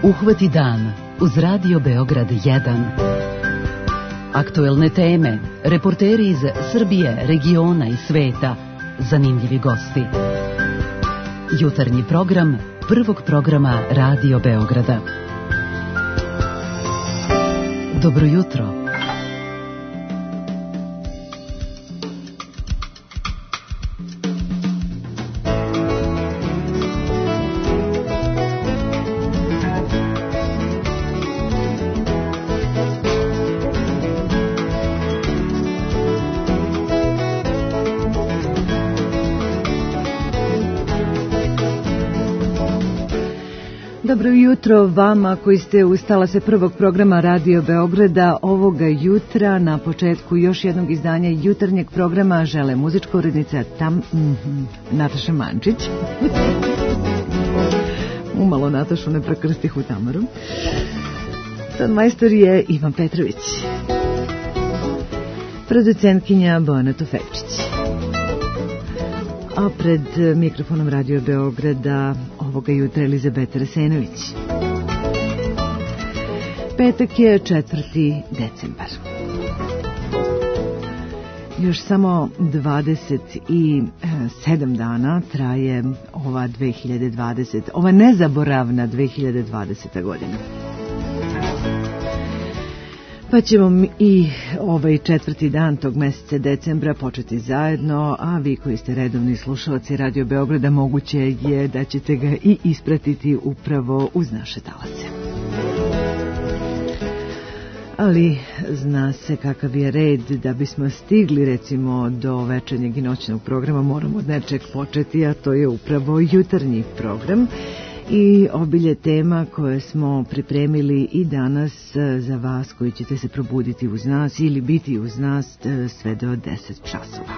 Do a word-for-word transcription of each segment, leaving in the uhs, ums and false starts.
Uhvati dan uz Radio Beograd jedan. Aktuelne teme, reporteri iz Srbije, regiona i sveta, zanimljivi gosti. Jutarnji program prvog programa Radio Beograda. Dobro jutro. Dobro jutro vama koji ste ustala se prvog programa Radio Beograda. Ovoga jutra na početku još jednog izdanja jutarnjeg programa žele muzička urednica Tam, mm-hmm, Nataša Mančić. Umalo Natašu ne prekrstih u Tamaru. Sad majstor je Ivan Petrović. Producentkinja Bojana Tufekčić. A pred mikrofonom Radio Beograda ovoga jutra Elizabeta Resenović. Petak je četvrti decembar. Još samo dvadeset sedam dana traje ova dve hiljade dvadeseta, ova nezaboravna dve hiljade dvadeseta godina. Pa ćemo i ovaj četvrti dan tog meseca decembra početi zajedno, a vi koji ste redovni slušalci Radio Beograda moguće je da ćete ga i ispratiti upravo uz naše talase. Ali zna se kakav je red, da bismo stigli recimo do večernjeg i noćnog programa moramo od nečeg početi, a to je upravo jutarnji program. I obilje tema koje smo pripremili i danas za vas koji ćete se probuditi uz nas ili biti uz nas sve do deset časova.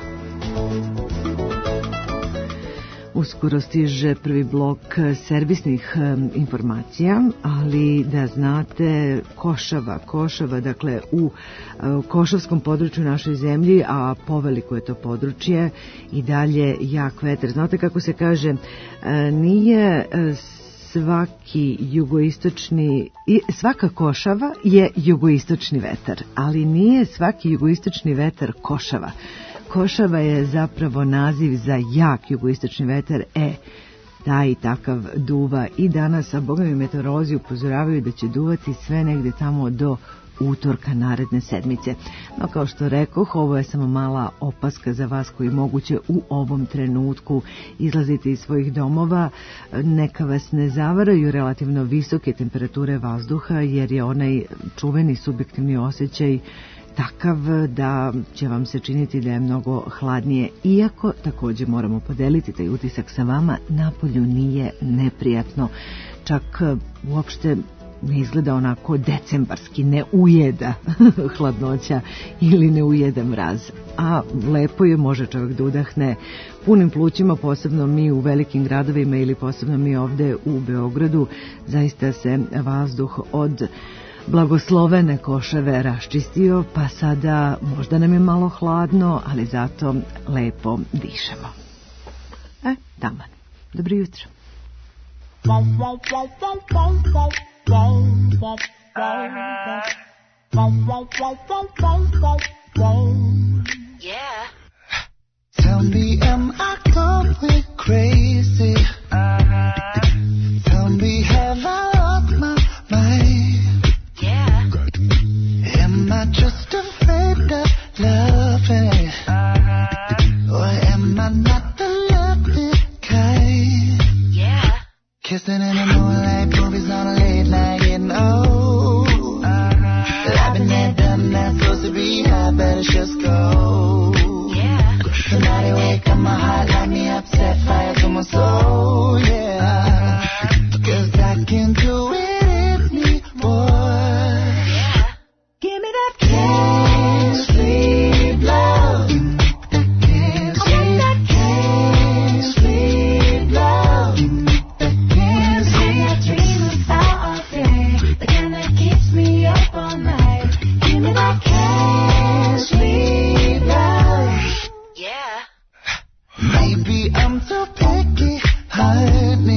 Uskoro stiže prvi blok servisnih informacija, ali da znate Košava, Košava, dakle u košavskom području našoj zemlji, a poveliko je to područje i dalje jak vetar. Znate kako se kaže, nije svaki jugoistočni, svaka Košava je jugoistočni vetar, ali nije svaki jugoistočni vetar Košava. Košava je zapravo naziv za jak jugoistočni vetar, e, taj takav duva i danas, a boga mi meteorolozi upozoravaju da će duvati sve negde tamo do utorka naredne sedmice. No kao što rekoh, ovo je samo mala opaska za vas koji moguće u ovom trenutku izlazite iz svojih domova. Neka vas ne zavaraju relativno visoke temperature vazduha, jer je onaj čuveni subjektivni osjećaj takav da će vam se činiti da je mnogo hladnije, iako također moramo podeliti taj utisak sa vama, napolju nije neprijatno, čak uopšte ne izgleda onako decembarski, ne ujeda hladnoća ili ne ujeda mraz, a lepo je, može čovjek da udahne punim plućima, posebno mi u velikim gradovima ili posebno mi ovde u Beogradu. Zaista se vazduh od blagoslovene Košave raščistio, pa sada možda nam je malo hladno, ali zato lepo dišemo. E, taman. Dobro jutro. Yeah. Tell me, am I going crazy? Tell me, have I lost my mind? Yeah. Am I just afraid of loving? Or am I not the loving kind? Yeah. Kissing in the moonlight, movies on a late night, getting old. I've been there, done that, supposed to be high, better just go. Yeah. Somebody wake up my heart, light me up, set fire to my soul, yeah. Cause I can do it anymore. Yeah. Give me that can't sleep love. Can't sleep, can't sleep love. Can't sleep, dream about all day. The kind that keeps me up all night. Give me that can't sleep love. Yeah. Maybe I'm too picky, honey.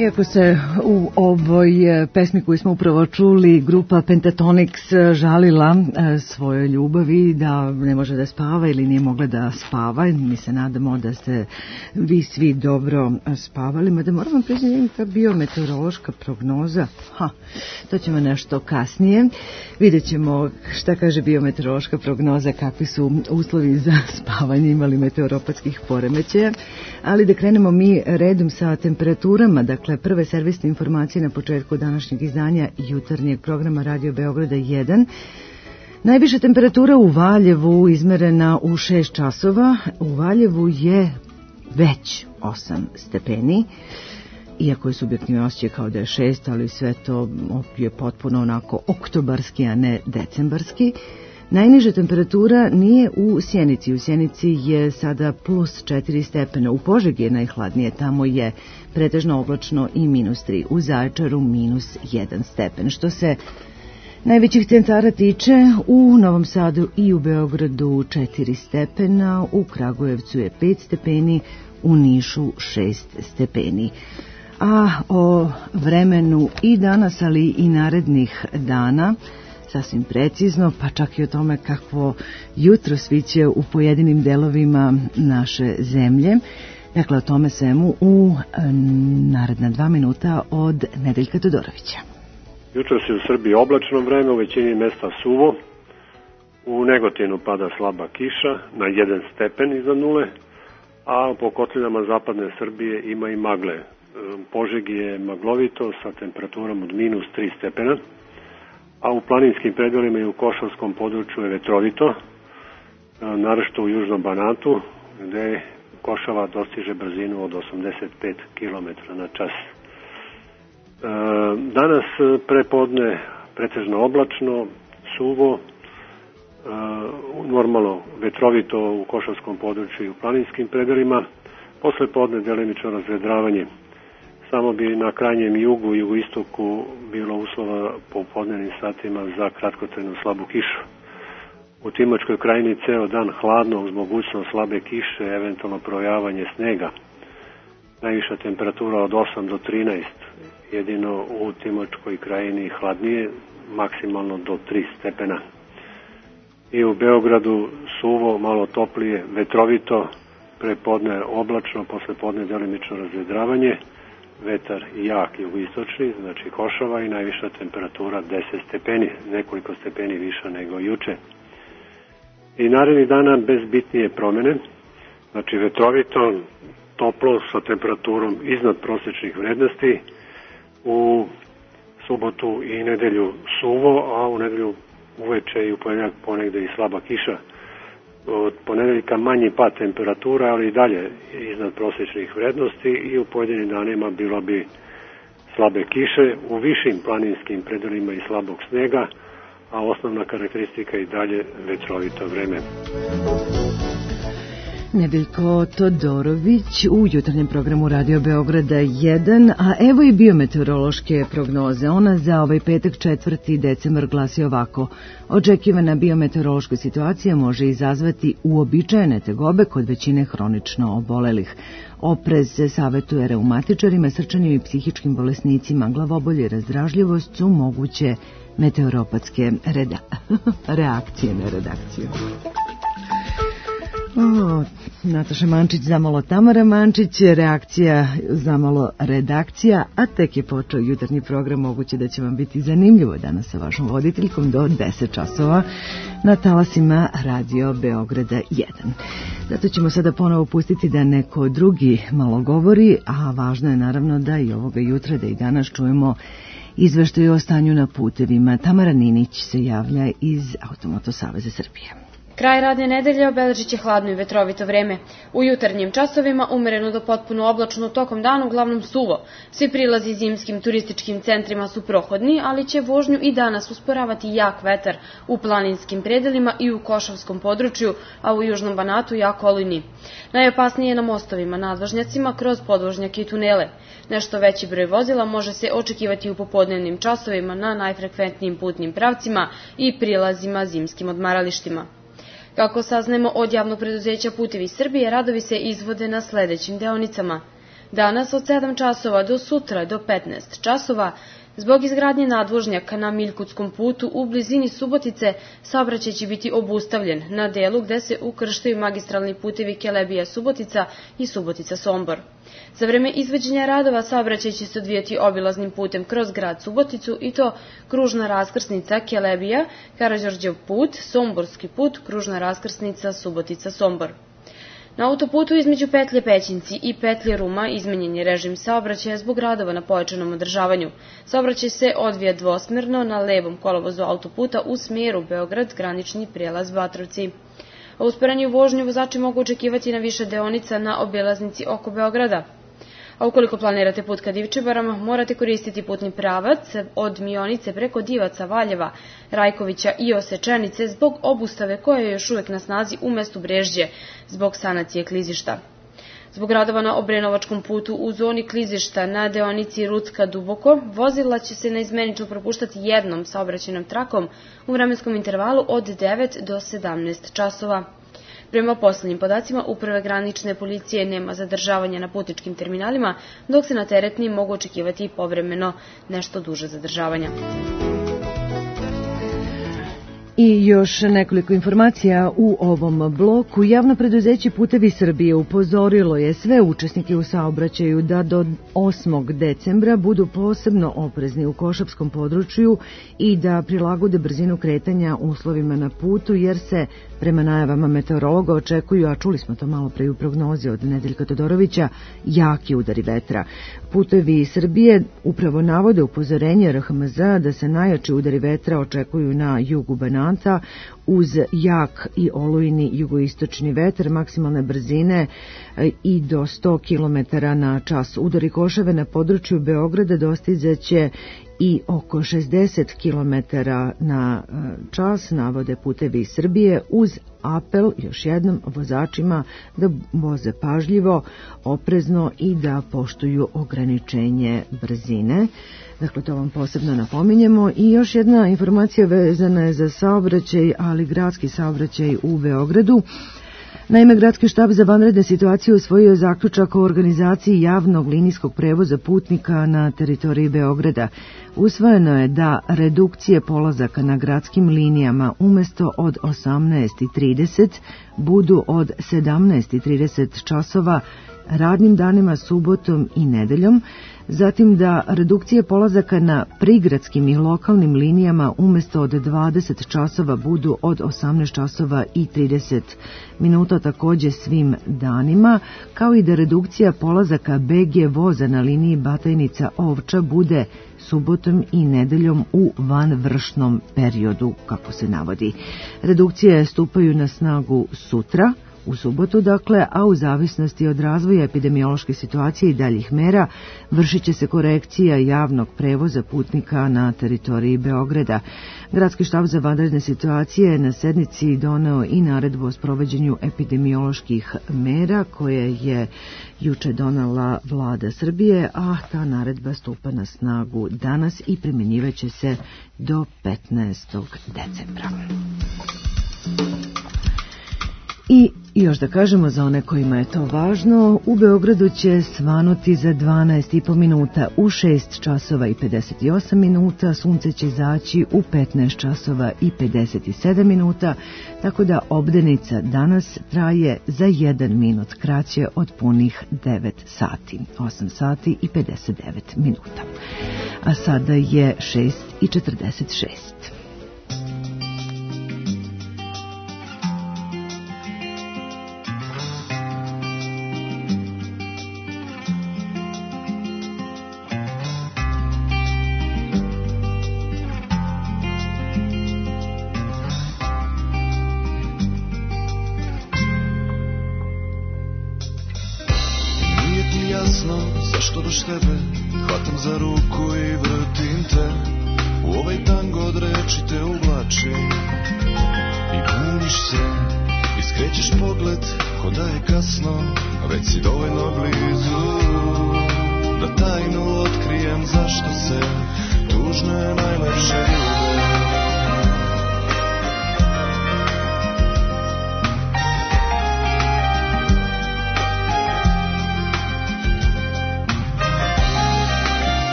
Iako se u ovoj pesmi koju smo upravo čuli grupa Pentatonix žalila svojoj ljubavi da ne može da spava ili nije mogla da spava, mi se nadamo da ste vi svi dobro spavali, mada moram vam priznati ta biometeorološka prognoza, ha, to ćemo nešto kasnije, vidjet ćemo šta kaže biometeorološka prognoza, kakvi su uslovi za spavanje, imali meteoropatskih poremećaja, ali da krenemo mi redom sa temperaturama. Dakle, prve servisne informacije na početku današnjeg izdanja jutarnjeg programa Radio Beograda jedan. Najviša temperatura u Valjevu izmerena u šest časova. U Valjevu je već osam stepeni. Iako je subjektivno osjećaj kao da je šest, ali sve to je potpuno onako oktobarski, a ne decembarski. Najniža temperatura nije u Sjenici. U Sjenici je sada plus četiri stepena. U Požegi je najhladnije. Tamo je pretežno oblačno i minus tri. U Zaječaru minus jedan stepen. Što se najvećih centara tiče, u Novom Sadu i u Beogradu četiri stepena, u Kragujevcu je pet stepeni, u Nišu šest stepeni. A o vremenu i danas, ali i narednih dana, sasvim precizno, pa čak i o tome kakvo jutro sviće u pojedinim delovima naše zemlje. Dakle, o tome svemu u naredna dva minuta od Nedeljka Todorovića. Jutro se u Srbiji oblačno vreme, u većini mesta suvo. U Negotinu pada slaba kiša na jedan stepen iza nule, a po kotlinama zapadne Srbije ima i magle. Požegi je maglovito sa temperaturom od minus tri stepena, a u planinskim predelima i u Košavskom području je vetrovito, naročito u Južnom Banatu, gde Košava dostiže brzinu od osamdeset pet kilometara na čas. Danas prepodne pretežno oblačno, suvo, normalno vetrovito u Košavskom području i u planinskim predelima, posle podne delimično razvedravanje. Samo bi na krajnjem jugu i jugoistoku bilo uslova po podnevnim satima za kratkotrajnu slabu kišu. U Timočkoj krajini ceo dan hladno uz mogućnost slabe kiše, eventualno projavanje snega. Najviša temperatura od osam do trinaest, jedino u Timočkoj krajini hladnije, maksimalno do tri stepena. I u Beogradu suvo, malo toplije, vetrovito, prepodne oblačno, posle podne delimično razvedravanje, vetar jak jugoistočni, znači Košava, i najviša temperatura deset stepeni, nekoliko stepeni više nego juče. I narednih dana bez bitnije promene, znači vetrovito, toplo sa temperaturom iznad prosječnih vrednosti, u subotu i nedelju suvo, a u nedelju uveče i u ponedjeljak ponegde i slaba kiša. Od ponedeljka manji pad temperatura, ali i dalje iznad prosječnih vrednosti, i u pojedinim danima bilo bi slabe kiše, u višim planinskim predelima i slabog snega, a osnovna karakteristika i dalje vetrovito vreme. Nedeljko Todorović u jutarnjem programu Radio Beograda jedan, a evo i biometeorološke prognoze. Ona za ovaj petak četvrti decembar glasi ovako. Očekivana biometeorološka situacija može izazvati uobičajene tegobe kod većine hronično obolelih. Oprez se savetuje reumatičarima, srčanim i psihičkim bolesnicima, glavobolje i razdražljivost su moguće meteoropatske reda... reakcije, ne redakcije. O, Nataša Mančić zamalo Tamara Mančić, reakcija zamalo redakcija, a tek je počeo jutarnji program, moguće da će vam biti zanimljivo danas sa vašom voditeljkom do deset časova na talasima Radio Beograda jedan. Zato ćemo sada ponovo pustiti da neko drugi malo govori, a važno je naravno da i ovoga jutra, da i danas čujemo izveštaj o stanju na putevima. Tamara Ninić se javlja iz Automoto Saveza Srbije. Kraj radne nedelje obeležit će hladno i vetrovito vreme. U jutarnjim časovima umereno do potpuno oblačno, tokom dana uglavnom suvo. Svi prilazi zimskim turističkim centrima su prohodni, ali će vožnju i danas usporavati jak vetar u planinskim predelima i u Košavskom području, a u Južnom Banatu jak olujni. Najopasnije je na mostovima, nadvožnjacima, kroz podvožnjake i tunele. Nešto veći broj vozila može se očekivati u popodnevnim časovima na najfrekventnijim putnim pravcima i prilazima zimskim odmaralištima. Kako saznajemo od javnog preduzeća Putevi Srbije, radovi se izvode na sledećim deonicama: Danas od sedam časova do sutra do petnaest časova zbog izgradnje nadvožnjaka na Miljkutskom putu u blizini Subotice saobraćaj će biti obustavljen na delu gde se ukrštaju magistralni putevi Kelebija-Subotica i Subotica-Sombor. Za vreme izvođenja radova saobraćaj će se odvijati obilaznim putem kroz grad Suboticu i to kružna raskrsnica Kelebija, Karađorđev put, Somborski put, kružna raskrsnica Subotica-Sombor. Na autoputu između petlje Pećinci i petlje Ruma izmenjen je režim saobraćaja zbog radova na pojačanom održavanju. Saobraćaj se odvija dvosmerno na levom kolovozu autoputa u smeru Beograd, granični prijelaz Batrovci. A usporeniju vožnju vozači mogu očekivati na više deonica na obilaznici oko Beograda. A ukoliko planirate put ka Divčebarama, morate koristiti putni pravac od Mionice preko Divaca, Valjeva, Rajkovića i Osečenice zbog obustave koja je još uvek na snazi u mestu Brežđe zbog sanacije klizišta. Zbog radova na Obrenovačkom putu u zoni klizišta na deonici Rucka-Duboko, vozila će se naizmenično propuštati jednom saobraćajnom trakom u vremenskom intervalu od devet do sedamnaest časova. Prema poslednjim podacima, Uprave granične policije nema zadržavanja na putničkim terminalima, dok se na teretnim mogu očekivati povremeno nešto duže zadržavanja. I još nekoliko informacija u ovom bloku. Javno preduzeće Putevi Srbije upozorilo je sve učesnike u saobraćaju da do osmog decembra budu posebno oprezni u Košavskom području i da prilagode brzinu kretanja uslovima na putu, jer se prema najavama meteorologa očekuju, a čuli smo to malo pre u prognozi od Nedeljka Todorovića, jaki udari vetra. Putevi Srbije upravo navode upozorenje R H M Z da se najjači udari vetra očekuju na jugu Banata uz jak i olujni jugoistočni vetar maksimalne brzine i do sto kilometara na čas. Udari košave na području Beograda dostizaće i oko šezdeset kilometara na čas, navode Putevi Srbije, uz apel još jednom vozačima da voze pažljivo, oprezno i da poštuju ograničenje brzine. Dakle, to vam posebno napominjemo. I još jedna informacija vezana je za saobraćaj, ali gradski saobraćaj u Beogradu. Naime, Gradski štab za vanredne situacije usvojio je zaključak o organizaciji javnog linijskog prevoza putnika na teritoriji Beograda. Usvojeno je da redukcije polazaka na gradskim linijama umesto od osamnaest i trideset budu od sedamnaest i trideset časova radnim danima, subotom i nedeljom, zatim da redukcije polazaka na prigradskim i lokalnim linijama umesto od dvadeset časova budu od osamnaest časova i trideset minuta takođe svim danima, kao i da redukcija polazaka B G voza na liniji Batajnica-Ovča bude subotom i nedeljom u vanvršnom periodu, kako se navodi. Redukcije stupaju na snagu sutra, u subotu, dakle, a u zavisnosti od razvoja epidemiološke situacije i daljih mera vršit će se korekcija javnog prevoza putnika na teritoriji Beograda. Gradski štab za vanredne situacije je na sednici doneo i naredbu o sprovođenju epidemioloških mera koje je juče donela vlada Srbije, a ta naredba stupa na snagu danas i primjenjivaće se do petnaestog decembra. I još da kažemo za one kojima je to važno, u Beogradu će svanuti za dvanaest i po minuta u šest časova i pedeset osam minuta, sunce će izaći u petnaest časova i pedeset sedam minuta, tako da obdenica danas traje za jedan minut kraće od punih devet sati, osam sati i pedeset devet minuta. A sada je šest i četrdeset šest.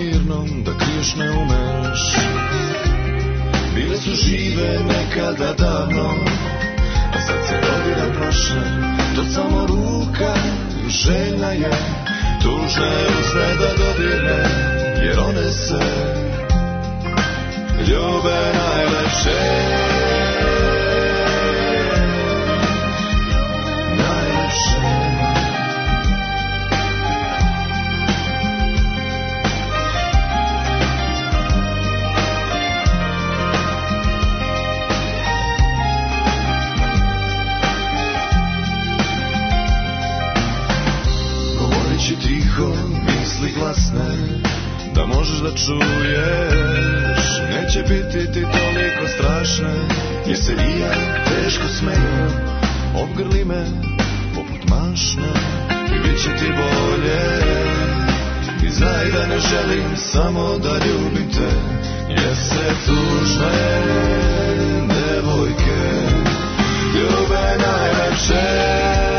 mirnom, da kriješ ne umeš. Bile su žive nekada davno, a sad se godina prošle, to samo ruka željna je, tužna je uzme da dodirne, jer one se ljube najlepše. Da možeš da čuješ, neće biti ti toliko strašne, jer se i ja teško smejem, obgrli me poput mašne i bit će ti bolje. I znaj da ne želim samo da ljubim te, jer se tužne devojke ljube najlepše.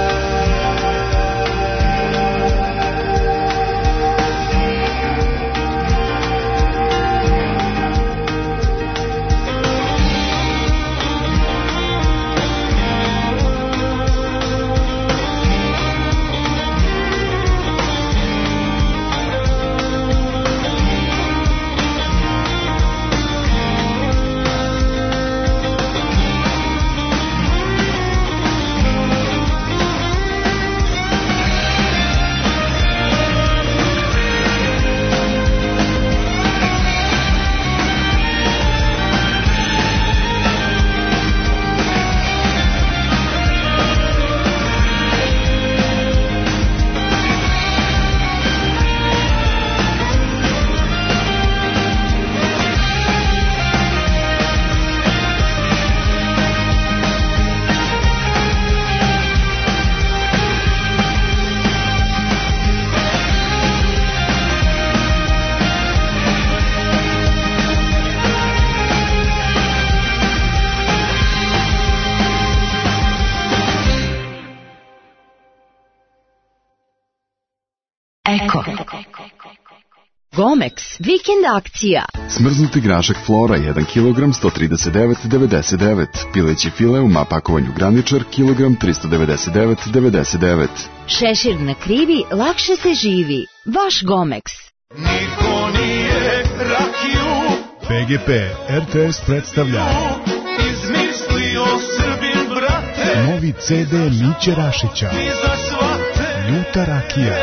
Gomex, vikend akcija. Smrznuti grašak Flora jedan kilogram sto trideset devet devedeset devet. Pileći file u ma pakovanju Graničar kilogram tristo devedeset devet devedeset devet. Šešir na krivi, lakše se živi. Vaš Gomex. Niko nije rakiju P G P R T S predstavlja izmislio Srbin, brate. Novi C D Miće Rašića, Ljuta rakija.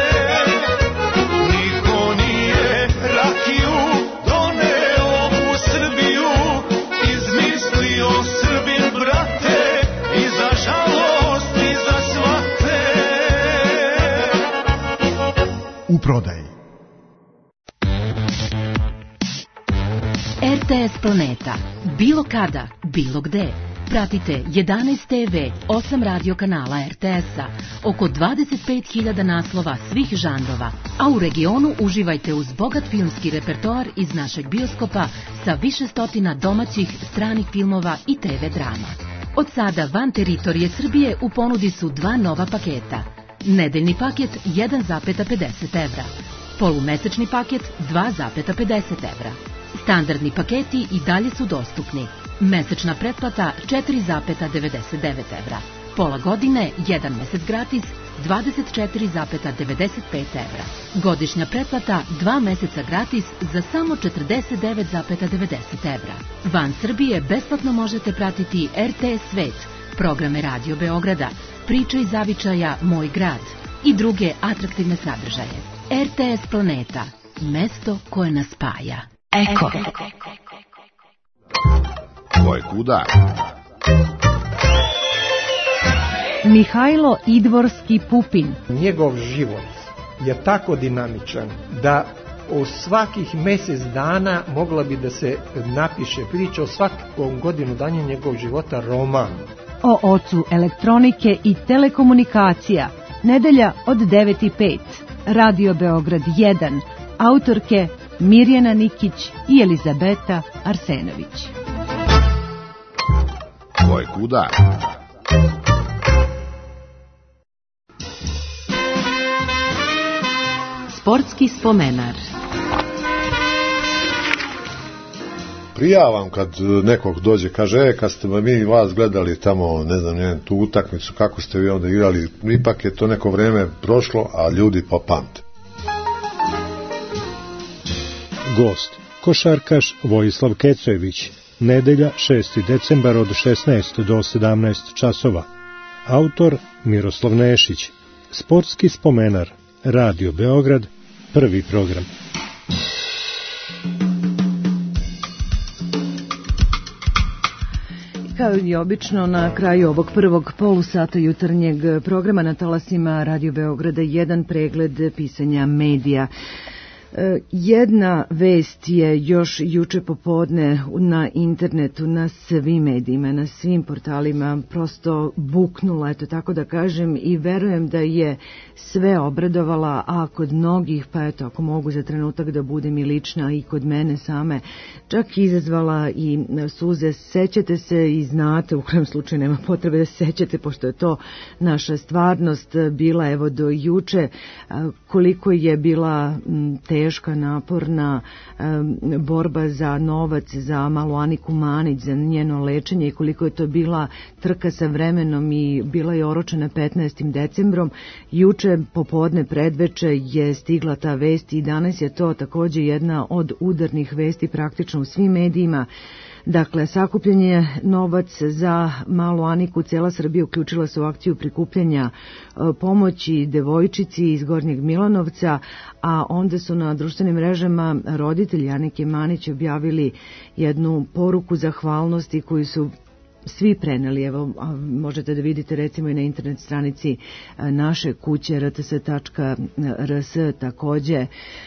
Niko nije rakiju doneo u Srbiju, izmislio Srbin, brate. I za žalost i za svate. U prodaji. R T S Planeta. Bilo kada, bilo gde. Pratite jedanaest te ve, osam radio kanala R T S-a, oko dvadeset pet hiljada naslova svih žanrova, a u regionu uživajte uz bogat filmski repertoar iz našeg bioskopa sa više stotina domaćih, stranih filmova i te ve drama. Od sada van teritorije Srbije u ponudi su dva nova paketa. Nedeljni paket jedan zarez pedeset evra, polumesečni paket dva zarez pedeset evra. Standardni paketi i dalje su dostupni. Mesečna pretplata četiri zarez devedeset devet evra. Pola godine, jedan mesec gratis, dvadeset četiri zarez devedeset pet evra. Godišnja pretplata, dva meseca gratis za samo četrdeset devet zarez devedeset evra. Van Srbije besplatno možete pratiti R T S Svet, programe Radio Beograda, priče iz zavičaja Moj grad i druge atraktivne sadržaje. R T S Planeta, mesto koje nas spaja. Eko. Ko je kuda? Mihajlo Idvorski Pupin. Njegov život je tako dinamičan da u svakih mjesec dana mogla bi da se napiše priča o svakom godinu danja njegovog života, roman. O ocu elektronike i telekomunikacija. Nedelja od devet i pet. Radio Beograd jedan. Autorke Mirjana Nikić i Elizabeta Arsenović. Ko je kuda? Sportski spomenar. prijavam kad nekog dođe, kaže, e, kad ste mi vas gledali tamo, ne znam, ne, tu utakmicu, kako ste vi onda igrali, ipak je to neko vreme prošlo, a ljudi popamte. Gost, košarkaš Vojislav Kecojević, nedelja šesti decembar od šesnaest do sedamnaest časova. Autor Miroslav Nešić, sportski spomenar, Radio Beograd, prvi program. Kao i obično, na kraju ovog prvog polusata jutarnjeg programa na talasima Radio Beograda jedan pregled pisanja medija. Jedna vest je još juče popodne na internetu, na svim medijima, na svim portalima prosto buknula, eto tako da kažem, i verujem da je sve obradovala, a kod mnogih, pa eto ako mogu za trenutak da budem i lična, i kod mene same, čak izazvala i suze. Sećate se i znate, u kojem slučaju nema potrebe da se sećate, pošto je to naša stvarnost bila evo do juče, koliko je bila te teška, naporna um, borba za novac za malu Aniku Manić, za njeno lečenje, i koliko je to bila trka sa vremenom, i bila je oročena petnaestim decembrom. Juče popodne predveče je stigla ta vest i danas je to takođe jedna od udarnih vesti praktično u svim medijima. Dakle, sakupljen je novac za malu Aniku, cijela Srbija uključila se u akciju prikupljanja pomoći devojčici iz Gornjeg Milanovca, a onda su na društvenim mrežama roditelji Anike Manić objavili jednu poruku zahvalnosti koju su svi preneli. Evo, možete da vidite recimo i na internet stranici naše kuće r t s tačka r s takođe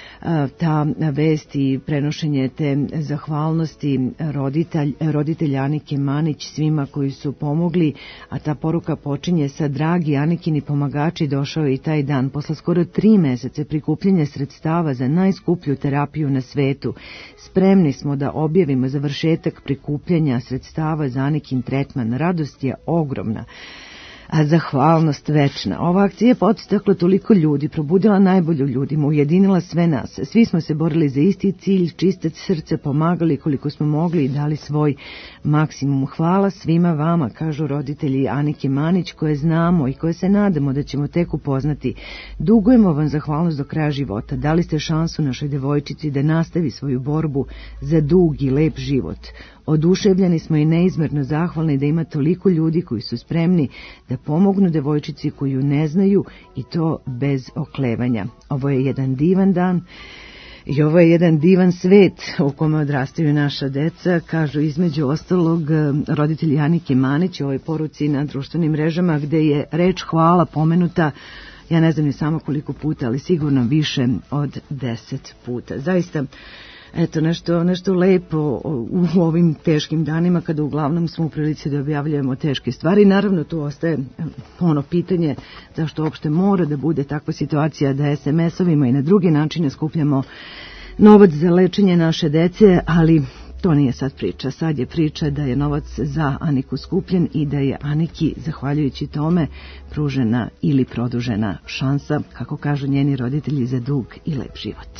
ta vest i prenošenje te zahvalnosti roditelj, roditelja Anike Manić svima koji su pomogli, a ta poruka počinje sa: dragi Anikini pomagači, došao je i taj dan. Posle skoro tri meseca prikupljanja sredstava za najskuplju terapiju na svetu, spremni smo da objavimo završetak prikupljanja sredstava za Anikin tretman. Radost je ogromna, a zahvalnost večna. Ova akcija je podstakla toliko ljudi, probudila najbolju ljudima, ujedinila sve nas. Svi smo se borili za isti cilj, čiste srce, pomagali koliko smo mogli i dali svoj maksimum. Hvala svima vama, kažu roditelji Anike Manić, koje znamo i koje se nadamo da ćemo tek upoznati. Dugujemo vam zahvalnost do kraja života. Dali ste šansu našoj devojčici da nastavi svoju borbu za dug i lep život. Oduševljeni smo i neizmerno zahvalni da ima toliko ljudi koji su spremni da pomognu devojčici koju ne znaju, i to bez oklevanja. Ovo je jedan divan dan i ovo je jedan divan svet u kome odrastaju naša deca, kažu između ostalog roditelji Anike Manić u ovoj poruci na društvenim mrežama, gde je reč hvala pomenuta, ja ne znam ni samo koliko puta, ali sigurno više od deset puta. Zaista, eto, nešto, nešto lepo u ovim teškim danima, kada uglavnom smo u prilici da objavljujemo teške stvari. Naravno, tu ostaje ono pitanje zašto uopšte mora da bude takva situacija da es em es-ovima i na druge načine skupljamo novac za lečenje naše dece, ali to nije sad priča. Sad je priča da je novac za Aniku skupljen i da je Aniki, zahvaljujući tome, pružena ili produžena šansa, kako kažu njeni roditelji, za dug i lep život.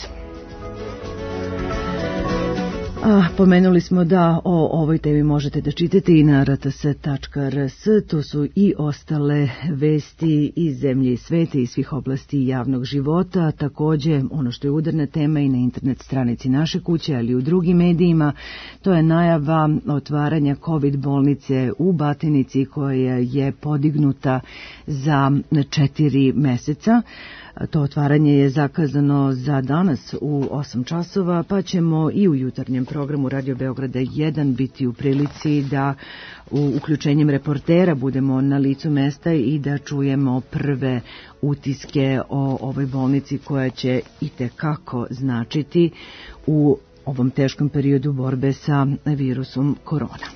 A, pomenuli smo da o ovoj temi možete da čitate i na r t s tačka r s. To su i ostale vesti iz zemlje i sveta i svih oblasti javnog života. Takođe, ono što je udarna tema i na internet stranici naše kuće, ali i u drugim medijima, to je najava otvaranja COVID bolnice u Batinici, koja je podignuta za četiri meseca. To otvaranje je zakazano za danas u osam časova, pa ćemo i u jutarnjem programu Radio Beograda jedan biti u prilici da u uključenjem reportera budemo na licu mesta i da čujemo prve utiske o ovoj bolnici, koja će itekako značiti u ovom teškom periodu borbe sa virusom korona.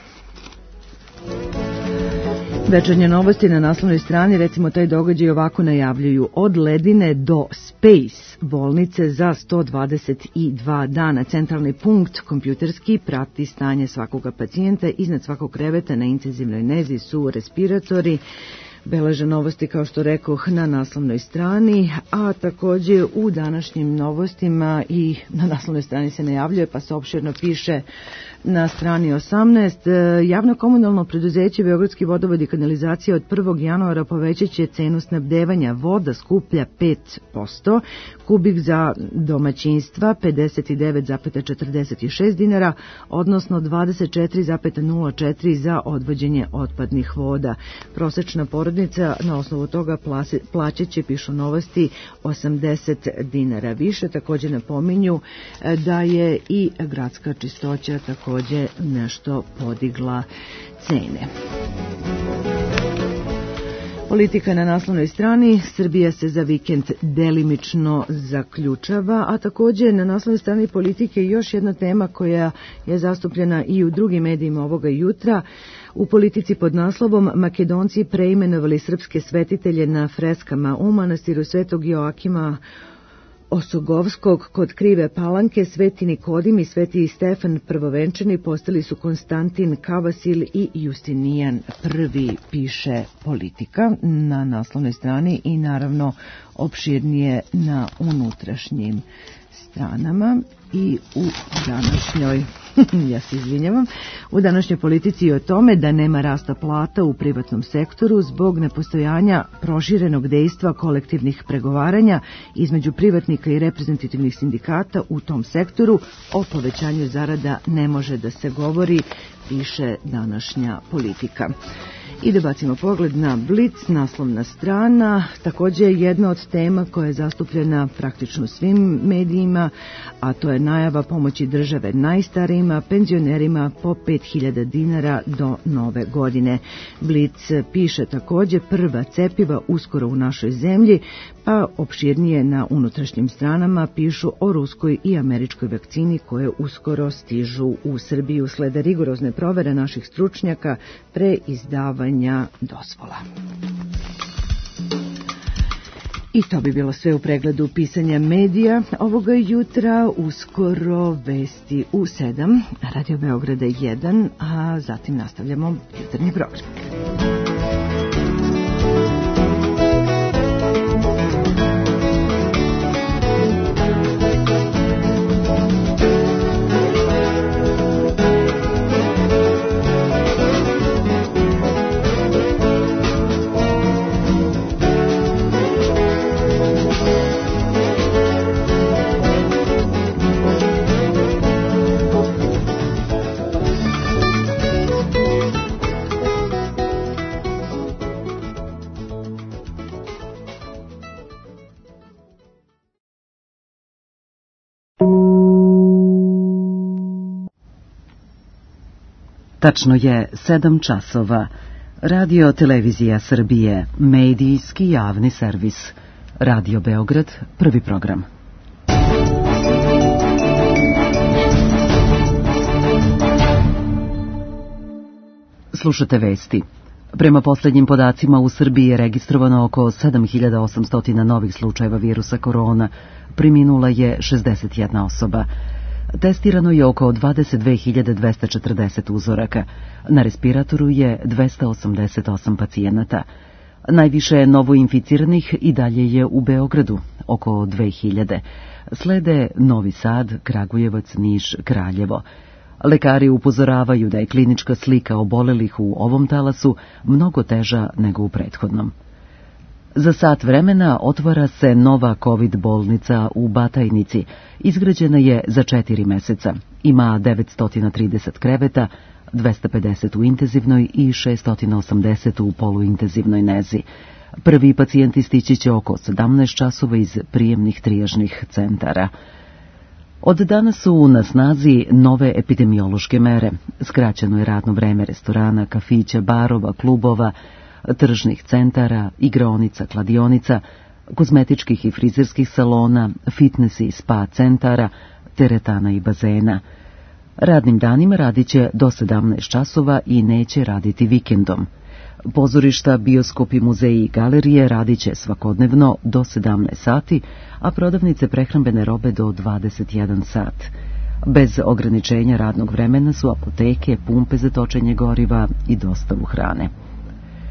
Večernje novosti na naslovnoj strani, recimo, taj događaj ovako najavljuju: od ledine do Space bolnice za sto dvadeset dva dana. Centralni punkt kompjuterski prati stanje svakoga pacijenta. Iznad svakog kreveta na intenzivnoj nezi su respiratori. beleže novosti, kao što rekoh, na naslovnoj strani, a takođe u današnjim novostima i na naslovnoj strani se najavljuje, pa se opširno piše na strani osamnaest. Javno komunalno preduzeće Beogradski vodovod i kanalizacija od prvog januara povećat će cenu snabdevanja. Voda skuplja pet posto, kubik za domaćinstva pedeset devet zarez četrdeset šest dinara, odnosno dvadeset četiri zarez nula četiri za odvođenje otpadnih voda. Prosečna porodica na osnovu toga plaćat će, pišu novosti, osamdeset dinara više. Takođe napominju da je i gradska čistoća takođe nešto podigla cene. Politika na naslovnoj strani. Srbija se za vikend delimično zaključava, a takođe na naslovnoj strani Politike još jedna tema koja je zastupljena i u drugim medijima ovoga jutra. U Politici pod naslovom Makedonci preimenovali srpske svetitelje na freskama. U manastiru Svetog Joakima Osogovskog kod Krive Palanke Sveti Nikodim i Sveti Stefan Prvovenčani postali su Konstantin Kavasil i Justinijan prvi, piše Politika na naslovnoj strani i naravno opširnije na unutrašnjim stranama. I u današnjoj, ja se izvinjavam, u današnjoj Politici je o tome da nema rasta plata u privatnom sektoru zbog nepostojanja proširenog dejstva kolektivnih pregovaranja između privatnika i reprezentativnih sindikata u tom sektoru. O povećanju zarada ne može da se govori, piše današnja Politika. I da bacimo pogled na Blic, naslovna strana, takođe jedna od tema koja je zastupljena praktično svim medijima, a to je najava pomoći države najstarijima, penzionerima po pet hiljada dinara do nove godine. Blic piše takođe prva cepiva uskoro u našoj zemlji, pa opširnije na unutrašnjim stranama pišu o ruskoj i američkoj vakcini koje uskoro stižu u Srbiju. Slede rigorozne provere naših stručnjaka pre izdavanja dozvola. I to bi bilo sve u pregledu pisanja medija ovoga jutra. Uskoro vesti u sedam, Radio Beograda jedan, a zatim nastavljamo jutarnji program. Tačno je sedam časova. Radio Televizija Srbije, medijski javni servis. Radio Beograd, prvi program. Slušate vesti. Prema poslednjim podacima u Srbiji je registrovano oko sedam hiljada osamsto novih slučajeva virusa korona. Preminula je šezdeset jedna osoba. Testirano je oko dvadeset dve hiljade dvesta četrdeset uzoraka. Na respiratoru je dvesta osamdeset osam pacijenata. Najviše novoinficiranih i dalje je u Beogradu, oko dve hiljade. Slede Novi Sad, Kragujevac, Niš, Kraljevo. Lekari upozoravaju da je klinička slika obolelih u ovom talasu mnogo teža nego u prethodnom. Za sat vremena otvara se nova COVID bolnica u Batajnici. Izgrađena je za četiri meseca. Ima devetsto trideset kreveta, dvesta pedeset u intenzivnoj i šessto osamdeset u poluintenzivnoj nezi. Prvi pacijenti stići će oko sedamnaest časova iz prijemnih trijažnih centara. Od danas su na snazi nove epidemiološke mere. Skraćeno je radno vreme restorana, kafića, barova, klubova, tržnih centara, igraonica, kladionica, kozmetičkih i frizerskih salona, fitness i spa centara, teretana i bazena. Radnim danima radit će do sedamnaest časova i neće raditi vikendom. Pozorišta, bioskopi, muzeji i galerije radit će svakodnevno do sedamnaest sati, a prodavnice prehrambene robe do dvadeset jedan sat. Bez ograničenja radnog vremena su apoteke, pumpe za točenje goriva i dostavu hrane.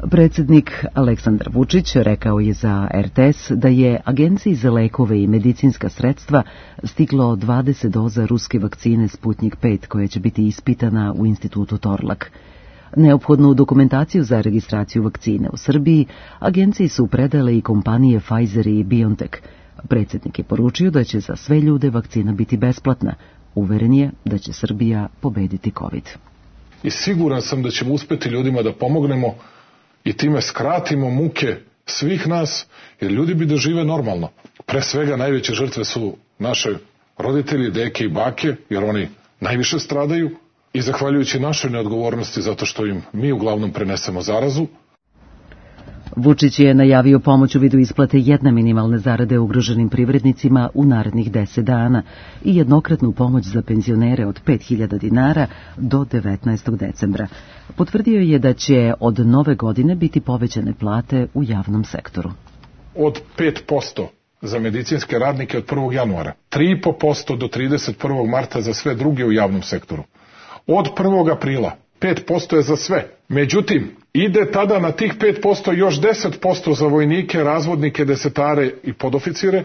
Predsjednik Aleksandar Vučić rekao je za R T S da je Agenciji za lekove i medicinska sredstva stiglo dvadeset doza ruske vakcine Sputnik pet koja će biti ispitana u institutu Torlak. Neophodnu dokumentaciju za registraciju vakcine u Srbiji agenciji su predale i kompanije Pfizer i BioNTech. Predsjednik je poručio da će za sve ljude vakcina biti besplatna. Uveren je da će Srbija pobediti COVID. I siguran sam da ćemo uspeti ljudima da pomognemo i time skratimo muke svih nas, jer ljudi bi da žive normalno. Pre svega najveće žrtve su naše roditelji, deke i bake, jer oni najviše stradaju i zahvaljujući našoj neodgovornosti zato što im mi uglavnom prenesemo zarazu. Vučić je najavio pomoć u vidu isplate jedne minimalne zarade ugroženim privrednicima u narednih deset dana i jednokratnu pomoć za penzionere od pet hiljada dinara do devetnaestog decembra. Potvrdio je da će od nove godine biti povećane plate u javnom sektoru. Od pet posto za medicinske radnike od prvog januara, tri i po posto do trideset prvog marta za sve druge u javnom sektoru. Od prvog aprila pet posto je za sve. Međutim, ide tada na tih pet posto još deset posto za vojnike, razvodnike, desetare i podoficire.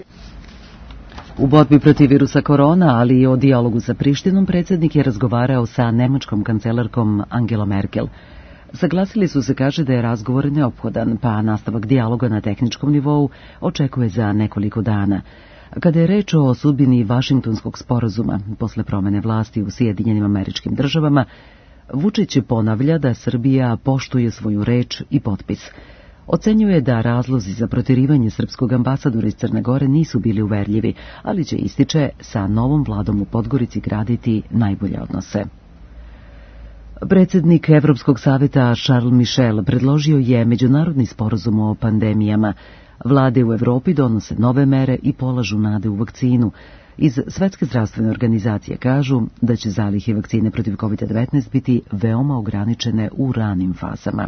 U borbi protiv virusa korona, ali i o dijalogu sa Prištinom, predsjednik je razgovarao sa nemačkom kancelarkom Angelom Merkel. Saglasili su se, kaže, da je razgovor neophodan, pa nastavak dijaloga na tehničkom nivou očekuje za nekoliko dana. Kada je reč o sudbini Vašingtonskog sporazuma posle promene vlasti u Sjedinjenim Američkim Državama, Vučić ponavlja da Srbija poštuje svoju reč i potpis. Ocenjuje da razlozi za protirivanje srpskog ambasadora iz Crne Gore nisu bili uverljivi, ali će, ističe, sa novom vladom u Podgorici graditi najbolje odnose. Predsjednik Evropskog savjeta Charles Michel predložio je međunarodni sporazum o pandemijama. Vlade u Evropi donose nove mere i polažu nade u vakcinu. Iz Svetske zdravstvene organizacije kažu da će zalihe vakcine protiv kovid devetnaest biti veoma ograničene u ranim fazama.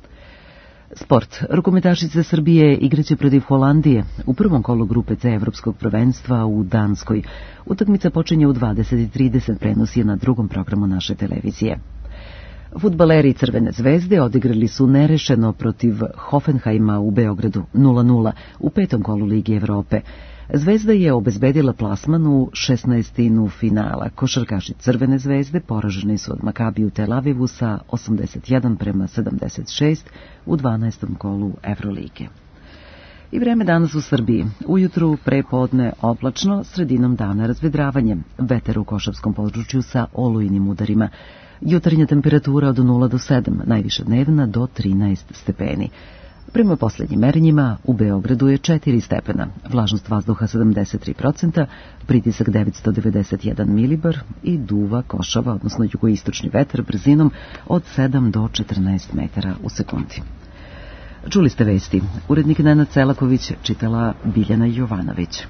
Sport. Rukometašice Srbije igraće protiv Holandije u prvom kolu grupe C Evropskog prvenstva u Danskoj. Utakmica počinje u dvadeset i trideset, prenos je na drugom programu naše televizije. Fudbaleri Crvene zvezde odigrali su nerešeno protiv Hoffenheima u Beogradu nula nula u petom kolu Lige Evrope. Zvezda je obezbedila plasman u šesnaestinu finala. Košarkaši Crvene zvezde poraženi su od Makabi u Tel Avivu sa osamdeset jedan prema sedamdeset šest u dvanaestom kolu Evrolige. I vreme danas u Srbiji. Ujutru prepodne oblačno, sredinom dana razvedravanje. Veter u košavskom području sa olujnim udarima. Jutarnja temperatura od nula do sedam, najviša dnevna do trinaest stepeni. Prema posljednjim merenjima u Beogradu je četiri stepena, vlažnost vazduha sedamdeset tri procenta, pritisak devetsto devedeset jedan milibar i duva košava, odnosno jugoistočni vetar brzinom od sedam do četrnaest metara u sekundi. Čuli ste vesti. Urednik Nenad Celaković, čitala Biljana Jovanović.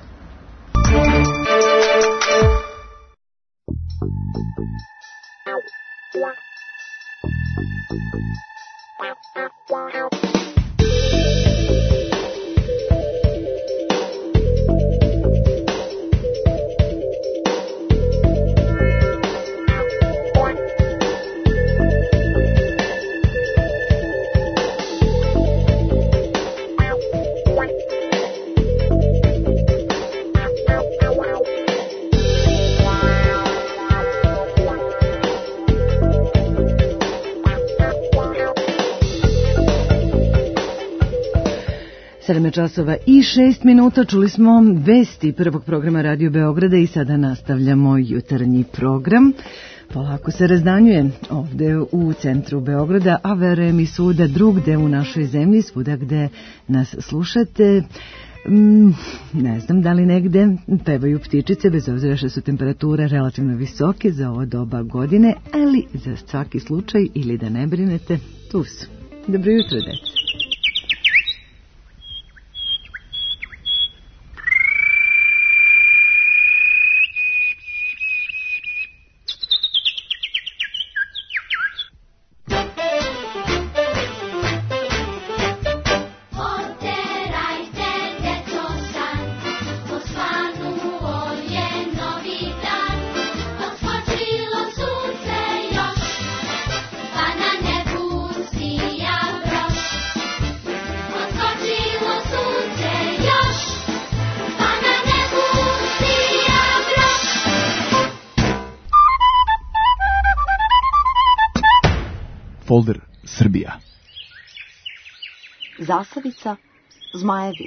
sedam časova i šest minuta, čuli smo vesti prvog programa Radio Beograda i sada nastavljamo jutarnji program. Polako se razdanjuje ovde u centru Beograda, a verujem i svuda drugde u našoj zemlji, svuda gde nas slušate. Ne znam da li negde pevaju ptičice, bez obzira što su temperature relativno visoke za ovo doba godine, ali za svaki slučaj, ili da ne brinete, tu su. Dobro jutro, deca. Banane pusti, ja proš. folder Srbija. Zasavica, zmajevi.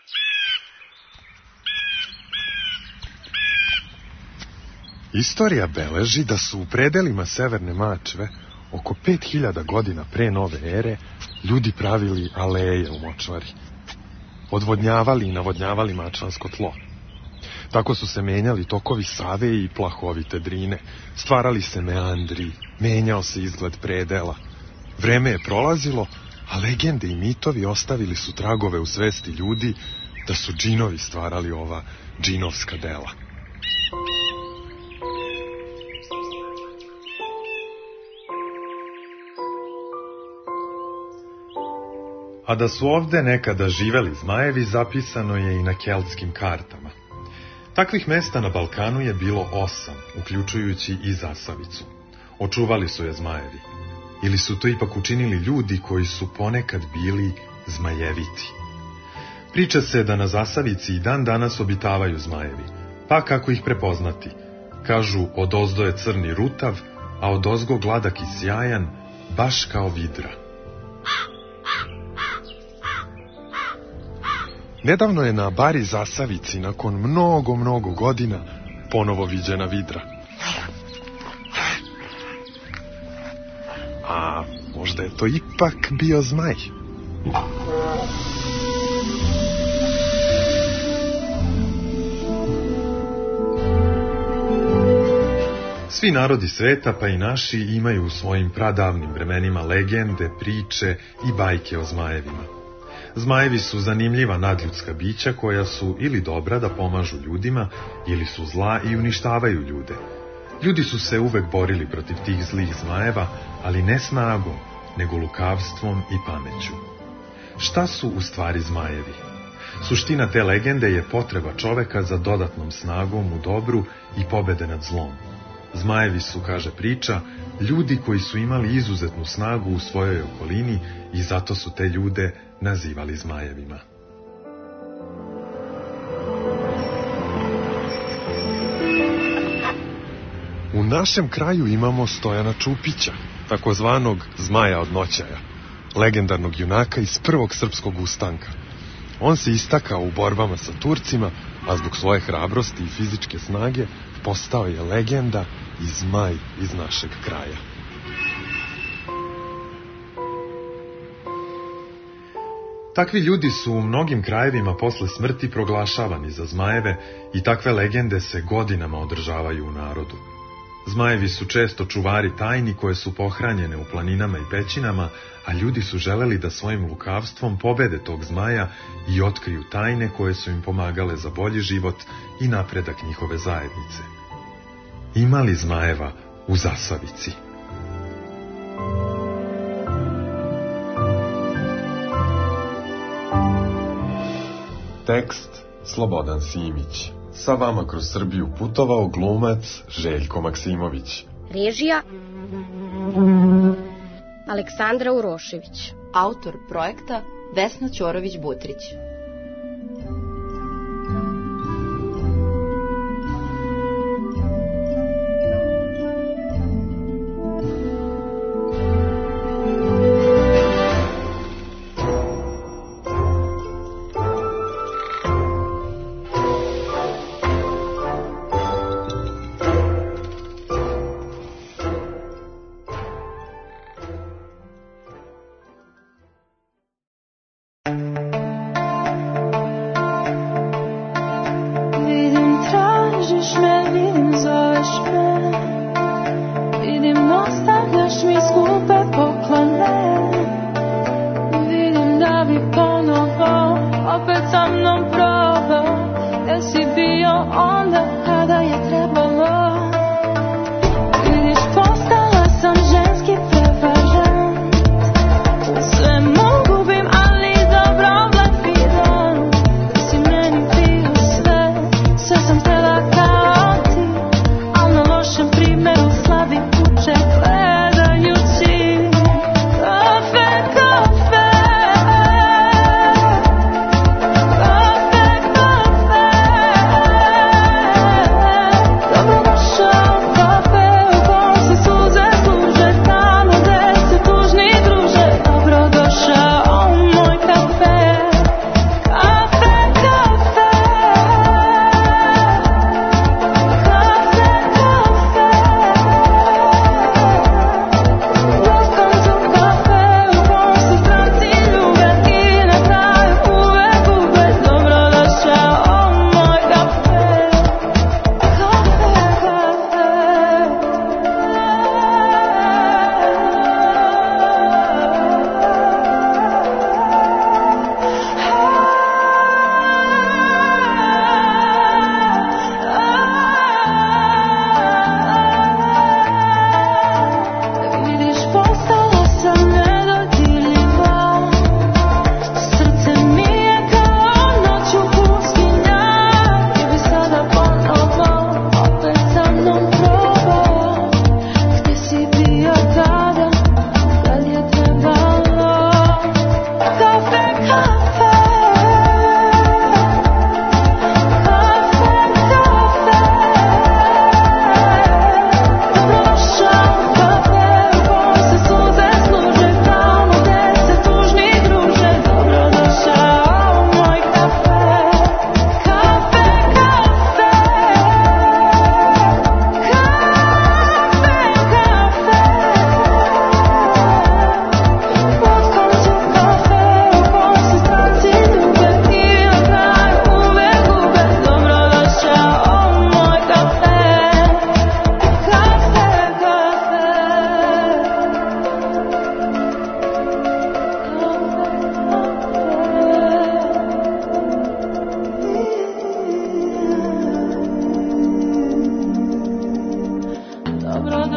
Istorija beleži da su u predelima Severne Mačve oko pet hiljada godina pre nove ere ljudi pravili aleje u močvari. Odvodnjavali i navodnjavali mačvansko tlo. Tako su se menjali tokovi Save i plahovite Drine. Stvarali se meandri, menjao se izgled predela. Vreme je prolazilo, a legende i mitovi ostavili su tragove u svesti ljudi da su džinovi stvarali ova džinovska dela. A da su ovde nekada živeli zmajevi zapisano je i na keltskim kartama. Takvih mesta na Balkanu je bilo osam, uključujući i Zasavicu. Očuvali su je zmajevi. Ili su to ipak učinili ljudi koji su ponekad bili zmajeviti. Priča se da na Zasavici i dan danas obitavaju zmajevi. Pa kako ih prepoznati? Kažu, odozdo je crni rutav, a odozgo gladak i sjajan, baš kao vidra. Nedavno je na bari Zasavici, nakon mnogo, mnogo godina, ponovo viđena vidra. A možda je to ipak bio zmaj. Svi narodi sveta, pa i naši, imaju u svojim pradavnim vremenima legende, priče i bajke o zmajevima. Zmajevi su zanimljiva nadljudska bića koja su ili dobra da pomažu ljudima, ili su zla i uništavaju ljude. Ljudi su se uvek borili protiv tih zlih zmajeva, ali ne snagom, nego lukavstvom i pameću. Šta su u stvari zmajevi? Suština te legende je potreba čoveka za dodatnom snagom u dobru i pobede nad zlom. Zmajevi su, kaže priča, ljudi koji su imali izuzetnu snagu u svojoj okolini i zato su te ljude nazivali zmajevima. U našem kraju imamo Stojana Čupića, takozvanog Zmaja od Noćaja, legendarnog junaka iz prvog srpskog ustanka. On se istakao u borbama sa Turcima, a zbog svoje hrabrosti i fizičke snage postao je legenda i zmaj iz našeg kraja. Takvi ljudi su u mnogim krajevima posle smrti proglašavani za zmajeve i takve legende se godinama održavaju u narodu. Zmajevi su često čuvari tajni koje su pohranjene u planinama i pećinama, a ljudi su želeli da svojim lukavstvom pobede tog zmaja i otkriju tajne koje su im pomagale za bolji život i napredak njihove zajednice. Ima li zmajeva u Zasavici? Tekst Slobodan Simić. Sa vama kroz Srbiju putovao glumac Željko Maksimović. Režija Aleksandra Urošević. Autor projekta Vesna Ćorović-Butrić.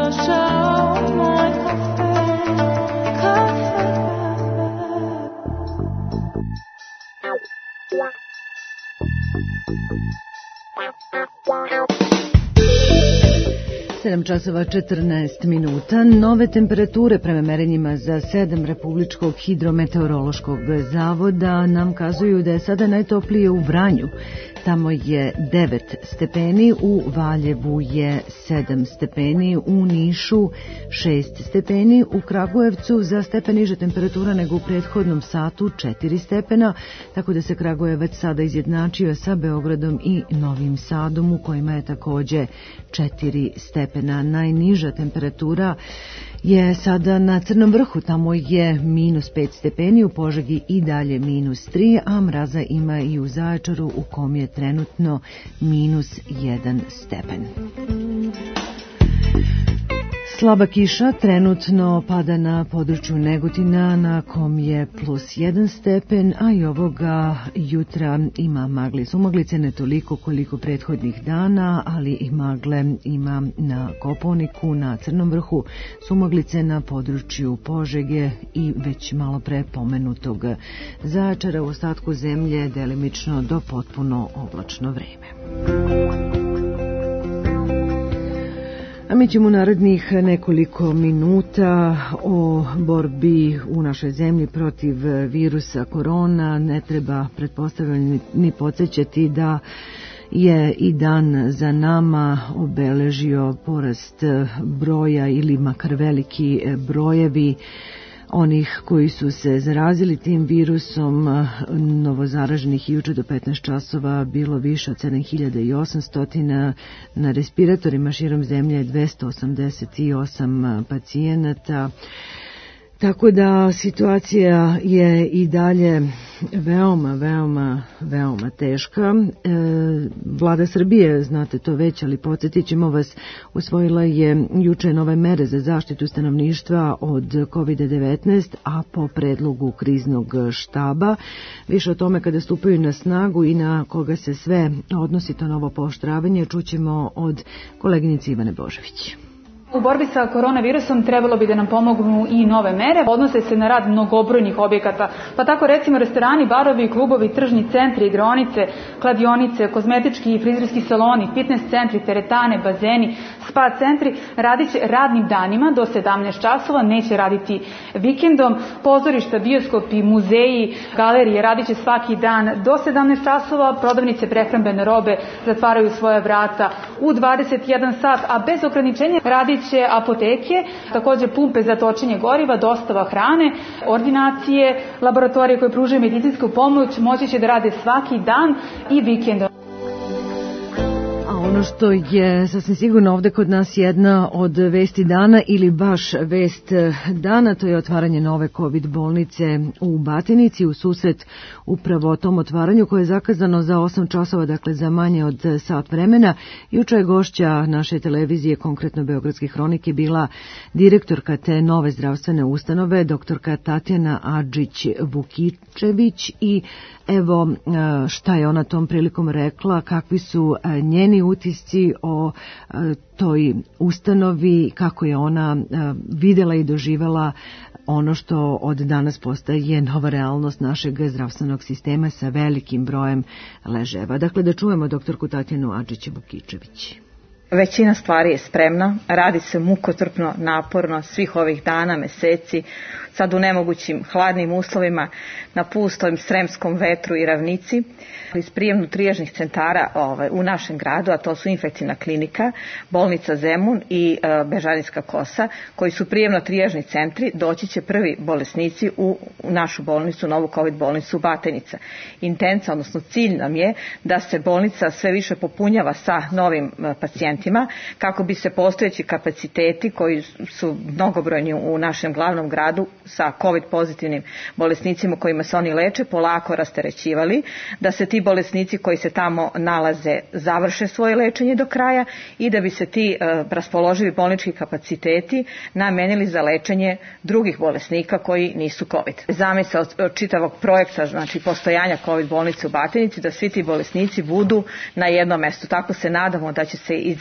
došao moj kafe, kafe, sedam časova četrnaest minuta. Nove temperature prema merenjima za sedam Republičkog hidrometeorološkog zavoda nam kazuju da je sada najtoplije u Vranju. Tamo je devet stepeni, u Valjevu je sedam stepeni, u Nišu šest stepeni, u Kragujevcu za stepen niže temperatura nego u prethodnom satu četiri stepena, tako da se Kragujevac sada izjednačio sa Beogradom i Novim Sadom u kojima je takođe četiri stepena. Najniža temperatura je sada na Crnom vrhu, tamo je minus pet stepeni, u Požegi i dalje minus tri, a mraza ima i u Zaječaru u kom je trenutno minus jedan stepen. Slaba kiša trenutno pada na području Negotina na kom je plus jedan stepen, a i ovoga jutra ima magle i sumaglice, ne toliko koliko prethodnih dana, ali i magle ima na Kopaoniku, na Crnom vrhu, sumaglice na području Požege i već malo pre pomenutog Zaječara. U ostatku zemlje delimično do potpuno oblačno vreme. A mi ćemo u narednih nekoliko minuta o borbi u našoj zemlji protiv virusa korona. Ne treba pretpostavljati ni podsjećati da je i dan za nama obeležio porast broja ili makar veliki brojevi onih koji su se zarazili tim virusom. Novozaraženih juče do petnaest časova bilo više od sedam hiljada osamsto, na respiratorima širom zemlje je dvesta osamdeset osam pacijenata. Tako da situacija je i dalje veoma, veoma, veoma teška. E, Vlada Srbije, znate to već, ali podsjetit ćemo vas, usvojila je juče nove mere za zaštitu stanovništva od kovid devetnaest, a po predlogu kriznog štaba. Više o tome kada stupaju na snagu i na koga se sve odnosi to novo pooštravanje čućemo od koleginice Ivane Božović. U borbi sa koronavirusom trebalo bi da nam pomognu i nove mere. Odnose se na rad mnogobrojnih objekata, pa tako recimo restorani, barovi, klubovi, tržni centri, igraonice, kladionice, kozmetički i frizerski saloni, fitness centri, teretane, bazeni, spa centri radit će radnim danima do sedamnaest časova, neće raditi vikendom. Pozorišta, bioskopi, muzeji, galerije radit će svaki dan do sedamnaest časova. Prodavnice prehrambene robe zatvaraju svoja vrata u dvadeset jedan sat, a bez ograničenja radit će apoteke, također pumpe za točenje goriva, dostava hrane, ordinacije, laboratorije koje pružaju medicinsku pomoć moći će da rade svaki dan i vikendom. Ono što je sasvim sigurno ovde kod nas jedna od vesti dana ili baš vest dana, to je otvaranje nove COVID bolnice u Batinici. U susret upravo tom otvaranju koje je zakazano za osam časova, dakle za manje od sat vremena. Juče je gošća naše televizije, konkretno Beogradske hronike, bila direktorka te nove zdravstvene ustanove, doktorka Tatjana Adžić-Vukičević, i evo šta je ona tom prilikom rekla, kakvi su njeni utisci o toj ustanovi, kako je ona videla i doživela ono što od danas postaje nova realnost našeg zdravstvenog sistema sa velikim brojem leževa. Dakle, da čujemo doktorku Tatjanu Adžić-Vukičević. Većina stvari je spremna, radi se mukotrpno, naporno, svih ovih dana, meseci, sad u nemogućim hladnim uslovima, na pustom sremskom vetru i ravnici. Iz prijemno trijažnih centara ovaj, u našem gradu, a to su infekcijna klinika, bolnica Zemun i e, Bežanijska kosa, koji su prijemno trijažni centri, doći će prvi bolesnici u, u našu bolnicu, novu COVID bolnicu Batenica. Intenca, odnosno cilj nam je da se bolnica sve više popunjava sa novim e, pacijentima, kako bi se postojeći kapaciteti koji su mnogobrojni u našem glavnom gradu sa COVID pozitivnim bolesnicima kojima se oni leče, polako rasterećivali, da se ti bolesnici koji se tamo nalaze završe svoje lečenje do kraja i da bi se ti e, raspoloživi bolnički kapaciteti namenili za lečenje drugih bolesnika koji nisu COVID. Zamisao od čitavog projekta, znači postojanja COVID bolnice u Batinici, da svi ti bolesnici budu na jednom mestu. Tako se nadamo da će se iz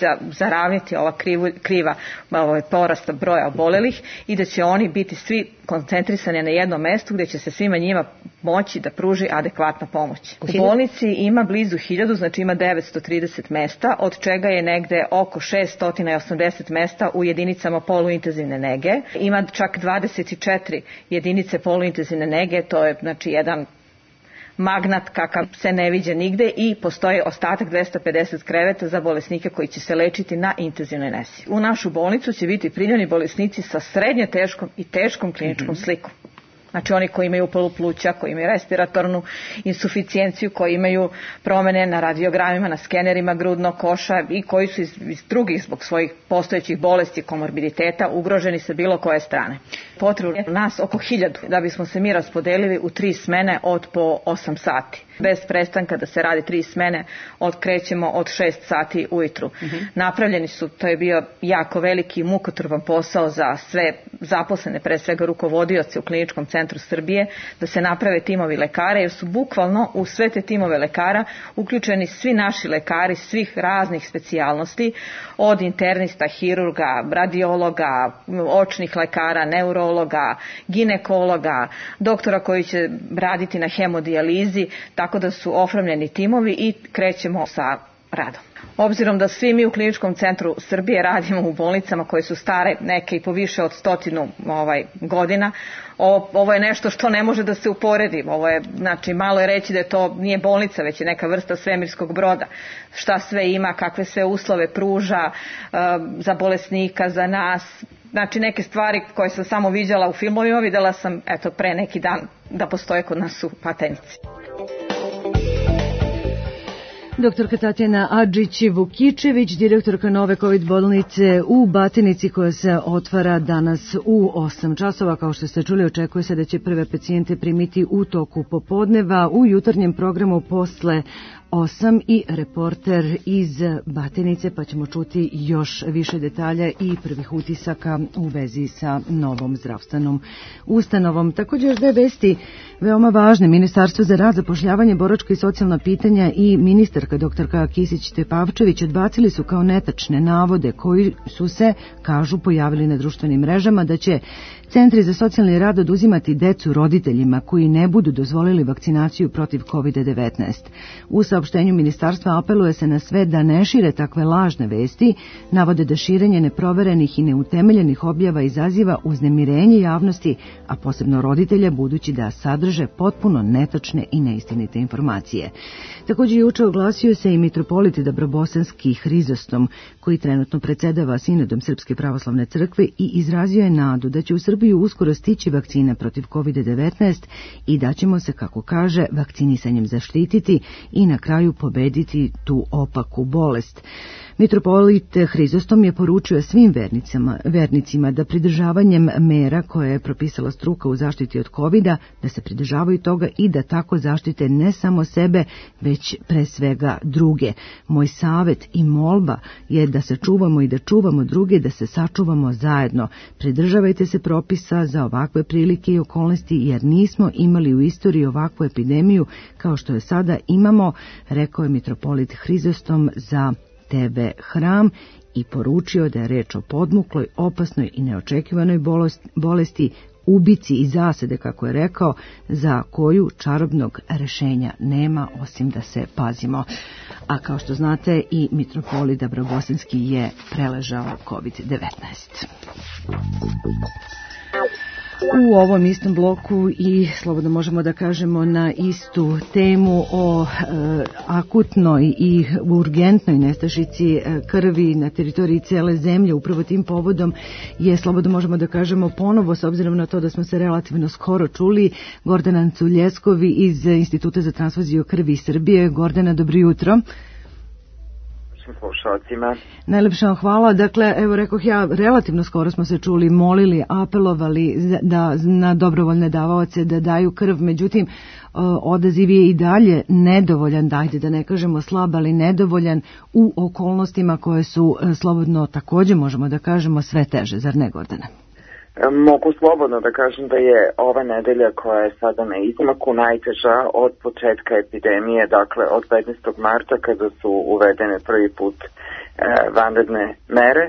za, zaravniti ova krivu, kriva ovaj, porasta broja obolelih i da će oni biti svi koncentrisani na jednom mestu gdje će se svima njima moći da pruži adekvatna pomoć. U bolnici ima blizu hiljadu, znači ima devetsto trideset mesta, od čega je negde oko šessto osamdeset mesta u jedinicama poluintenzivne nege. Ima čak dvadeset četiri jedinice poluintenzivne nege, to je znači jedan magnat kakav se ne viđa nigde i postoji ostatak dvesta pedeset kreveta za bolesnike koji će se lečiti na intenzivnoj nesi. U našu bolnicu će biti primljeni bolesnici sa srednje teškom i teškom kliničkom mm-hmm. slikom. Znači oni koji imaju upalu pluća, koji imaju respiratornu insuficijenciju, koji imaju promene na radiogramima, na skenerima grudnog koša i koji su iz, iz drugih zbog svojih postojećih bolesti, komorbiditeta ugroženi sa bilo koje strane. Potrebno je nas oko hiljadu da bismo se mi raspodelili u tri smene od po osam sati. Bez prestanka da se radi tri smene, odkrećemo od šest sati ujutru. Mm-hmm. Napravljeni su, to je bio jako veliki mukotrpan posao za sve zaposlene, pre svega rukovodioce u Kliničkom centru Srbije, da se naprave timovi lekara, jer su bukvalno u sve te timove lekara uključeni svi naši lekari svih raznih specijalnosti, od internista, hirurga, radiologa, očnih lekara, neurologa, ginekologa, doktora koji će raditi na hemodijalizi, tako da su oformljeni timovi i krećemo sa radom. Obzirom da svi mi u Kliničkom centru Srbije radimo u bolnicama koje su stare neke i po više od stotinu ovaj, godina, ovo, ovo je nešto što ne može da se uporedi. Ovo je, znači, malo je reći da je to nije bolnica, već je neka vrsta svemirskog broda. Šta sve ima, kakve sve uslove pruža uh, za bolesnika, za nas. Znači, neke stvari koje sam samo viđala u filmovima, videla sam eto, pre neki dan da postoje kod nas u Patenici. Doktorka Tatjana Adžić-Vukičević, direktorka nove COVID bolnice u Batinici koja se otvara danas u osam časova. Kao što ste čuli, očekuje se da će prve pacijente primiti u toku popodneva u jutarnjem programu posle osam i reporter iz Batinice, pa ćemo čuti još više detalja i prvih utisaka u vezi sa novom zdravstvenom ustanovom. Također još dve vesti veoma važne. Ministarstvo za rad, zapošljavanje, boračka i socijalna pitanja i ministarka doktorka Kisić-Tepavčević odbacili su kao netačne navode koji su se, kažu, pojavili na društvenim mrežama da će centri za socijalni rad oduzimati decu roditeljima koji ne budu dozvolili vakcinaciju protiv kovid devetnaest. U saopštenju ministarstva apeluje se na sve da ne šire takve lažne vesti, navode da širenje neproverenih i neutemeljenih objava izaziva uznemirenje javnosti, a posebno roditelja, budući da sadrže potpuno netačne i neistinite informacije. Također juče oglasio se i mitropolit Dabrobosanski Hrizostom, koji trenutno predsedava sinodom Srpske pravoslavne crkve, i izrazio je nadu da će u Srbiju uskoro stići vakcina protiv kovid devetnaest i da ćemo se, kako kaže, vakcinisanjem zaštititi i na kraju pobediti tu opaku bolest. Mitropolit Hrizostom je poručio svim vernicama, vernicima da pridržavanjem mera koje je propisala struka u zaštiti od kovida, da se pridržavaju toga i da tako zaštite ne samo sebe, već pre svega druge. Moj savjet i molba je da se čuvamo i da čuvamo druge, da se sačuvamo zajedno. Pridržavajte se propisa za ovakve prilike i okolnosti, jer nismo imali u istoriji ovakvu epidemiju kao što je sada imamo, rekao je mitropolit Hrizostom za te ve Hram i poručio da je reč o podmukloj, opasnoj i neočekivanoj bolesti, ubici i zasede, kako je rekao, za koju čarobnog rešenja nema osim da se pazimo. A kao što znate, i mitropolit Dabrobosanski je preležao kovid devetnaest. U ovom istom bloku i slobodno možemo da kažemo na istu temu o e, akutnoj i urgentnoj nestašici krvi na teritoriji cele zemlje. Upravo tim povodom je, slobodno možemo da kažemo ponovo, s obzirom na to da smo se relativno skoro čuli, Gordana Culjeskovi iz Instituta za transfuziju krvi Srbije. Gordana, dobro jutro. Slušalcima. Najlepša hvala. Dakle, evo rekoh ja, relativno skoro smo se čuli, molili, apelovali da, na dobrovoljne davaoce da daju krv, međutim odaziv je i dalje nedovoljan, dajte da ne kažemo slab, ali nedovoljan u okolnostima koje su, slobodno također možemo da kažemo, sve teže, zar ne, Gordana? Mogu slobodno da kažem da je ova nedelja koja je sada na izmaku najteža od početka epidemije, dakle od petnaestog marta kada su uvedene prvi put vanredne mere.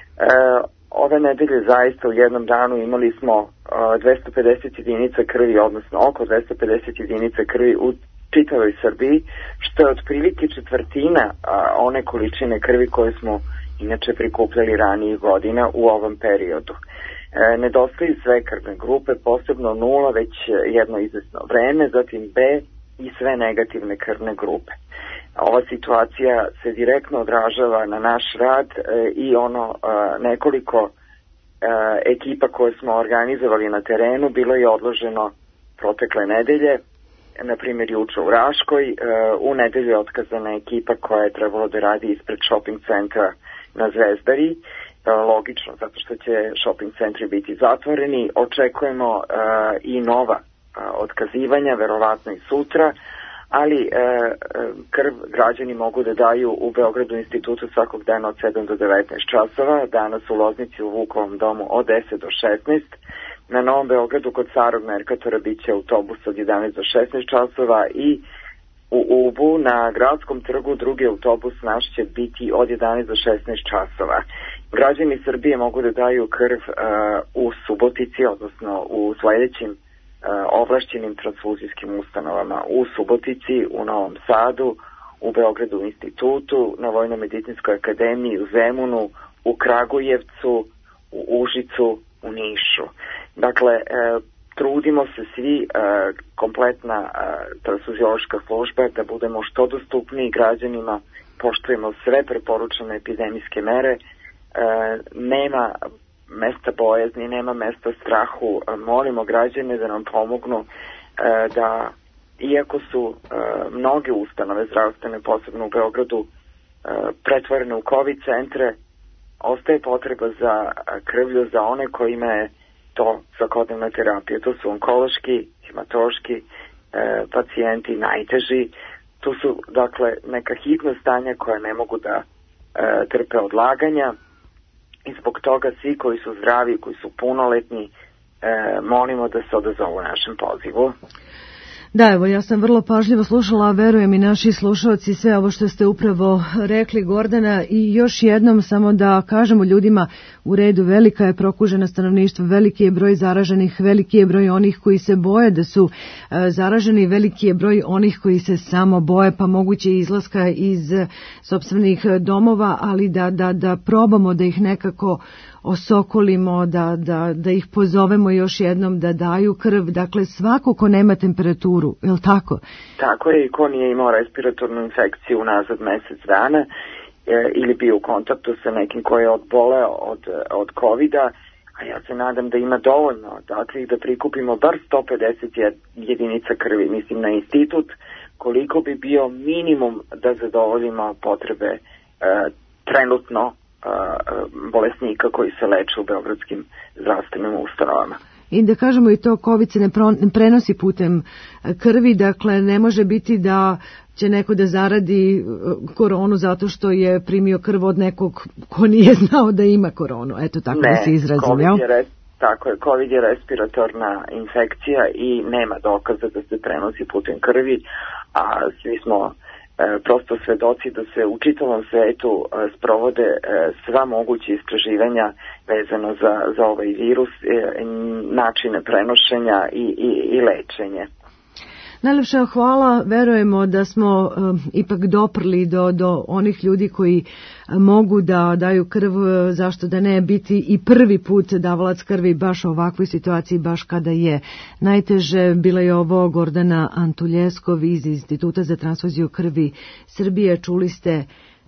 Ove nedelje zaista u jednom danu imali smo dvesta pedeset jedinica krvi, odnosno oko dvesta pedeset jedinica krvi u čitavoj Srbiji, što je otprilike četvrtina one količine krvi koje smo inače prikupljali ranijih godina u ovom periodu. E, nedostaju sve krvne grupe, posebno nula već jedno izvesno vreme, zatim B i sve negativne krvne grupe. Ova situacija se direktno odražava na naš rad e, i ono e, nekoliko e, ekipa koje smo organizovali na terenu bilo je odloženo protekle nedelje, na primjer juče u Raškoj, e, u nedelju je otkazana ekipa koja je trebalo da radi ispred shopping centra na Zvezdari, logično, zato što će shopping centri biti zatvoreni. Očekujemo uh, i nova uh, otkazivanja, verovatno i sutra, ali uh, krv građani mogu da daju u Beogradu institutu svakog dana od sedam do devetnaest časova, danas u Loznici u Vukovom domu od deset do šesnaest, na Novom Beogradu kod Starog Merkatora bit će autobus od jedanaest do šesnaest časova i u Ubu na Gradskom trgu drugi autobus naš će biti od jedanaest do šesnaest časova. Građani Srbije mogu da daju krv uh, u Subotici, odnosno u sledećim uh, ovlašćenim transfuzijskim ustanovama u Subotici, u Novom Sadu, u Beogradu u institutu, na Vojno-medicinskoj akademiji, u Zemunu, u Kragujevcu, u Užicu, u Nišu. Dakle, uh, trudimo se svi, uh, kompletna uh, transfuziološka služba, da budemo što dostupniji građanima, poštujemo sve preporučene epidemijske mere, uh, nema mesta bojazni, nema mesta strahu, uh, molimo građane da nam pomognu uh, da, iako su uh, mnoge ustanove zdravstvene, posebno u Beogradu, uh, pretvorene u COVID centre, ostaje potreba za krvlju za one kojima je to svakodnevna terapija. To su onkološki, hematološki e, pacijenti, najteži. Tu su, dakle, neka hitna stanja koja ne mogu da e, trpe odlaganja i zbog toga svi koji su zdravi, koji su punoletni, e, molimo da se odazovu našem pozivu. Da, evo, ja sam vrlo pažljivo slušala, a verujem i naši slušalci sve ovo što ste upravo rekli, Gordana, i još jednom samo da kažemo ljudima, u redu, velika je prokužena stanovništvo, veliki je broj zaraženih, veliki je broj onih koji se boje da su e, zaraženi, veliki je broj onih koji se samo boje, pa moguće izlaska iz e, sopstvenih domova, ali da, da, da probamo da ih nekako osokolimo, da, da, da ih pozovemo još jednom da daju krv. Dakle, svako ko nema temperaturu, je li tako? Tako je, i ko nije imao respiratornu infekciju nazad mesec dana e, ili bio u kontaktu sa nekim ko je odboleo od, od kovida, a ja se nadam da ima dovoljno, dakle, da prikupimo bar sto pedeset jedinica krvi, mislim na institut, koliko bi bio minimum da zadovoljimo potrebe e, trenutno bolesnika koji se leče u beogradskim zdravstvenim ustanovama. I da kažemo i to, COVID se ne prenosi putem krvi, dakle ne može biti da će neko da zaradi koronu zato što je primio krv od nekog ko nije znao da ima koronu. Eto, tako ne, da se izrazim, jel? Res, tako je, COVID je respiratorna infekcija i nema dokaza da se prenosi putem krvi, a svi smo E, prosto svedoci da se u čitavom svetu e, sprovode e, sva moguće istraživanja vezano za, za ovaj virus, e, načine prenošenja i, i, i lečenje. Najlepša hvala, verujemo da smo um, ipak doprli do, do onih ljudi koji mogu da daju krv, zašto da ne biti i prvi put davalac krvi baš u ovakvoj situaciji, baš kada je najteže. Bila je ovo Gordana Antuljeskov iz Instituta za transfuziju krvi Srbije. Čuli ste,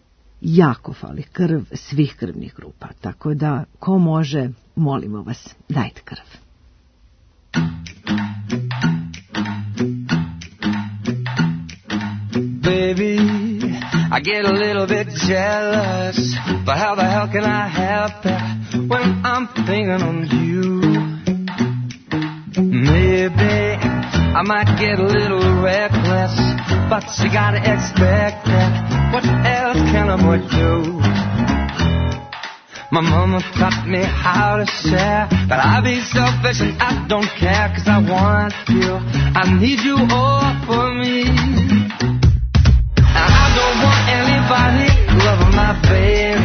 jako fali krv svih krvnih grupa, tako da ko može, molimo vas, dajte krv. Baby, I get a little bit jealous, but how the hell can I help it when I'm thinking on you? Maybe I might get a little reckless, but you gotta expect it. What else can a boy do? My mama taught me how to share, but I be selfish and I don't care, 'cause I want you, I need you all for me. I don't want anybody loving my baby.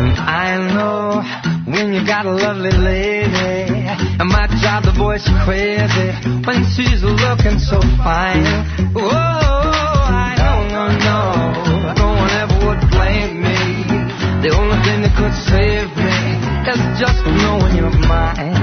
And I know when you got a lovely lady, it might drive the boys crazy when she's looking so fine. Oh, I know, no, no, no one ever would blame me. The only thing that could save me is just knowing you're mine.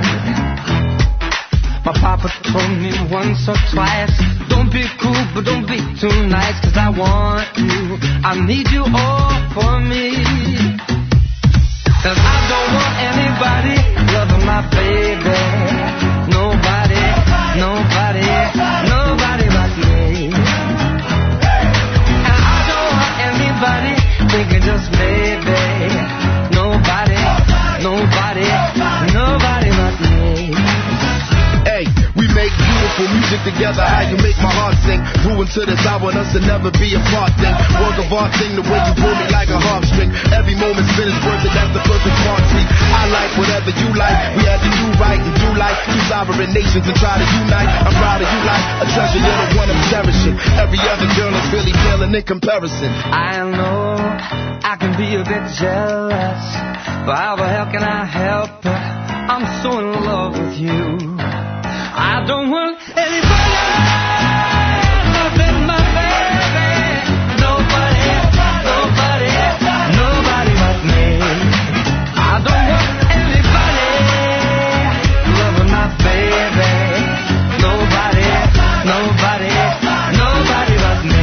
My papa told me once or twice, don't be cruel, but don't be too nice, 'cause I want you, I need you all for me. 'Cause I don't want anybody loving my baby. Nobody, nobody, nobody but me. And I don't want anybody thinking just maybe. Nobody, nobody, nobody but me. Hey, we make beautiful music together, how you make my heart sing. Brewing to this, I want us to never be apart thing. Work of art thing, the way you pull me like a harp string. Every moment's finished worth it, that's the perfect part. See, I like whatever you like. We had to do right and do like two sovereign nations and try to unite. I'm proud of you like a treasure, you're the one I'm cherishing. Every other girl is really feeling in comparison. I know I can be a bit jealous, but how the hell can I help it? I'm so in love with you. I don't want anybody loving my baby. Nobody, nobody, nobody but me. I don't want anybody loving my baby. Nobody, nobody, nobody but me.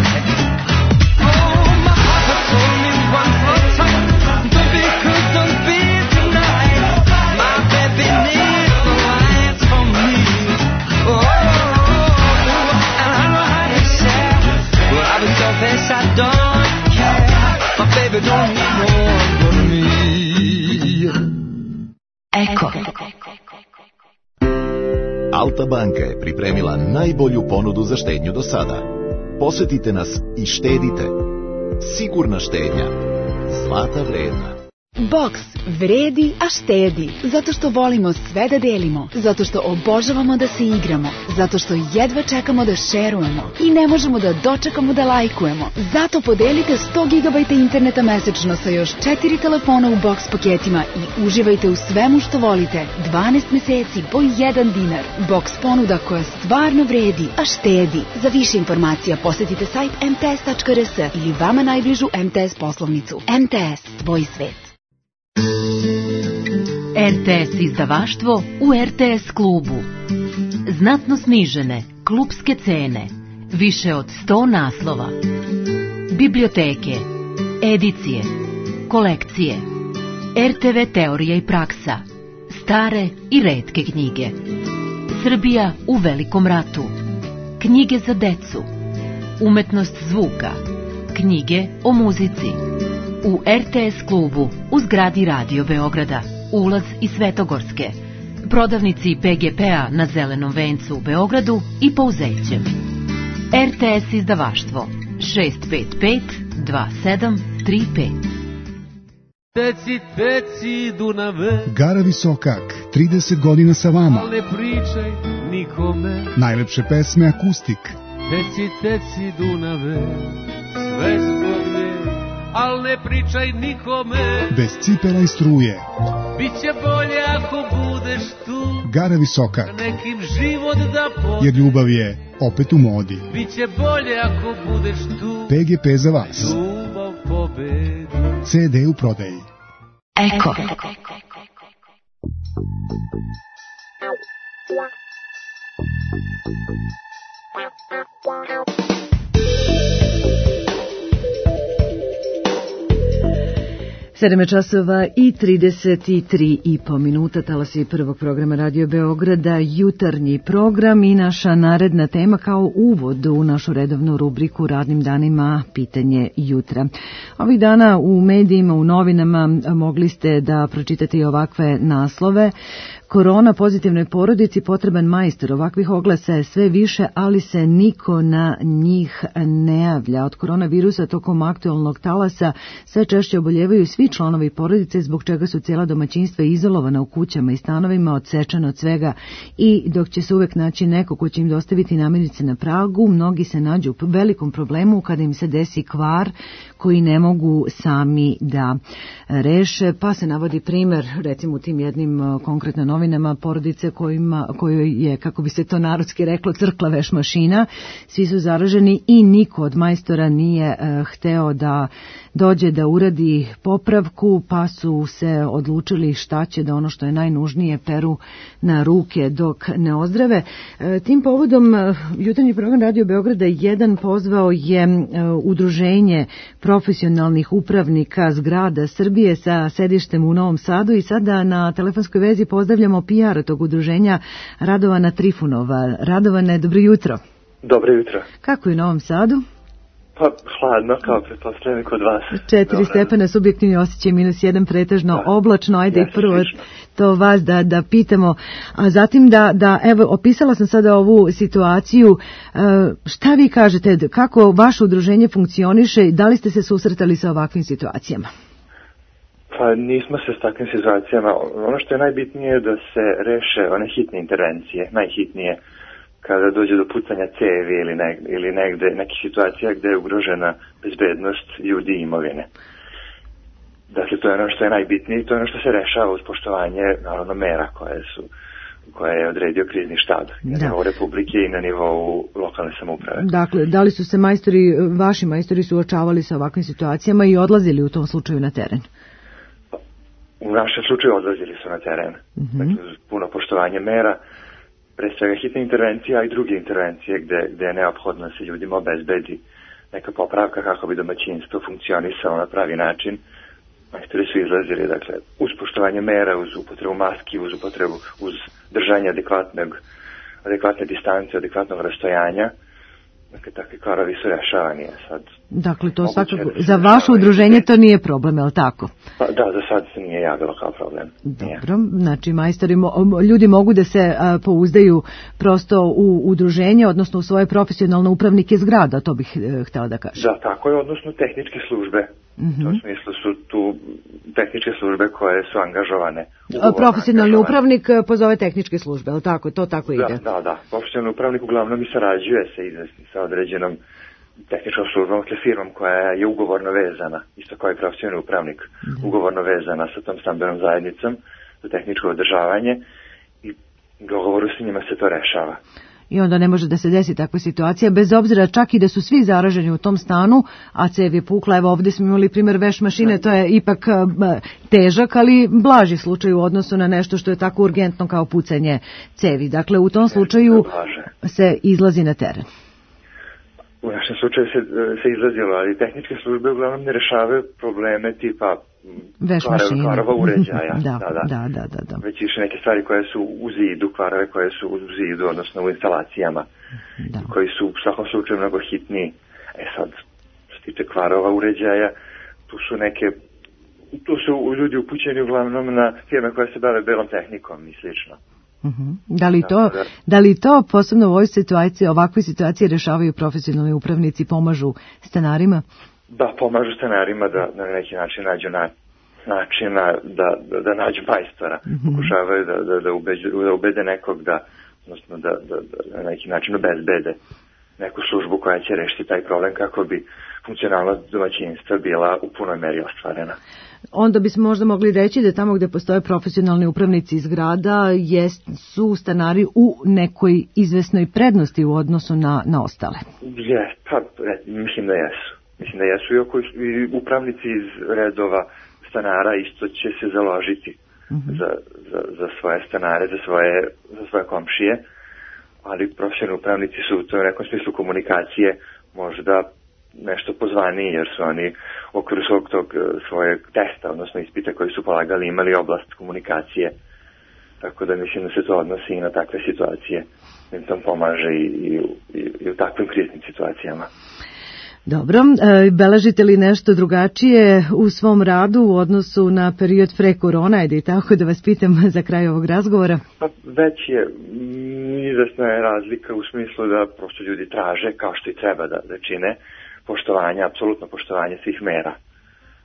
Oh, my papa told me one more time, don't be cruel, don't be tonight. My baby needs the lights from me. Oh, and I know how to share, but I've been so face I don't care. My baby don't need no one but me. Eko. Alta banka je pripremila najbolju ponudu za štednju do sada. Posetite nas i štedite. Sigurna štednja. Zlata vredna. Boks vredi, a štedi. Zato što volimo sve da delimo. Zato što obožavamo da se igramo. Zato što jedva čekamo da šerujemo. I ne možemo da dočekamo da lajkujemo. Zato podelite sto gigabajta interneta mesečno sa još četiri telefona u boks paketima i uživajte u svemu što volite. dvanaest meseci po jedan dinar. Boks ponuda koja stvarno vredi, a štedi. Za više informacija posetite sajt em te es tačka er es ili vama najbližu em te es poslovnicu. em te es, tvoj svet. er te es izdavaštvo u er te es klubu. Znatno snižene klubske cene. Više od sto naslova. Biblioteke, edicije, kolekcije, er te ve teorija i praksa, stare i retke knjige. Srbija u velikom ratu. Knjige za decu. Umetnost zvuka. Knjige o muzici. U er te es klubu u zgradi Radio Beograda. Ulaz iz Svetogorske. Prodavnici pe ge pe-a na Zelenom vencu u Beogradu i Pouzećem. er te es izdavaštvo šest pet pet dva sedam tri pet. Teci, teci, Dunave. Gara Visokak, trideset godina sa vama. Al ne pričaj nikome. Najlepše pesme akustik. Teci, teci, Dunave. Sve zbog nje, al ne pričaj nikome. Bez cipela i struje. Biće bolje ako budeš tu. Gara Visokak. Nekim život da pobedi. Jer ljubav je opet u modi. Biće bolje ako budeš tu. pe ge pe za vas. Ljubav pobedi. ce de u prodaji. Eko. Sedam časova i trideset tri i po minuta, talasi prvog programa Radio Beograda, jutarnji program i naša naredna tema kao uvod u našu redovnu rubriku Radnim danima pitanje jutra. Ovih dana u medijima, u novinama mogli ste da pročitate i ovakve naslove. Korona pozitivnoj porodici potreban majstor. Ovakvih oglasa je sve više, ali se niko na njih ne javlja. Od koronavirusa tokom aktualnog talasa sve češće oboljevaju svi članovi porodice, zbog čega su cijela domaćinstva izolovana u kućama i stanovima, odsečena od svega, i dok će se uvek naći neko ko će im dostaviti namirnice na pragu, mnogi se nađu u velikom problemu kada im se desi kvar koji ne mogu sami da reše, pa se navodi primer, recimo u tim jednim konkretno novinama, porodice kojima, kojoj je, kako bi se to narodski reklo, crkla veš mašina, svi su zaraženi i niko od majstora nije uh, hteo da dođe da uradi popravku, pa su se odlučili šta će, da ono što je najnužnije peru na ruke dok ne ozdrave. E, tim povodom uh, jutarnji program Radio Beograda jedan pozvao je uh, udruženje profesionalnih upravnika zgrada Srbije sa sedištem u Novom Sadu i sada na telefonskoj vezi pozdravljamo P R tog udruženja Radovana Trifunova. Radovane, dobro jutro. Dobro jutro. Kako je u Novom Sadu? Pa hladno, kao pretpostavljam kod vas. Četiri Dobre. stepena, subjektivni osjećaj, minus jedan, pretežno da. Oblačno. Ajde i prvo to vas da, da pitamo. A zatim da, da, evo, opisala sam sada ovu situaciju. Šta vi kažete, kako vaše udruženje funkcioniše i da li ste se susretali sa ovakvim situacijama? Pa nismo se s takvim situacijama. Ono što je najbitnije je da se reše one hitne intervencije, najhitnije, kada dođe do pucanja cevi ili, ne, ili negde, nekih situacija gde je ugrožena bezbednost ljudi i imovine. Dakle, to je ono što je najbitnije i to je ono što se rešava uz poštovanje, naravno, mera koje su koje je odredio krizni štab na da. nivou Republike i na nivou lokalne samouprave. Dakle, da li su se majstori, vaši majstori suočavali sa ovakvim situacijama i odlazili u tom slučaju na teren? U našem slučaju odlazili su na teren. Mm-hmm. Dakle, uz puno poštovanje mera, pre svega hitne intervencije, a i druge intervencije gde, gde je neophodno da se ljudima obezbedi neka popravka kako bi domaćinstvo funkcionisalo na pravi način. Majstori su izlazili, dakle, uz poštovanje mera, uz upotrebu maski, uz upotrebu, uz držanje adekvatnog, adekvatne distance, adekvatnog rastojanja. Dakle, takvi kvarovi su rešavani. Sad, dakle, to svakako, za vaše udruženje to nije problem, je li tako? Pa, da, za sad se nije javilo kao problem. Dobro, nije. Znači majstori, ljudi mogu da se a, pouzdaju prosto u udruženje, odnosno u svoje profesionalne upravnike zgrada, to bih e, htjela da kažem. Da, tako je, odnosno tehničke službe. Mm-hmm. U tom smislu su tu tehničke službe koje su angažovane. Profesionalni angažovane. Upravnik pozove tehničke službe, ali tako, to tako ide? Da, da, da. Profesionalni upravnik uglavnom i sarađuje se izvesni sa određenom tehničkom službom, dakle firmom koja je ugovorno vezana, isto kao i profesionalni upravnik, mm-hmm. ugovorno vezana sa tom stambenom zajednicom za tehničko održavanje i dogovoru s njima se to rešava. I onda ne može da se desi takva situacija, bez obzira čak i da su svi zaraženi u tom stanu, a cev je pukla. Evo ovdje smo imali primjer veš mašine, to je ipak težak, ali blaži slučaj u odnosu na nešto što je tako urgentno kao pucanje cevi. Dakle, u tom slučaju se izlazi na teren. U našem slučaju se, se izlazilo, ali tehničke službe uglavnom ne rešavaju probleme tipa kvarova uređaja. da, da, da, da, da, da. Već više neke stvari koje su u zidu, kvarove koje su u zidu, odnosno u instalacijama, da. Koji su u svakom slučaju mnogo hitniji. E sad, što se tiče kvarova uređaja, tu su neke, tu su ljudi upućeni uglavnom na firme koje se bave belom tehnikom i slično. Uh-huh. Da li to, da li to posebno u ovoj situaciji, ovakve situacije rešavaju profesionalni upravnici, pomažu stanarima? Da, pomažu stanarima da na neki način nađu na, načina da, da, da nađu majstora. Uh-huh. Pokušavaju da, da, da, ubeđu, da ubede nekog da, odnosno da, da, da na neki način obezbede neku službu koja će rešiti taj problem kako bi funkcionalnost domaćinstva bila u punoj meri ostvarena. Onda bismo možda mogli reći da tamo gde postoje profesionalni upravnici iz grada jest, su stanari u nekoj izvesnoj prednosti u odnosu na, na ostale. Je, pa mislim da jesu. Mislim da jesu i, oko, i upravnici iz redova stanara isto će se založiti uh-huh. za, za, za svoje stanare, za svoje, za svoje komšije, ali profesionalni upravnici su u tom nekom smislu komunikacije možda nešto pozvaniji, jer su oni u okviru svog tog svojeg testa, odnosno ispita koji su polagali, imali oblast komunikacije. Tako da mislim da se to odnosi i na takve situacije. Im tom pomaže i, i, i, i u takvim kriznim situacijama. Dobro, e, beležite li nešto drugačije u svom radu u odnosu na period pre korona, ajde i tako da vas pitam za kraj ovog razgovora? Pa već je, izvesna je razlika u smislu da prosto ljudi traže, kao što i treba da, da čine, poštovanje, apsolutno poštovanje svih mera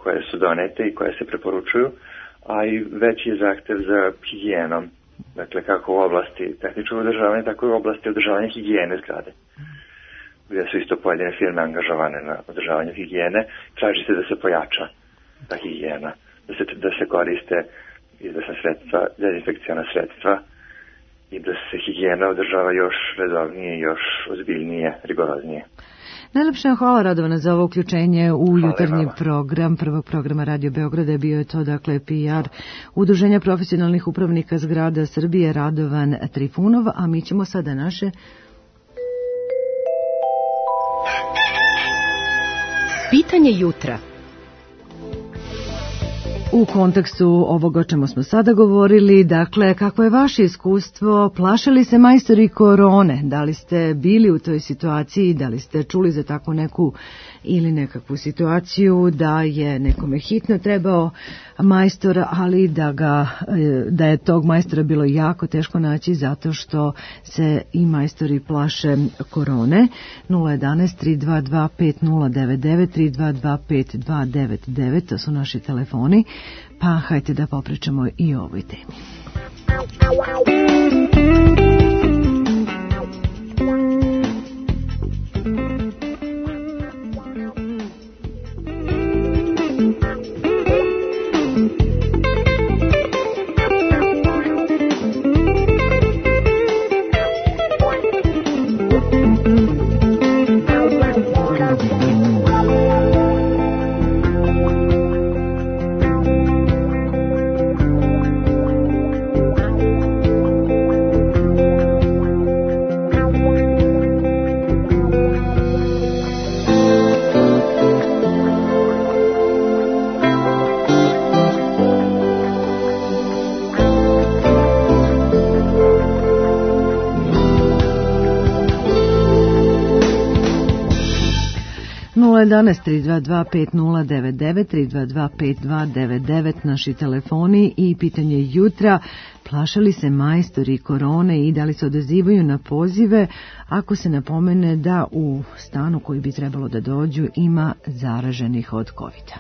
koje su donete i koje se preporučuju, a i veći je zahtev za higijenom. Dakle, kako u oblasti tehničkog održavanja, tako i u oblasti održavanja higijene zgrade. Gdje su isto pojedine firme angažovane na održavanju higijene, traži se da se pojača ta higijena, da se, da se koriste izvesna sredstva, dezinfekcijona sredstva i da se higijena održava još redovnije, još ozbiljnije, rigoroznije. Najlepša hvala, Radovana, za ovo uključenje u jutarnji program prvog programa Radio Beograda. Bio je to, dakle, P R Udruženja profesionalnih upravnika zgrada Srbije, Radovan Trifunov, a mi ćemo sada naše pitanje jutra. U kontekstu ovoga o čemu smo sada govorili, dakle, kako je vaše iskustvo, plašili se majstori korone, da li ste bili u toj situaciji, da li ste čuli za takvu neku ili nekakvu situaciju da je nekome hitno trebao majstor, ali da, ga, da je tog majstora bilo jako teško naći zato što se i majstori plaše korone. nula jedanaest tri dva dva pet nula devet devet tri dva dva pet dva devet devet, to su naši telefoni, pa hajte da popričamo i o ovoj temi. nula jedanaest tri dva dva pet nula devet devet tri dva dva pet dva devet devet naši telefoni i pitanje jutra: plašali se majstori korone i da li se odazivaju na pozive ako se napomene da u stanu koji bi trebalo da dođu ima zaraženih od kovida?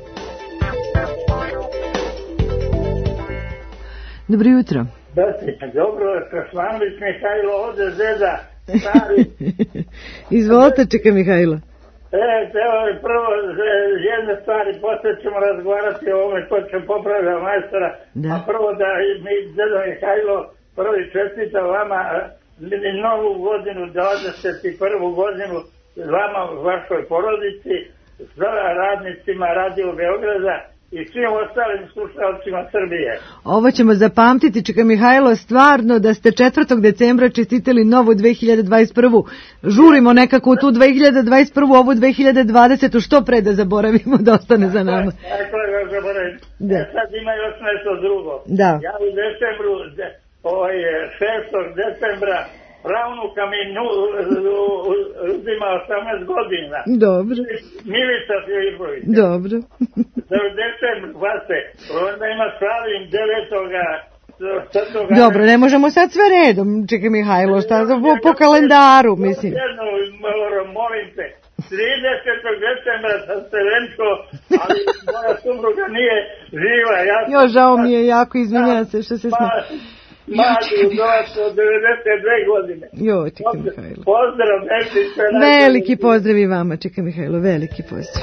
Dobro jutro. Dobro, Kašmanović Mihajlo, ovde Zeda, stari. Izvolite, čeka Mihajlo. E, evo, prvo, jedne stvari, posle ćemo razgovarati o ovome ko će popravljati majstora. Da. A prvo da mi, Zeda Mihajlo, prvi čestita vama novu godinu, dvadeset prvu godinu, vama, vašoj porodici, radnicima Radio Beograda i svim ostalim slušalcima Srbije. Ovo ćemo zapamtiti, čeka Mihajlo, stvarno da ste četvrtog decembra čestitali novu dve hiljade dvadeset prvu. Žurimo nekako u tu dve hiljade dvadeset prvu, ovu dve hiljade dvadesetu, što pre da zaboravimo, da ostane za nama. Tako je da zaboravim. Da. E, sad ima još nešto drugo. Da. Ja u decembru, ovaj, šestog decembra, pravnuka mi nu, uzima osamnaest godina. Dobro. Milica Filipović. Dobro. Da u decembru, vase, onda ima slavim devetoga. Dobro, ne možemo sad sve redom, čekaj Mihajlo, šta za po, po kalendaru, mislim. Jedno, molim te, tridesetog decembra sam se venčao, ali moja supruga nije živa. Ja jo, žao mi je, jako izvinjam se što se sna... Mladi u Novac od devedeset dve godine. Jo, čekaj Mihajlo. Pozdrav, neki sve. Veliki pozdrav i vama, čekaj Mihajlo, veliki pozdrav.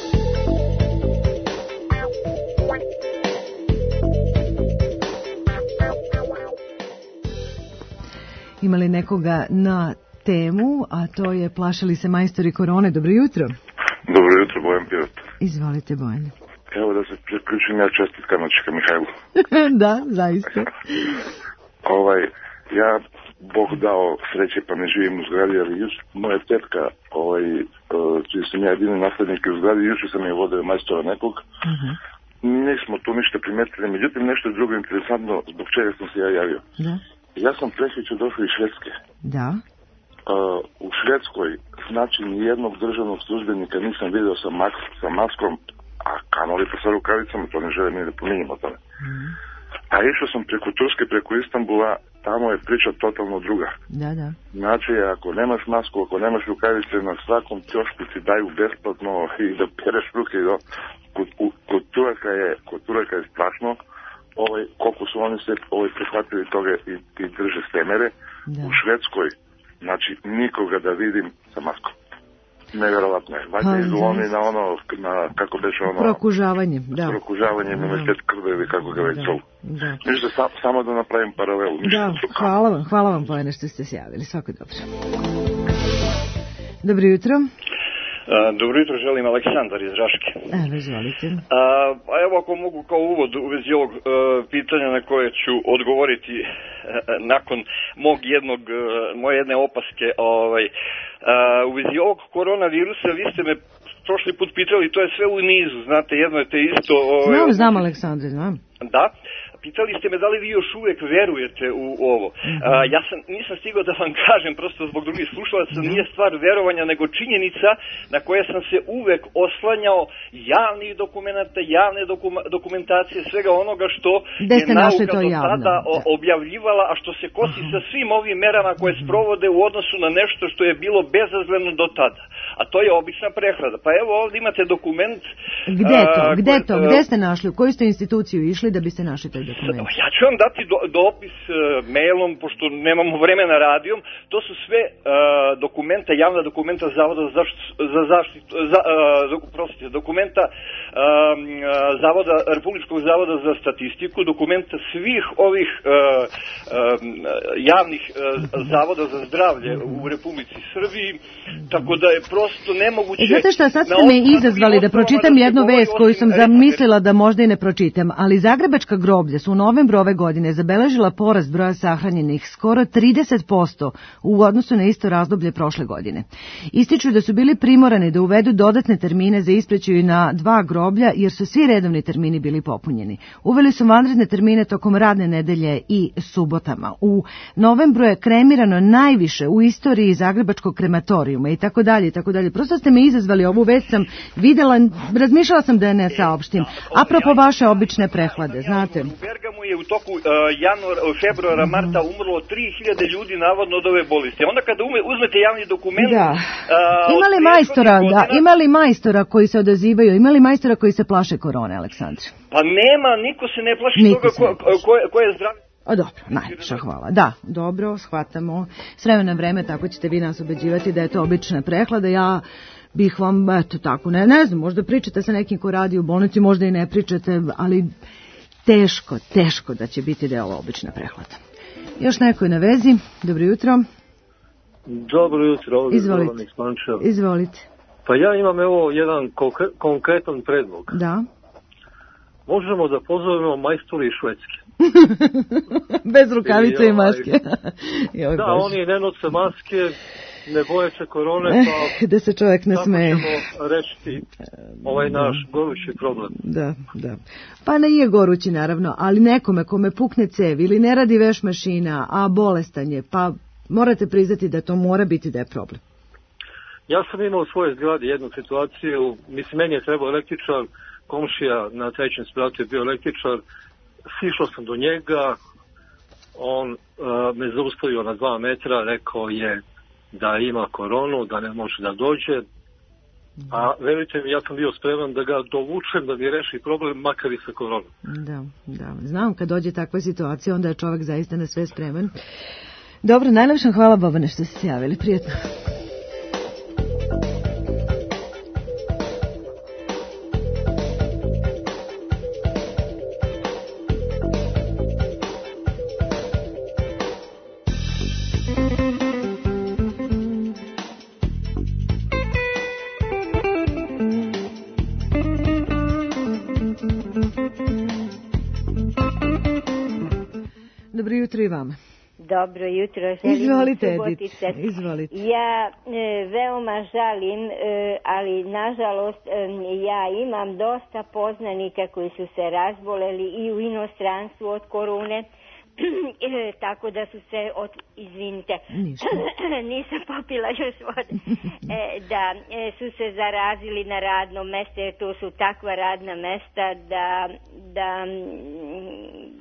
Imali nekoga na temu, a to je plašili se majstori korone. Dobro jutro. Dobro jutro, Bojan Pirot. Izvolite, Bojan. Evo da se priključim ja čestitkama čeka Mihajlu. Da, zaista. Ovaj, ja, Bog dao sreće pa ne živim u zgradi, ali juč, moja tetka, ovaj, čiji sam ja jedini naslednik u zgradi, juče sam je vodio majstora nekog. Uh-huh. Nismo tu ništa primetili, međutim nešto je drugo interesantno, zbog čega sam se ja javio. Da. Ja sam presjeću došao iz Švedske. Da. Uh, u Švedskoj, znači nijednog državnog službenika nisam vidio sa, mas, sa maskom, a kamoli pa sa rukavicama, to ne želim ni da pominjem o tome. Mm. A išao sam preko Turske, preko Istanbula, tamo je priča totalno druga. Da, da. Znači, ako nemaš masku, ako nemaš rukavice, na svakom ćošku ti daju besplatno i da pereš ruke. I do... kod, u, kod, Turaka je, kod Turaka je strašno ovaj, koliko su oni se ovaj, prihvatili toga i, i drže stemere. Da. U Švedskoj, znači, nikoga da vidim sa maskom. Nevjerovatno je. Valjda idu oni na ono, na, kako beše ono... Prokužavanje, da. Prokužavanje, imunitet krve ili kako ga već zovu. Da. Ništa, sam, samo da napravim paralelu. Da, hvala vam, hvala vam Bojane što ste se javili. Svako dobro. Dobro jutro. Uh, dobro jutro, želim Aleksandar iz Raške. Evo, izvolite. Uh, evo, ako mogu kao uvod u vezi ovog uh, pitanja na koje ću odgovoriti uh, nakon mog jednog, uh, moje jedne opaske, ovaj, uh, u vezi ovog koronavirusa, vi ste me prošli put pitali, to je sve u nizu, znate, jedno je te isto... Ovaj, znam, znam, Aleksandre, znam. Da. Pitali ste me da li vi još uvijek verujete u ovo. Mm-hmm. A, ja sam, nisam stigao da vam kažem, prosto zbog drugih slušalaca, mm-hmm. nije stvar verovanja, nego činjenica na koje sam se uvek oslanjao javnih dokumenta, javne dokum- dokumentacije, svega onoga što je nauka do tada o- objavljivala, a što se kosi uh-huh. sa svim ovim merama koje mm-hmm. sprovode u odnosu na nešto što je bilo bezazleno do tada. A to je obična prehrada. Pa evo ovdje imate dokument... Gde to? A, Gde koje, to? Gde ste našli? U koju ste instituciju išli da biste našli taj dokument? Ja ću vam dati do, dopis uh, mailom, pošto nemamo vremena radijom. To su sve uh, dokumenta, javna dokumenta Zavoda za zaštitu, za zaštitu za, uh, prostite, dokumenta um, Zavoda, Republičkog zavoda za statistiku, dokumenta svih ovih uh, um, javnih uh, zavoda za zdravlje u Republici Srbiji, tako da je prosto nemoguće... E, znate šta, sad ste me izazvali da pročitam jednu vest koju sam zamislila da možda i ne pročitam, ali zagrebačka groblja su u novembru ove godine zabeležila porast broja sahranjenih skoro trideset posto u odnosu na isto razdoblje prošle godine. Ističu da su bili primorani da uvedu dodatne termine za ispraćaj na dva groblja jer su svi redovni termini bili popunjeni. Uveli su vanredne termine tokom radne nedelje i subotama. U novembru je kremirano najviše u istoriji zagrebačkog krematorijuma i tako dalje i tako dalje. Prosto ste me izazvali, ovu vest sam videla, razmišljala sam da je ne saopštim. Apropo vaše obične prehlade, znate. U Bergamu je u toku uh, januar, februara, marta umrlo tri hiljade ljudi navodno od ove bolesti. Onda kada ume, uzmete javni dokument... Da. Uh, imali majstora, da, imali majstora koji se odazivaju, imali majstora koji se plaše korone, Aleksandre? Pa nema, niko se ne plaši niko toga ko, ko, ko je zdrav. O, dobro, najviše hvala. Da, dobro, shvatamo. S vremena vreme tako ćete vi nas ubeđivati da je to obična prehlada. Ja bih vam, eto tako, ne, ne znam, možda pričate sa nekim ko radi u bolnici, možda i ne pričate, ali teško, teško da će biti deo obična prehlada. Još neko je na vezi. Dobro jutro. Dobro jutro, ovdje Izvolite. Izvolite. Pa ja imam evo jedan konkre- konkretan predlog. Da. Možemo da pozovemo majstori iz Švedske. Bez rukavice i, i maske. Ovaj, da, Bože. Oni ne nose maske, ne boje se korone, pa... da se čovjek ne smeje. Tako ćemo rešiti ovaj naš gorući problem. Da, da. Pa nije gorući, naravno, ali nekome kome pukne cev ili ne radi veš mašina, a bolestan je, pa morate priznati da to mora biti da je problem. Ja sam imao u svojoj zgradi jednu situaciju, mislim, meni je trebao električar, komšija na trećem spratu je bio električar, sišao sam do njega, on uh, me zaustavio na dva metra, rekao je da ima koronu, da ne može da dođe, a verujte mi, ja sam bio spreman da ga dovučem, da mi reši problem, makar i sa koronom. Da, da, znam, kad dođe takva situacija, onda je čovjek zaista na sve spreman. Dobro, najlepša hvala Bobane što ste se javili, prijetno. Dobro jutro i vama. Dobro jutro, želim Izvolite, Edice, izvolite. Ja e, veoma žalim, e, ali nažalost e, ja imam dosta poznanika koji su se razboleli i u inostranstvu od korone, e, tako da su se, od, izvinite, nisam popila još vode, e, da e, su se zarazili na radnom mjestu, to su takva radna mjesta da... da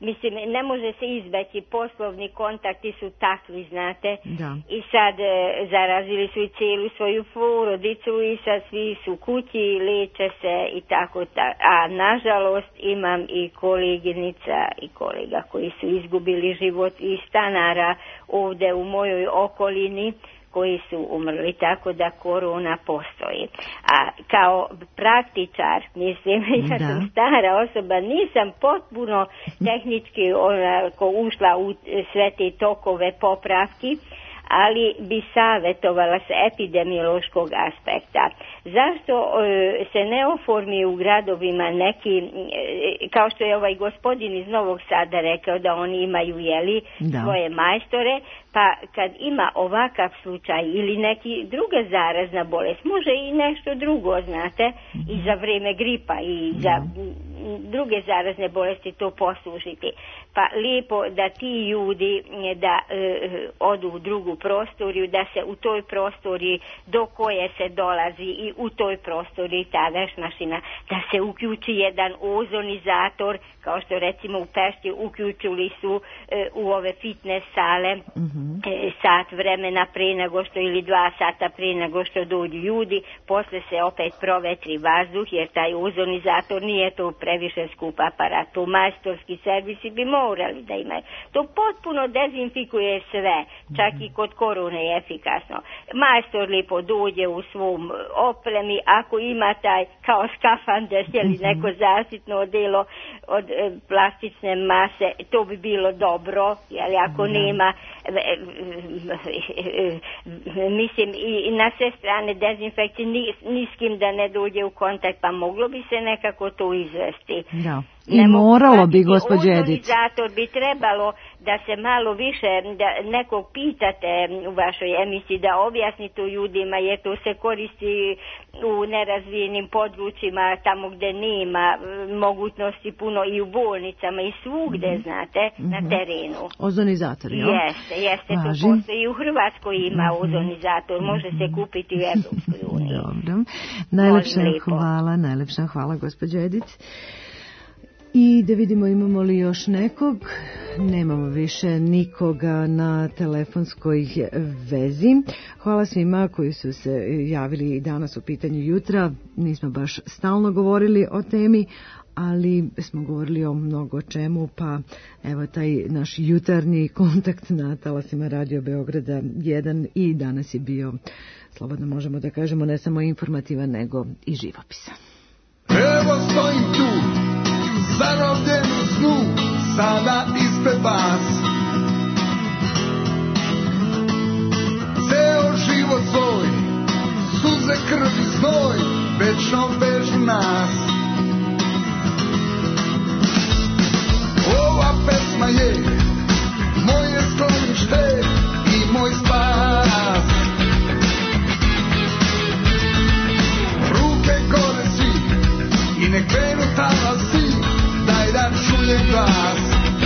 mislim, ne može se izbeći, poslovni kontakti su takvi, znate, da. I sad e, zarazili su i cijelu svoju porodicu i sad svi su kući, leče se i tako, ta, a nažalost imam i koleginica i kolega koji su izgubili život i stanara ovdje u mojoj okolini, koji su umrli, tako da korona postoji. A kao praktičar, mislim, ja da. sam stara osoba, nisam potpuno tehnički onako ušla u sve te tokove popravki, ali bi savjetovala s epidemiološkog aspekta. Zašto e, se ne oformi u gradovima neki, e, kao što je ovaj gospodin iz Novog Sada rekao da oni imaju jeli da. svoje majstore, pa kad ima ovakav slučaj ili neki druga zarazna bolest, može i nešto drugo, znate, mm-hmm. i za vrijeme gripa i za da. druge zarazne bolesti to poslužiti. Pa lijepo da ti ljudi da e, odu u drugu prostoriju, da se u toj prostoriji do koje se dolazi i u toj prostoriji ta veš mašina, da se uključi jedan ozonizator, kao što recimo u Pešti uključili su e, u ove fitness sale mm-hmm. e, sat vremena pre nego što ili dva sata pre nego što dođu ljudi, posle se opet provetri vazduh, jer taj ozonizator nije to previše skup aparat, to majstorski servisi bi morali da imaju. To potpuno dezinfikuje sve, čak i kod korone je efikasno. Majstor lijepo dođe u svom opremi, ako ima taj kao skafander ili neko zaštitno odelo od e, plastične mase, to bi bilo dobro, jer ako da. nema e, e, e, e, mislim i na sve strane dezinfekcije ni, ni s kim da ne dođe u kontakt, pa moglo bi se nekako to izvesti. Da. I moralo bi, gospođe Edić. Ozonizator bi trebalo da se malo više, da nekog pitate u vašoj emisiji, da objasnite ljudima, jer to se koristi u nerazvijenim područjima, tamo gdje nema mogućnosti puno i u bolnicama i svugde, mm-hmm. znate, mm-hmm. na terenu. Ozonizator, jo? Jeste, jeste, Važi. To postoji i u Hrvatskoj ima mm-hmm. ozonizator, može se kupiti u Evropskoj uniji. Dobro, najlepša hvala, najlepša hvala, gospođo Edić. I da vidimo imamo li još nekog, nemamo više nikoga na telefonskoj vezi. Hvala svima koji su se javili danas u pitanju jutra, nismo baš stalno govorili o temi, ali smo govorili o mnogo čemu, pa evo taj naš jutarnji kontakt na talasima Radio Beograda jedan i danas je bio, slobodno možemo da kažemo, ne samo informativan nego i živopisan. Evo stojim tu, zarobljen u snu, sada ispred vas. Ceo život svoj, suze, krv i znoj, večno vežu nas. Ova pesma je moje sklonište i moj spas. Ruke gore svi i nek krenu talasi, daj da čujem glas.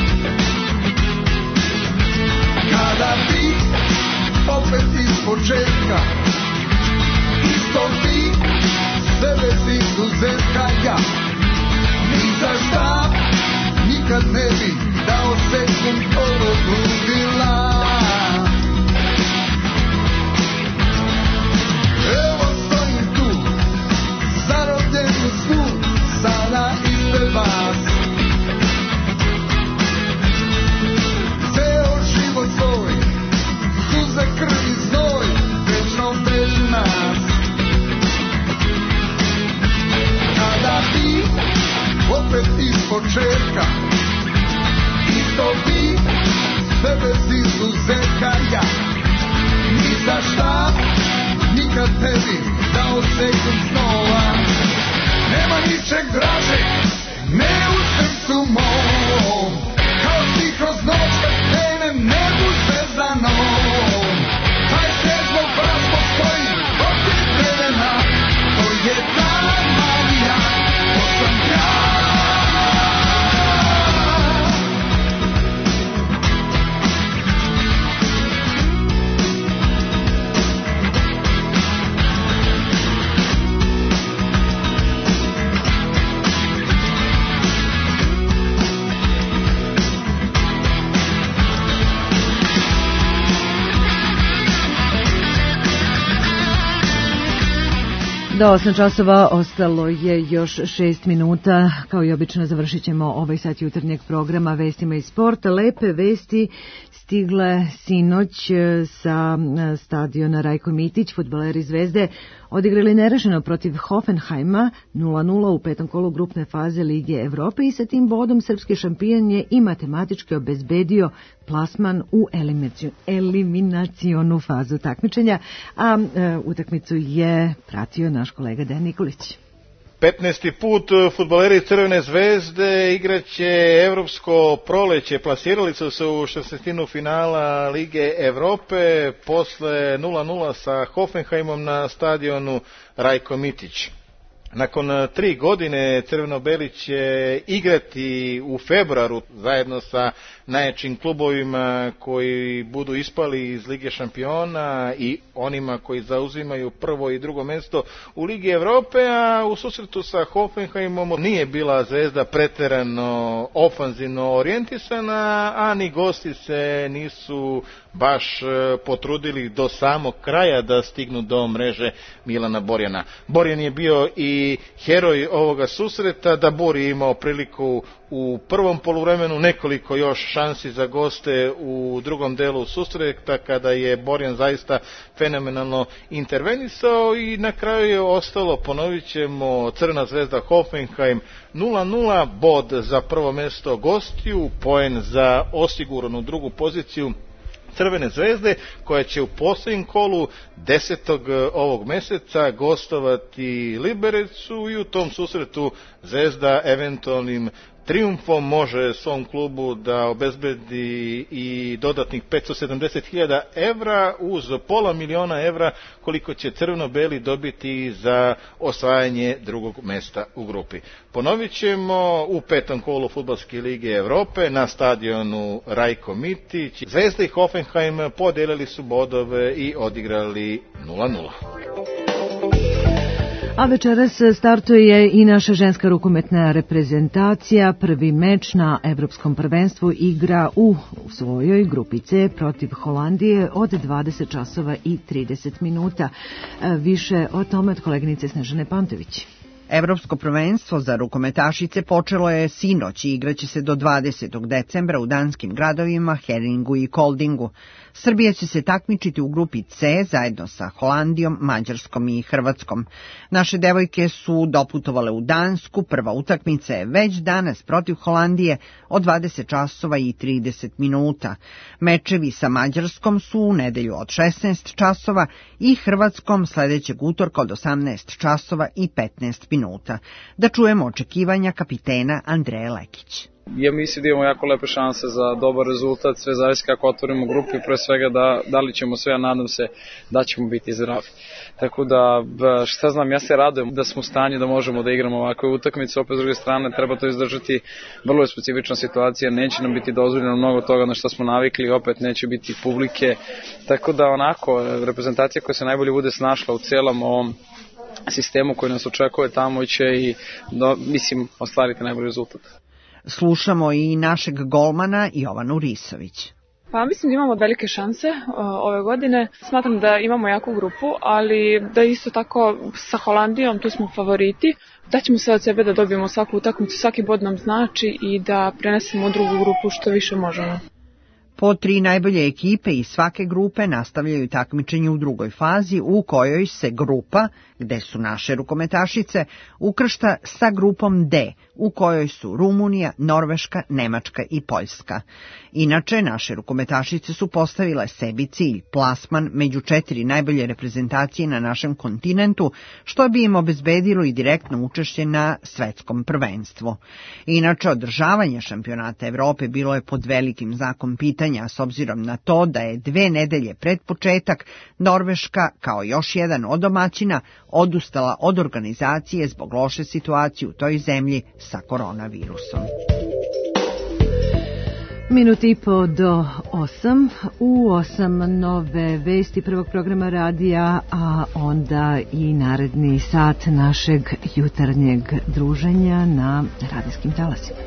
Kada bi opet iz početka, isto bi sve bez izuzetka ja, ni za šta nikad ne bi dao sekund ovog ludila. Evo stojim tu, zarobljen u snu, sada ispred vas. Ceo život svoj, suze, krv i znoj, večno veže nas. Kada bi opet iz početka, isto bi sve bez izuzetka ja, ni za šta nikad ne bi dao sekund snova. Nema ničeg draže, ne u srcu mom, kao ti kroz noć kad krene nebu zvezdanom. Taj svijet zbog vas postoji protiv vremena, to je dan Marija, to sam ja. Do osam časova ostalo je još šest minuta. Kao i obično završit ćemo ovaj sat jutarnjeg programa vestima iz sporta. Lepe vesti stigle sinoć sa stadiona Rajko Mitić. Fudbaleri Zvezde odigrali nerešeno protiv Hoffenheima nula nula u petom kolu grupne faze Lige Evrope i sa tim bodom srpski šampion je i matematički obezbedio plasman u eliminacionu fazu takmičenja, a e, utakmicu je pratio naš kolega Dejan Nikolić. petnaesti put fudbaleri Crvene zvezde igraće evropsko proleće. Plasirali su se u šestnaestinu finala Lige Evrope posle nula nula sa Hoffenheimom na stadionu Rajko Mitić. Nakon tri godine Crveno-beli će igrati u februaru zajedno sa najjačim klubovima koji budu ispali iz Lige šampiona i onima koji zauzimaju prvo i drugo mesto u Ligi Evrope, a u susretu sa Hoffenheimom nije bila Zvezda preterano ofanzivno orijentisana, a ni gosti se nisu baš potrudili do samog kraja da stignu do mreže Milana Borjana. Borjan je bio i heroj ovoga susreta, da Bor je imao priliku u prvom poluvremenu, nekoliko još šansi za goste u drugom delu susreta kada je Borjan zaista fenomenalno intervenisao i na kraju je ostalo, ponovit ćemo, Crna zvezda Hoffenheim nula nula, bod za prvo mesto gostiju, poen za osiguranu drugu poziciju Crvene zvezde, koja će u posljednjem kolu desetog ovog meseca gostovati Liberecu i u tom susretu Zvezda eventualnim triumfom može svom klubu da obezbedi i dodatnih petsto sedamdeset hiljada evra uz pola miliona evra koliko će crveno-beli dobiti za osvajanje drugog mesta u grupi. Ponovit ćemo u petom kolu Fudbalske lige Evrope na stadionu Rajko Mitić. Zvezda i Hoffenheim podijelili su bodove i odigrali nula nula. A večeras startuje i naša ženska rukometna reprezentacija. Prvi meč na Evropskom prvenstvu igra u svojoj grupi C protiv Holandije od dvadeset časova i trideset minuta. Više o tome od koleginice Snežane Pantović. Evropsko prvenstvo za rukometašice počelo je sinoć i igraće se do dvadesetog decembra u danskim gradovima Heringu i Koldingu. Srbija će se takmičiti u grupi C zajedno sa Holandijom, Mađarskom i Hrvatskom. Naše devojke su doputovale u Dansku, prva utakmica je već danas protiv Holandije od dvadeset časova i trideset minuta. Mečevi sa Mađarskom su u nedelju od šesnaest časova i Hrvatskom sledećeg utorka od osamnaest časova i petnaest minuta. Da čujemo očekivanja kapitena Andreje Lekić. Ja mislim da imamo jako lepe šanse za dobar rezultat, sve zavisi kako otvorimo grupu i pre svega da, da li ćemo sve, a nadam se da ćemo biti zdravi. Tako da, šta znam, ja se radujem da smo u stanju da možemo da igramo ovakve utakmice, opet s druge strane treba to izdržati, vrlo je specifična situacija, neće nam biti dozvoljeno mnogo toga na što smo navikli, opet neće biti publike, tako da onako, reprezentacija koja se najbolje bude snašla u celom ovom sistemu koji nas očekuje tamo će i, do, mislim, ostvariti najbolji rezultat. Slušamo i našeg golmana Jovanu Risović. Pa mislim da imamo velike šanse uh, ove godine. Smatram da imamo jaku grupu, ali da isto tako sa Holandijom, tu smo favoriti. Da ćemo sve od sebe da dobijemo svaku utakmicu, svaki bod nam znači i da prenesemo u drugu grupu što više možemo. Po tri najbolje ekipe iz svake grupe nastavljaju takmičenje u drugoj fazi u kojoj se grupa, gde su naše rukometašice, ukršta sa grupom D, u kojoj su Rumunija, Norveška, Nemačka i Poljska. Inače, naše rukometašice su postavile sebi cilj, plasman među četiri najbolje reprezentacije na našem kontinentu, što bi im obezbedilo i direktno učešće na svetskom prvenstvu. Inače, održavanje šampionata Evrope bilo je pod velikim znakom pitanja, s obzirom na to da je dve nedelje pred početak Norveška, kao još jedan od domaćina, odustala od organizacije zbog loše situacije u toj zemlji sa koronavirusom. Minut i po do osam, u osam nove vesti prvog programa radija, a onda i naredni sat našeg jutarnjeg druženja na radijskim talasima.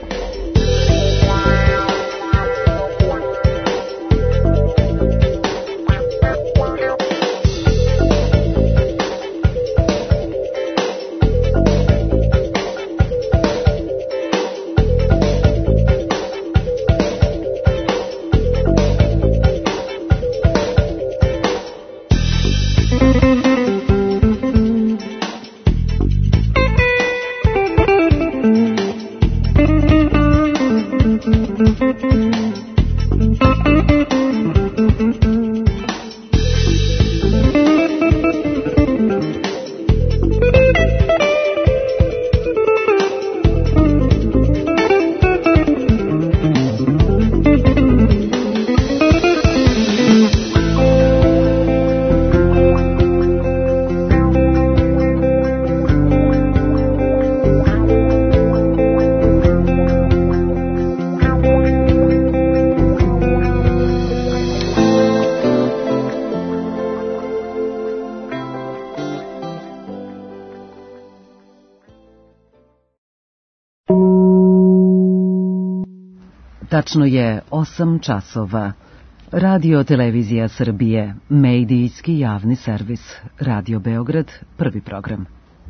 Tačno je osam časova. Radio Televizija Srbije, medijski javni servis. Radio Beograd, prvi program.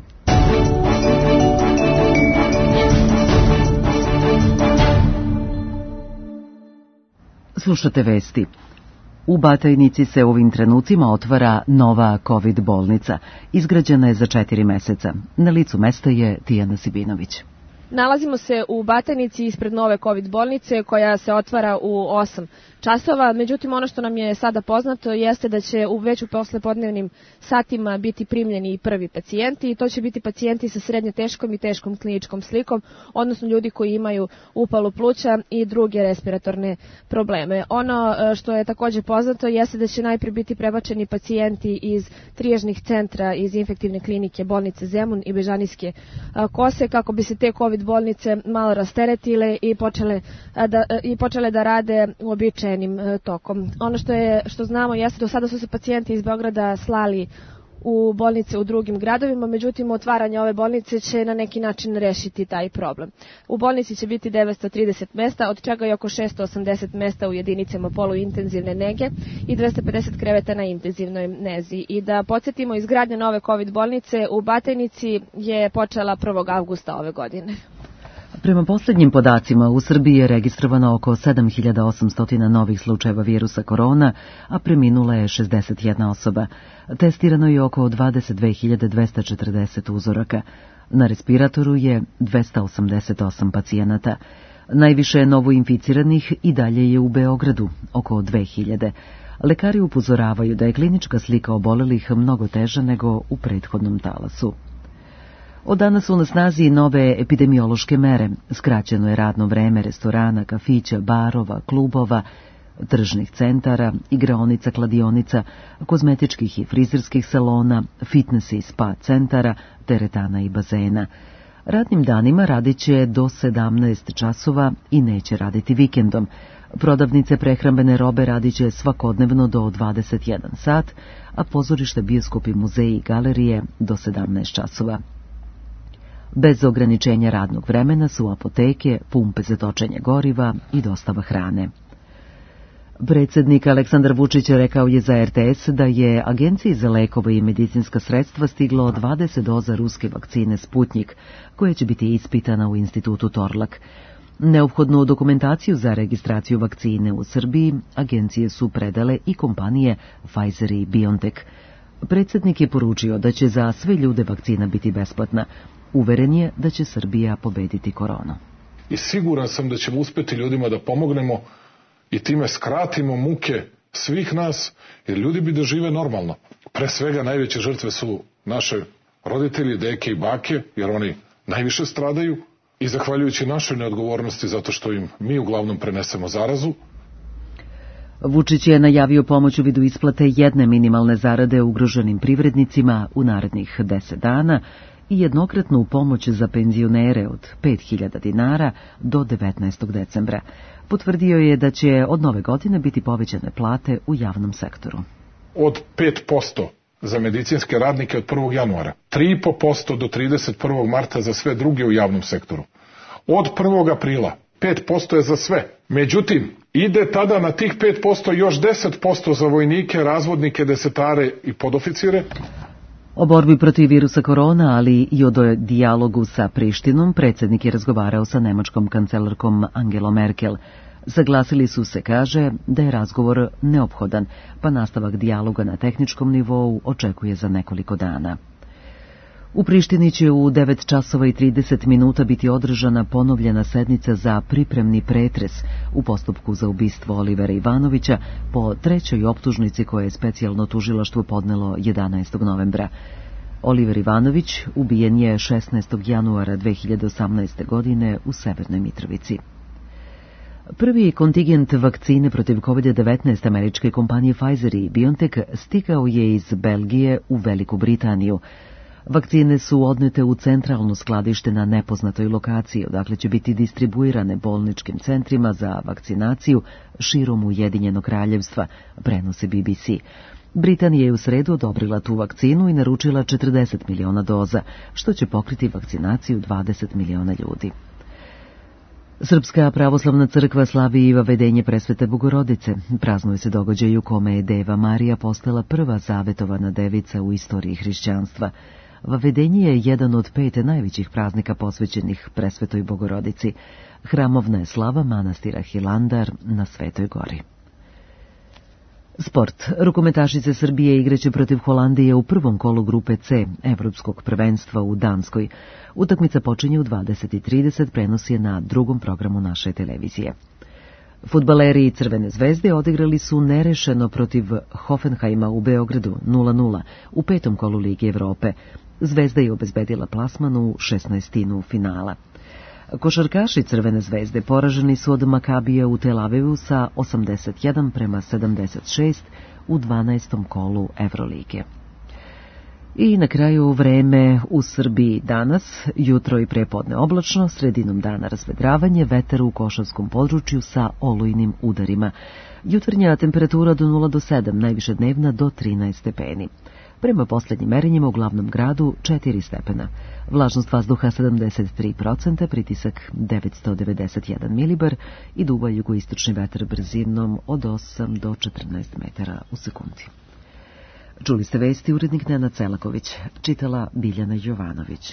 Slušate vesti. U Batajnici se u ovim trenucima otvara nova COVID bolnica. Izgrađena je za četiri meseca. Na licu mesta je Tijana Sibinović. Nalazimo se u Batajnici ispred nove COVID bolnice koja se otvara u osam časova. Međutim, ono što nam je sada poznato jeste da će u već u poslepodnevnim satima biti primljeni i prvi pacijenti i to će biti pacijenti sa srednje teškom i teškom kliničkom slikom, odnosno ljudi koji imaju upalu pluća i druge respiratorne probleme. Ono što je također poznato jeste da će najprije biti prebačeni pacijenti iz triježnih centra, iz infektivne klinike bolnice Zemun i Bežanijske Kose, kako bi se te COVID bolnice malo rasteretile i počele da, i počele da rade uobičajenim tokom. Ono što je što znamo jeste do sada su se pacijenti iz Beograda slali u bolnice u drugim gradovima, međutim otvaranje ove bolnice će na neki način rešiti taj problem. U bolnici će biti devetsto trideset mesta, od čega je oko šesto osamdeset mesta u jedinicama poluintenzivne nege i dvesta pedeset kreveta na intenzivnoj nezi. I da podsjetimo, izgradnja nove COVID bolnice u Batajnici je počela prvog avgusta ove godine. Prema posljednjim podacima, u Srbiji je registrovano oko sedam hiljada osamsto novih slučajeva virusa korona, a preminula je šezdeset jedna osoba. Testirano je oko dvadeset dve hiljade dvesta četrdeset uzoraka. Na respiratoru je dvesta osamdeset osam pacijenata. Najviše novoinficiranih i dalje je u Beogradu, oko dve hiljade. Lekari upozoravaju da je klinička slika obolelih mnogo teža nego u prethodnom talasu. Od danas su na snazi nove epidemiološke mere. Skraćeno je radno vreme restorana, kafića, barova, klubova, tržnih centara, igraonica, kladionica, kozmetičkih i frizerskih salona, fitness i spa centara, teretana i bazena. Radnim danima radit će do sedamnaest časova i neće raditi vikendom. Prodavnice prehrambene robe radit će svakodnevno do dvadeset jedan sat, a pozorište, bioskopi, muzeji i galerije do sedamnaest časova. Bez ograničenja radnog vremena su apoteke, pumpe za točenje goriva i dostava hrane. Predsjednik Aleksandar Vučić rekao je za er te es da je Agenciji za lekove i medicinska sredstva stiglo dvadeset doza ruske vakcine Sputnjik, koja će biti ispitana u institutu Torlak. Neophodnu dokumentaciju za registraciju vakcine u Srbiji agencije su predale i kompanije Pfizer i BioNTech. Predsjednik je poručio da će za sve ljude vakcina biti besplatna. Uveren je da će Srbija pobediti koronu. I siguran sam da ćemo uspjeti ljudima da pomognemo i time skratimo muke svih nas, jer ljudi bi da žive normalno. Pre svega najveće žrtve su naše roditelji, deke i bake, jer oni najviše stradaju i zahvaljujući našoj neodgovornosti zato što im mi uglavnom prenesemo zarazu. Vučić je najavio pomoć u vidu isplate jedne minimalne zarade ugroženim privrednicima u narednih deset dana i jednokratnu pomoć za penzionere od pet hiljada dinara do devetnaestog decembra. Potvrdio je da će od nove godine biti povećane plate u javnom sektoru. Od pet posto za medicinske radnike od prvog januara, tri i po posto do trideset prvog marta za sve druge u javnom sektoru. Od prvog aprila pet posto je za sve. Međutim, ide tada na tih pet posto još deset posto za vojnike, razvodnike, desetare i podoficire. O borbi protiv virusa korona, ali i o dijalogu sa Prištinom, predsjednik je razgovarao sa nemačkom kancelarkom Angelom Merkel. Saglasili su se, kaže, da je razgovor neophodan, pa nastavak dijaloga na tehničkom nivou očekuje za nekoliko dana. U Prištini će u devet časova i trideset minuta biti održana ponovljena sednica za pripremni pretres u postupku za ubistvo Olivera Ivanovića po trećoj optužnici koje je specijalno tužilaštvo podnelo jedanaestog novembra. Oliver Ivanović ubijen je šesnaestog januara dve hiljade osamnaeste. godine u Severnoj Mitrovici. Prvi kontingent vakcine protiv kovid devetnaest američke kompanije Pfizer i BioNTech stigao je iz Belgije u Veliku Britaniju. Vakcine su odnete u centralno skladište na nepoznatoj lokaciji, odakle će biti distribuirane bolničkim centrima za vakcinaciju širom Ujedinjenog kraljevstva, prenosi B B C. Britanija je u sredu odobrila tu vakcinu i naručila četrdeset miliona doza, što će pokriti vakcinaciju dvadeset miliona ljudi. Srpska pravoslavna crkva slavi i vavedenje presvete Bogorodice. Praznuje se događaj u kome je Deva Marija postala prva zavetovana devica u istoriji hrišćanstva. Vavedenje je jedan od pet najvećih praznika posvećenih presvetoj Bogorodici. Hramovna je slava manastira Hilandar na Svetoj gori. Sport. Rukometašice Srbije igraće protiv Holandije u prvom kolu grupe C Evropskog prvenstva u Danskoj. Utakmica počinje u dvadeset i trideset, prenos je na drugom programu naše televizije. Fudbaleri Crvene zvezde odigrali su nerešeno protiv Hoffenheima u Beogradu nula nula u petom kolu Lige Evrope. Zvezda je obezbedila plasman u šesnaestinu finala. Košarkaši Crvene zvezde poraženi su od Makabija u Tel Avivu sa osamdeset jedan prema sedamdeset šest u dvanaestom kolu Evrolige. I na kraju vreme u Srbiji danas, jutro i prepodne oblačno, sredinom dana razvedravanje, vetar u košavskom području sa olujnim udarima. Jutarnja temperatura do nula do sedam, najviše dnevna do trinaest stepeni. Prema posljednjim merenjima u glavnom gradu četiri stepena. Vlažnost vazduha sedamdeset tri procenta, pritisak devetsto devedeset jedan milibar i duva jugoistočni vetar brzinom od osam do četrnaest metara u sekundi. Čuli ste vesti, urednik Nenad Celaković, čitala Biljana Jovanović.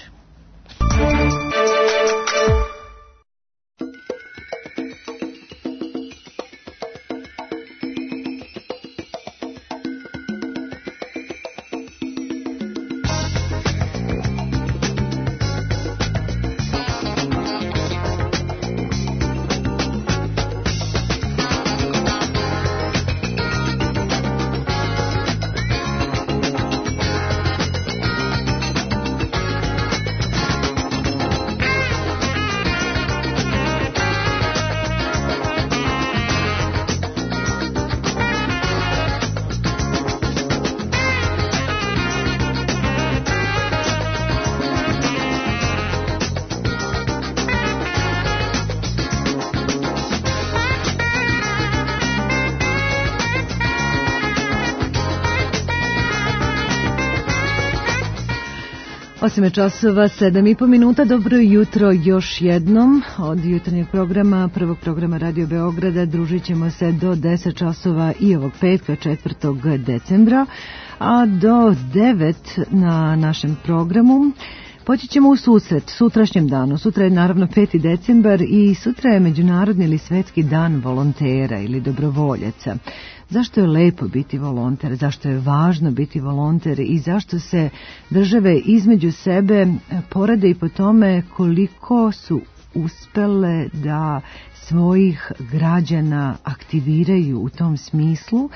osam časova, sedam i po minuta. Dobro jutro još jednom od jutarnjeg programa, prvog programa Radio Beograda. Družit ćemo se do deset časova i ovog petka, četvrtog decembra, a do devet na našem programu poći ćemo u susret sutrašnjem danu. Sutra je naravno peti decembar i sutra je Međunarodni ili Svetski dan volontera ili dobrovoljaca. Zašto je lepo biti volonter, zašto je važno biti volonter i zašto se države između sebe porade i po tome koliko su uspele da svojih građana aktiviraju u tom smislu,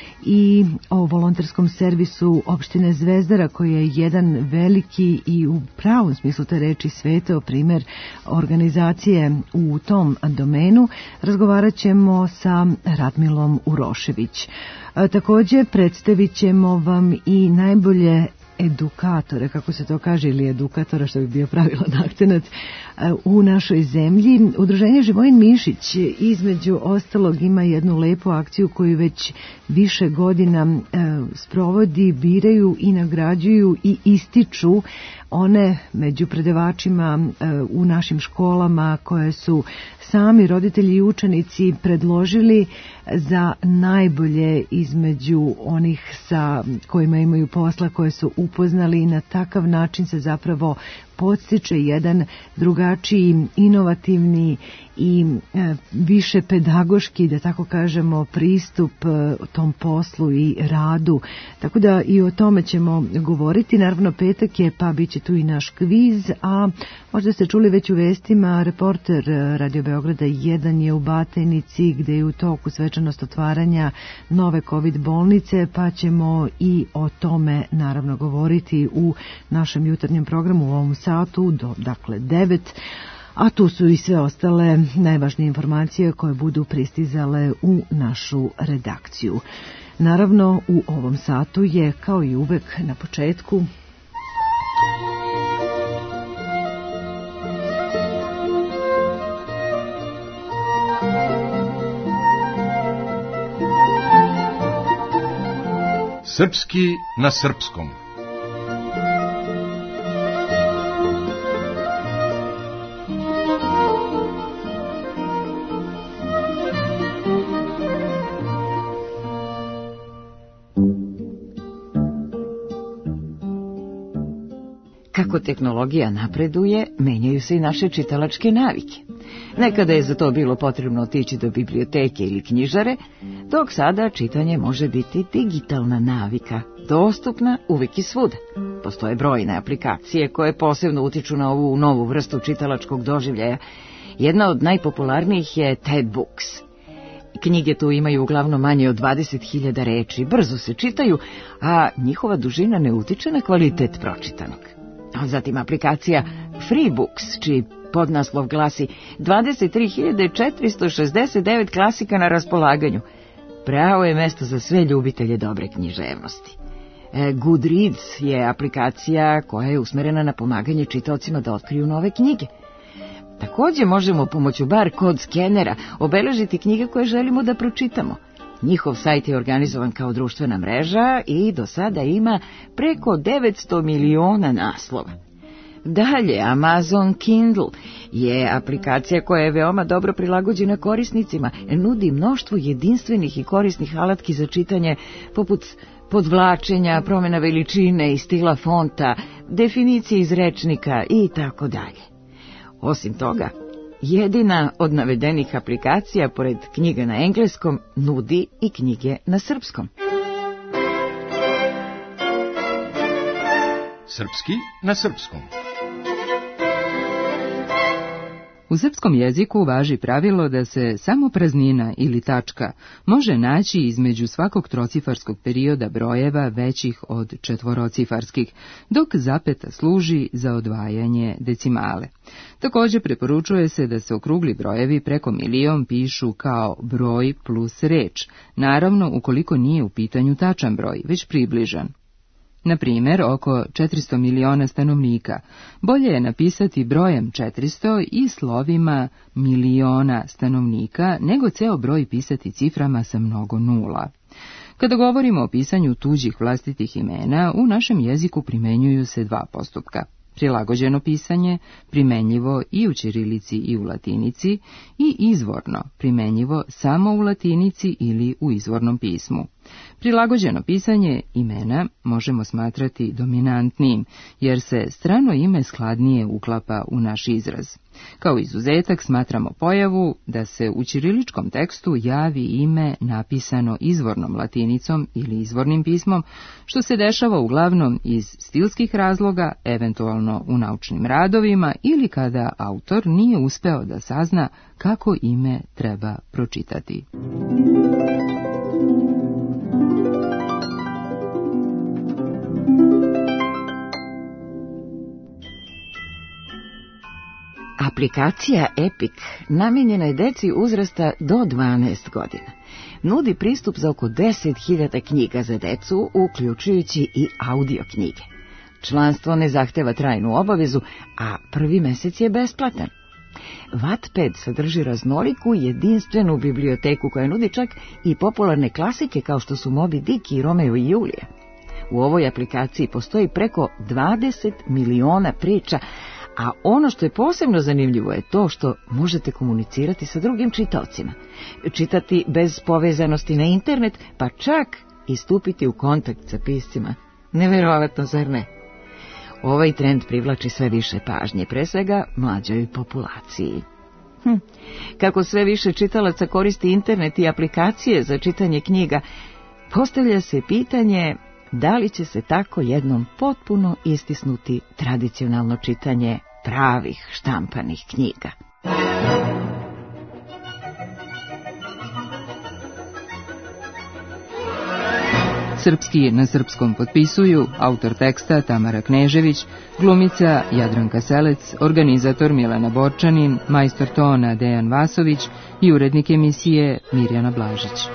i o volonterskom servisu opštine Zvezdara, koji je jedan veliki i u pravom smislu te reči svetao primjer organizacije u tom domenu, razgovarat ćemo sa Radmilom Urošević. Također predstavit ćemo vam i najbolje edukatore, kako se to kaže, ili edukatora, što bi bio pravilan akcenat, u našoj zemlji. Udruženje Živojin Mišić između ostalog ima jednu lepu akciju koju već više godina e, sprovodi, biraju i nagrađuju i ističu one među predavačima e, u našim školama koje su sami roditelji i učenici predložili za najbolje između onih sa kojima imaju posla, koje su upoznali, i na takav način se zapravo podstiče jedan drugačiji, inovativni i e, više pedagoški, da tako kažemo, pristup e, tom poslu i radu. Tako da i o tome ćemo govoriti. Naravno, petak je, pa bit će tu i naš kviz, a možda ste čuli već u vestima, reporter Radio Beograda jedan je u Batajnici, gde je u toku svečanost otvaranja nove COVID bolnice, pa ćemo i o tome naravno govoriti u našem jutarnjem programu u ovom satu do, dakle, devet. A tu su i sve ostale najvažnije informacije koje budu pristizale u našu redakciju. Naravno, u ovom satu je, kao i uvek na početku, Srpski na srpskom. Kako tehnologija napreduje, menjaju se i naše čitalačke navike. Nekada je za to bilo potrebno otići do biblioteke ili knjižare, dok sada čitanje može biti digitalna navika, dostupna uvijek i svuda. Postoje brojne aplikacije koje posebno utiču na ovu novu vrstu čitalačkog doživljaja. Jedna od najpopularnijih je TED Books. Knjige tu imaju uglavnom manje od dvadeset hiljada reči, brzo se čitaju, a njihova dužina ne utiče na kvalitet pročitanog. A zatim aplikacija Freebooks, čiji podnaslov glasi dvadeset tri hiljade četiristo šezdeset devet klasika na raspolaganju. Pravo je mesto za sve ljubitelje dobre književnosti. Goodreads je aplikacija koja je usmerena na pomaganje čitaocima da otkriju nove knjige. Također možemo pomoću bar kod skenera obeležiti knjige koje želimo da pročitamo. Njihov sajt je organizovan kao društvena mreža i do sada ima preko devetsto miliona naslova. Dalje, Amazon Kindle je aplikacija koja je veoma dobro prilagođena korisnicima, nudi mnoštvo jedinstvenih i korisnih alatki za čitanje, poput podvlačenja, promjena veličine i stila fonta, definicije iz rečnika i tako dalje. Osim toga, jedina od navedenih aplikacija, pored knjiga na engleskom, nudi i knjige na srpskom. Srpski na srpskom. U srpskom jeziku važi pravilo da se samo praznina ili tačka može naći između svakog trocifarskog perioda brojeva većih od četvorocifarskih, dok zapeta služi za odvajanje decimale. Također preporučuje se da se okrugli brojevi preko milion pišu kao broj plus reč, naravno ukoliko nije u pitanju tačan broj, već približan. Na primjer, oko četiristo miliona stanovnika. Bolje je napisati brojem četiristo i slovima miliona stanovnika, nego ceo broj pisati ciframa sa mnogo nula. Kada govorimo o pisanju tuđih vlastitih imena, u našem jeziku primenjuju se dva postupka. Prilagođeno pisanje, primenjivo i u ćirilici i u latinici, i izvorno, primenjivo samo u latinici ili u izvornom pismu. Prilagođeno pisanje imena možemo smatrati dominantnim, jer se strano ime skladnije uklapa u naš izraz. Kao izuzetak smatramo pojavu da se u ćiriličkom tekstu javi ime napisano izvornom latinicom ili izvornim pismom, što se dešava uglavnom iz stilskih razloga, eventualno u naučnim radovima ili kada autor nije uspeo da sazna kako ime treba pročitati. Aplikacija Epic namijenjena je deci uzrasta do dvanaest godina. Nudi pristup za oko deset hiljada knjiga za decu, uključujući i audio knjige. Članstvo ne zahteva trajnu obavezu, a prvi mesec je besplatan. Wattpad sadrži raznoliku jedinstvenu biblioteku koja nudi čak i popularne klasike kao što su Moby Dick i Romeo i Julija. U ovoj aplikaciji postoji preko dvadeset miliona priča, a ono što je posebno zanimljivo je to što možete komunicirati sa drugim čitaocima, čitati bez povezanosti na internet, pa čak i stupiti u kontakt sa piscima. Neverovatno, zar ne? Ovaj trend privlači sve više pažnje, pre svega mlađoj populaciji. Hm. Kako sve više čitalaca koristi internet i aplikacije za čitanje knjiga, postavlja se pitanje da li će se tako jednom potpuno istisnuti tradicionalno čitanje pravih štampanih knjiga. Srpski na srpskom potpisuju autor teksta Tamara Knežević, glumica Jadranka Selec, organizator Milana Borčanin, majstor tona Dejan Vasović i urednik emisije Mirjana Blažić.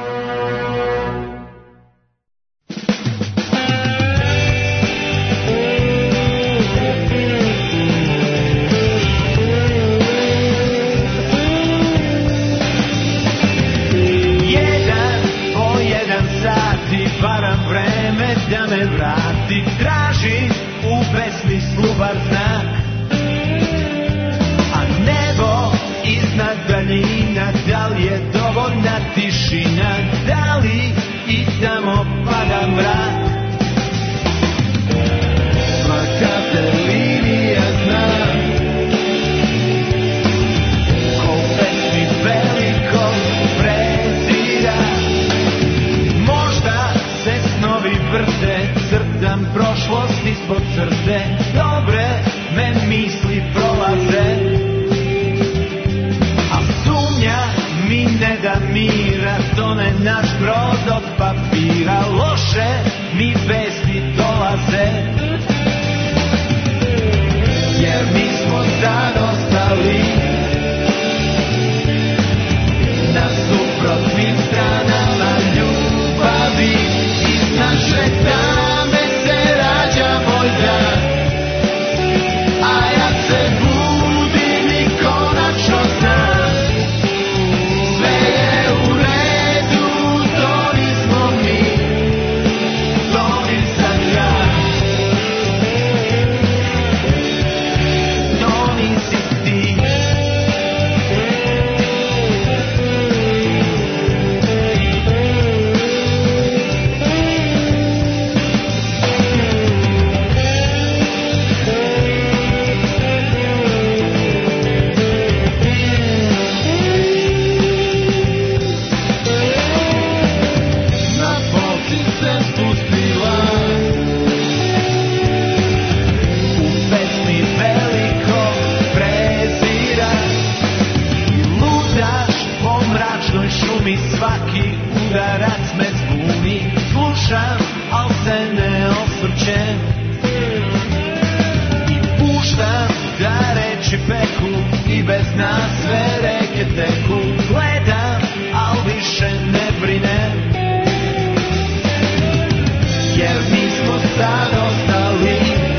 Varam vreme da me vrati, tražim u besmislu bar znak, a nebo iznad daljina, da li je dovoljna tišina? da mira, tone naš brod od papira, loše mi vesti dolaze, jer mi smo sad ostali na suprotnim stranama ljubavi. Iz naše tame se rađa moj dan, a ja se budim i konačno znam, sve je u redu, to nismo mi, to nisam ja, to nisi ti. Svaki udarac me zbuni, slušam, al se ne osvrćem i puštam da reči peku i bez nas sve reke teku. Gledam, al više ne brinem, jer mi smo sad ostali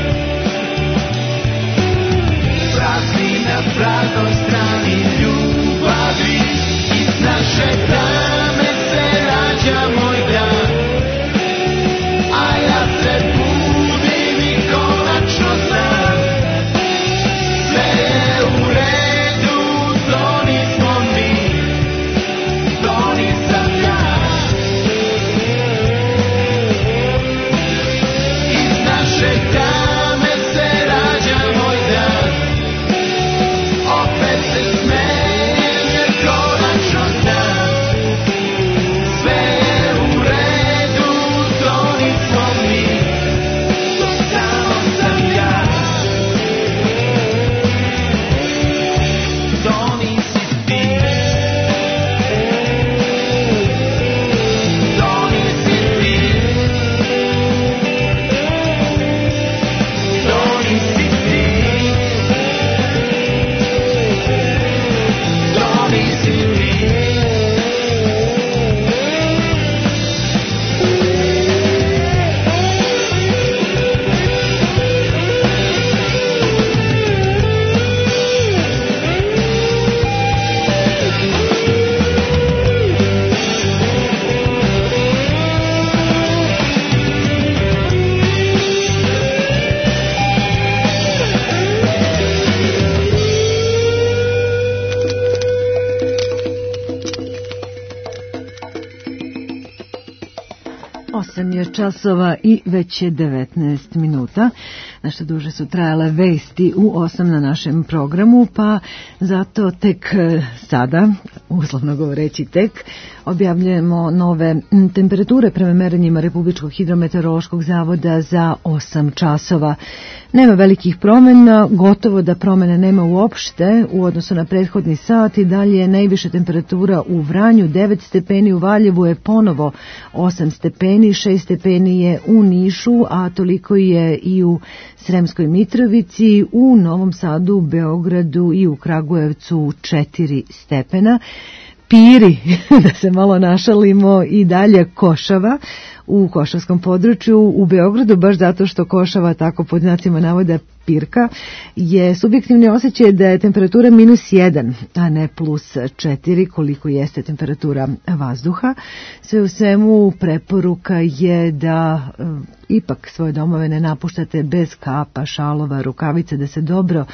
prazni na praznoj strani ljubavi. Iz naše tame se rađa moj dan, a ja se budim i konačno znam, sve je u redu, to nismo mi, to nisam ja. Iz naše tame se rađa moj dan, opet se smejem jer konačno znam, sve je u redu, to nismo mi, to samo sam ja, to nisi ti, to nisi ti, to nisi ti, to nisi ti. osam je časova i već je devetnaest minuta. Nešto duže su trajale vesti u osam na našem programu, pa zato tek sada, uslovno govoreći tek, objavljujemo nove temperature prema merenjima Republičkog hidrometeorološkog zavoda za osam časova. Nema velikih promjena, gotovo da promjene nema uopšte u odnosu na prethodni sat i dalje je najviša temperatura u Vranju, devet stepeni, u Valjevu je ponovo osam stepeni, šest stepeni je u Nišu, a toliko je i u Sremskoj Mitrovici, u Novom Sadu, Beogradu i u Kragujevcu četiri stepena. Piri, da se malo našalimo, i dalje košava u košavskom području. U Beogradu, baš zato što košava tako pod znacima navoda pirka, je subjektivni osjećaj da je temperatura minus jedan, a ne plus četiri, koliko jeste temperatura vazduha. Sve u svemu preporuka je da e, ipak svoje domove ne napuštate bez kapa, šalova, rukavice, da se dobro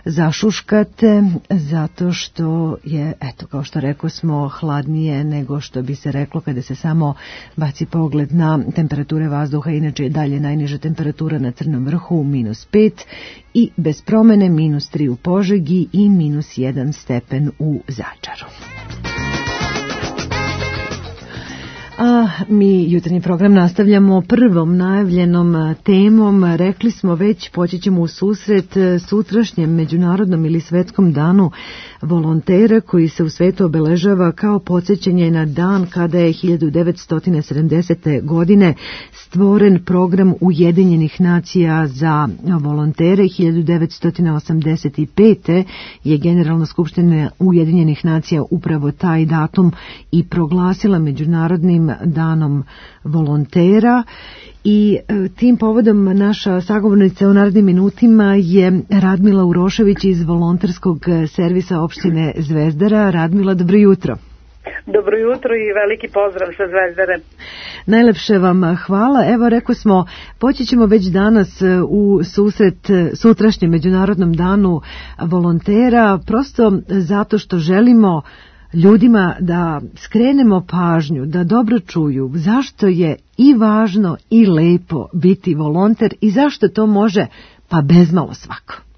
zašuškate, zato što je, eto, kao što rekao smo, hladnije nego što bi se reklo kada se samo baci pogled na temperature vazduha. Inače je dalje najniža temperatura na Crnom vrhu, minus pet, i bez promene minus tri u Požegi i minus jedan stepen u Zaječaru. A mi jutarnji program nastavljamo prvom najavljenom temom. Rekli smo već, poći ćemo u susret sutrašnjem međunarodnom ili svetskom danu volontera koji se u svetu obeležava kao podsjećanje na dan kada je hiljadu devetsto sedamdesete. godine stvoren program Ujedinjenih nacija za volontere. hiljadu devetsto osamdeset pete. je Generalna skupština Ujedinjenih nacija upravo taj datum i proglasila međunarodnim danom volontera. I tim povodom naša sagovornica u narednim minutima je Radmila Urošević iz volonterskog servisa opštine Zvezdara. Radmila, dobro jutro. Dobro jutro i veliki pozdrav sa Zvezdare. Najlepše vam hvala. Evo, rekao smo, poći ćemo već danas u susret sutrašnjem međunarodnom danu volontera, prosto zato što želimo ljudima da skrenemo pažnju, da dobro čuju zašto je i važno i lepo biti volonter i zašto to može pa bezmalo svako. E,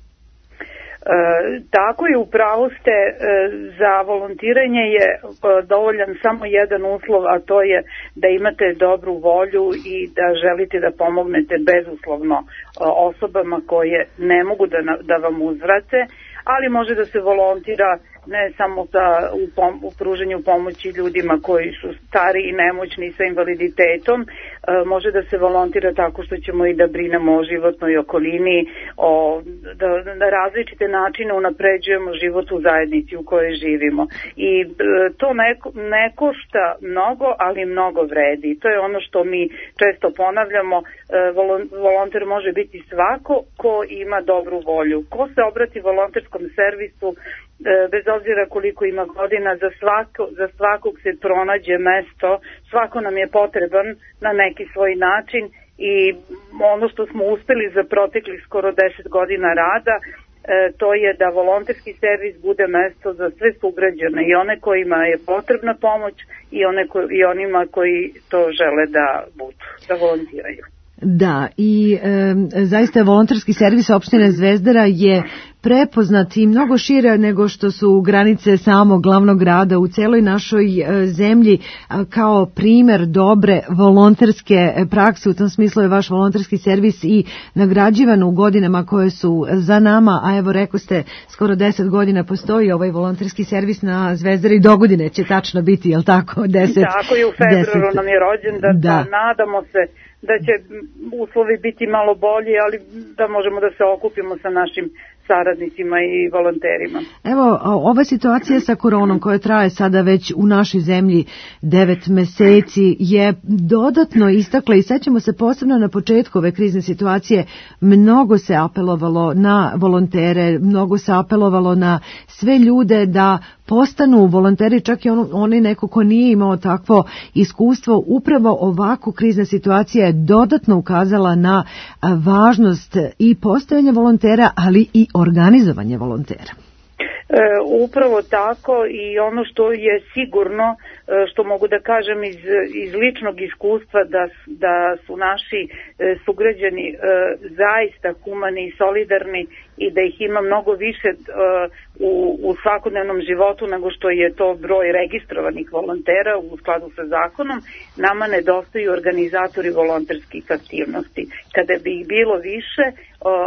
tako je, upravo ste, e, za volontiranje je e, dovoljan samo jedan uslov, a to je da imate dobru volju i da želite da pomognete bezuslovno e, osobama koje ne mogu da, da vam uzvrate, ali može da se volontira ne samo da u, pom, u pruženju pomoći ljudima koji su stari i nemoćni sa invaliditetom, e, može da se volontira tako što ćemo i da brinemo o životnoj okolini, o, da na različite načine unapređujemo život u zajednici u kojoj živimo. I e, to ne, ne košta mnogo, ali mnogo vredi. To je ono što mi često ponavljamo, e, volon, volonter može biti svako ko ima dobru volju. Ko se obrati volonterskom servisu, bez obzira koliko ima godina, za, svako, za svakog se pronađe mesto, svako nam je potreban na neki svoj način i ono što smo uspeli za proteklih skoro deset godina rada, e, to je da volonterski servis bude mesto za sve sugrađane, i one kojima je potrebna pomoć i, one ko, i onima koji to žele da budu, da volontiraju. Da, i e, zaista volonterski servis opštine Zvezdara je prepoznat i mnogo šire nego što su granice samog glavnog grada, u celoj našoj e, zemlji kao primer dobre volonterske prakse. U tom smislu je vaš volonterski servis i nagrađivan u godinama koje su za nama, a evo rekao ste, skoro deset godina postoji ovaj volonterski servis na Zvezdari, i dogodine će tačno biti, jel tako? deset, tako je, u februaru deset. Nam je rođendan, da, da nadamo se da će uslovi biti malo bolji, ali da možemo da se okupimo sa našim saradnicima i volonterima. Evo, ova situacija sa koronom koja traje sada već u našoj zemlji devet meseci je dodatno istakla, i sećamo se posebno na početku ove krizne situacije, mnogo se apelovalo na volontere, mnogo se apelovalo na sve ljude da postanu volonteri, čak i on, onaj neko ko nije imao takvo iskustvo. Upravo ovako krizna situacija je dodatno ukazala na važnost i postojanja volontera, ali i organizovanje volontera. E, upravo tako, i ono što je sigurno, e, što mogu da kažem iz, iz ličnog iskustva, da, da su naši e, sugrađani e, zaista humani i solidarni i da ih ima mnogo više e, u, u svakodnevnom životu nego što je to broj registrovanih volontera u skladu sa zakonom. Nama nedostaju organizatori volonterskih aktivnosti. Kada bi ih bilo više, e,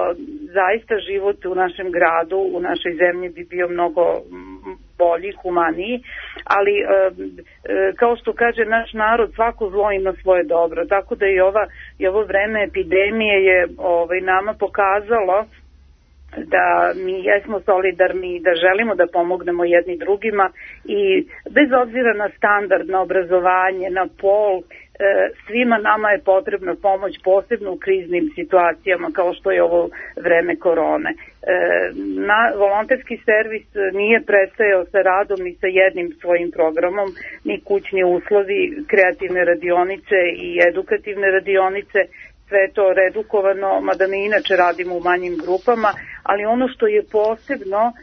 zaista život u našem gradu, u našoj zemlji bi bio mnogo bolji, humaniji, ali e, e, kao što kaže naš narod, svako zlo ima svoje dobro, tako da i, ova, i ovo vreme epidemije je ovaj, nama pokazalo da mi jesmo solidarni i da želimo da pomognemo jedni drugima, i bez obzira na standard, na obrazovanje, na pol, svima nama je potrebna pomoć, posebno u kriznim situacijama kao što je ovo vreme korone. Na, volonterski servis nije prestajao sa radom i sa jednim svojim programom, ni kućni uslovi, kreativne radionice i edukativne radionice, sve to redukovano, mada mi inače radimo u manjim grupama, ali ono što je posebno um,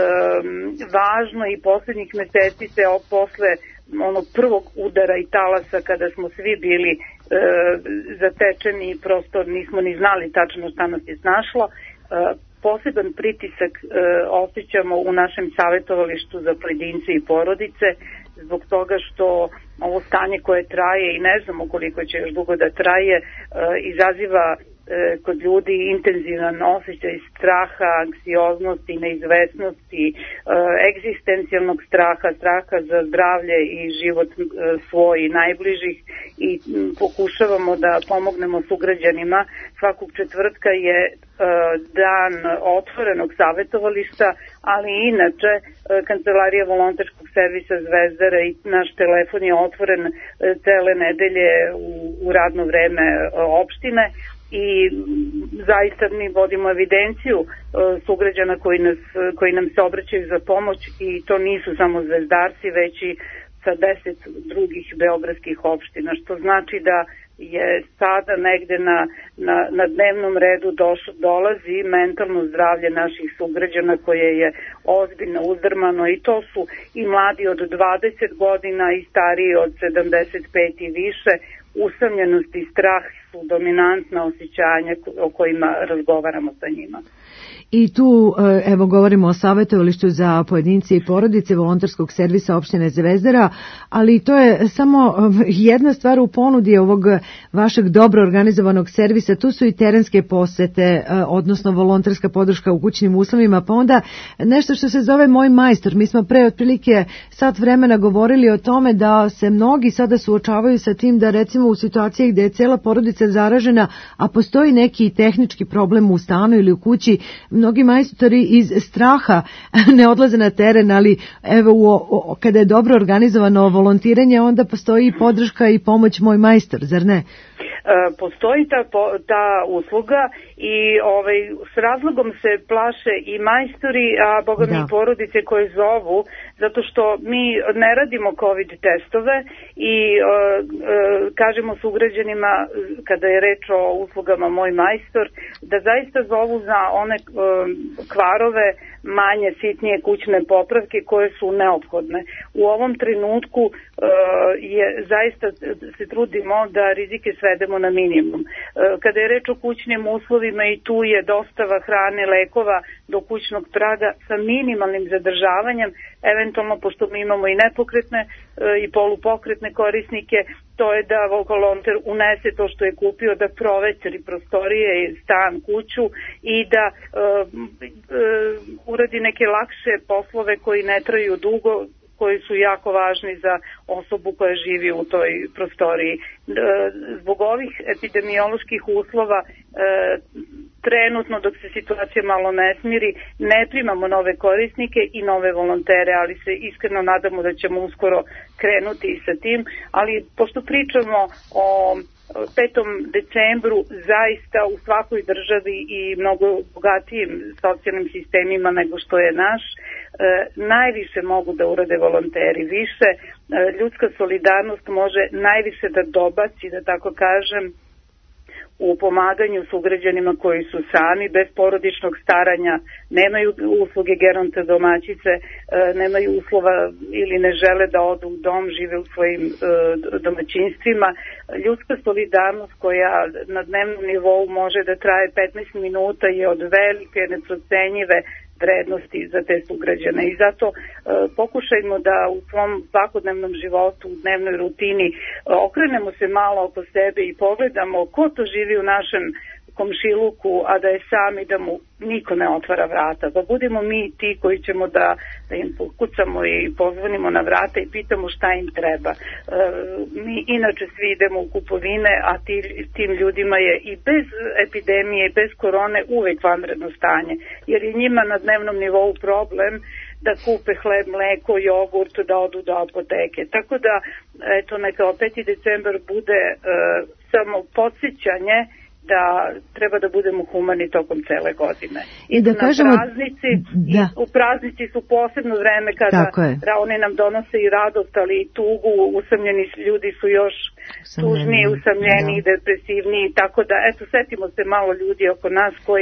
važno i poslednjih meseci se posle onog prvog udara i talasa kada smo svi bili e, zatečeni i prosto nismo ni znali tačno šta nas je snašlo, e, poseban pritisak e, osjećamo u našem savjetovalištu za pojedince i porodice, zbog toga što ovo stanje koje traje i ne znamo koliko će još dugo da traje, izaziva kod ljudi intenzivan osjećaj straha, anksioznosti, neizvesnosti, egzistencijalnog straha, straha za zdravlje i život svoj i najbližih, i pokušavamo da pomognemo sugrađanima. Svakog četvrtka je dan otvorenog savjetovališta, ali inače Kancelarija volonterskog servisa Zvezdara i naš telefon je otvoren cele nedelje u, u radno vreme opštine. I zaista mi vodimo evidenciju uh, sugrađana koji, nas, koji nam se obraćaju za pomoć, i to nisu samo zvezdarci, već i sa deset drugih beogradskih opština, što znači da je sada negde na, na, na dnevnom redu doš, dolazi mentalno zdravlje naših sugrađana koje je ozbiljno uzdrmano, i to su i mladi od dvadeset godina i stariji od sedamdeset pet i više. Usamljenost i strah su dominantna osjećanja o kojima razgovaramo sa njima. I tu, evo, govorimo o savjetovalištu za pojedince i porodice volonterskog servisa opštine Zvezdara, ali to je samo jedna stvar u ponudi ovog vašeg dobro organizovanog servisa. Tu su i terenske posete, odnosno volonterska podrška u kućnim uslovima, pa onda nešto što se zove Moj majstor. Mi smo pre otprilike sat vremena govorili o tome da se mnogi sada suočavaju sa tim da, recimo, u situaciji gde je cela porodica zaražena, a postoji neki tehnički problem u stanu ili u kući, mnogi majstori iz straha ne odlaze na teren, ali evo, u, o, kada je dobro organizovano volontiranje, onda postoji i podrška i pomoć Moj majstor, zar ne? Postoji ta, ta usluga i ovaj, s razlogom se plaše i majstori, a boga mi i porodice koje zovu, zato što mi ne radimo COVID testove i e, e, kažemo sugrađanima kada je reč o uslugama Moj majstor da zaista zovu za one e, kvarove, manje sitnije kućne popravke koje su neophodne. U ovom trenutku e, je zaista se trudimo da rizike svedemo na minimum. E, kada je reč o kućnim uslovima, i tu je dostava hrane, lekova do kućnog praga sa minimalnim zadržavanjem, eventualno pošto mi imamo i nepokretne e, i polupokretne korisnike, to je da volonter unese to što je kupio, da provetri prostorije, stan, kuću i da e, e, uradi neke lakše poslove koji ne traju dugo, koji su jako važni za osobu koja živi u toj prostoriji. E, zbog ovih epidemioloških uslova e, trenutno, dok se situacija malo ne smiri, ne primamo nove korisnike i nove volontere, ali se iskreno nadamo da ćemo uskoro krenuti i sa tim. Ali pošto pričamo o petom decembru, zaista u svakoj državi i mnogo bogatijim socijalnim sistemima nego što je naš, e, najviše mogu da urade volonteri. Više e, ljudska solidarnost može najviše da dobaci, da tako kažem, u pomaganju sugrađanima koji su sami, bez porodičnog staranja, nemaju usluge geronta domaćice, nemaju uslova ili ne žele da odu u dom, žive u svojim domaćinstvima. Ljudska solidarnost koja na dnevnom nivou može da traje petnaest minuta je od velike, neprocenjive vrednosti za te sugrađane, i zato e, pokušajmo da u svom svakodnevnom životu, u dnevnoj rutini e, okrenemo se malo oko sebe i pogledamo ko to živi u našem komšiluku, a da je sam i da mu niko ne otvara vrata. Pa budemo mi ti koji ćemo da, da im pokucamo i pozvonimo na vrata i pitamo šta im treba. E, mi inače svi idemo u kupovine, a ti, tim ljudima je i bez epidemije i bez korone uvek vanredno stanje, jer je njima na dnevnom nivou problem da kupe hleb, mleko, jogurt, da odu do apoteke. Tako da, eto, neka peti decembar bude e, samo podsjećanje da treba da budemo humani tokom cele godine. I da kažemo, praznici, da. U praznici su posebno vreme kada oni nam donose i radost, ali i tugu, usamljeni ljudi su još tužniji, usamljeni, da. depresivniji, tako da, eto, setimo se malo ljudi oko nas koji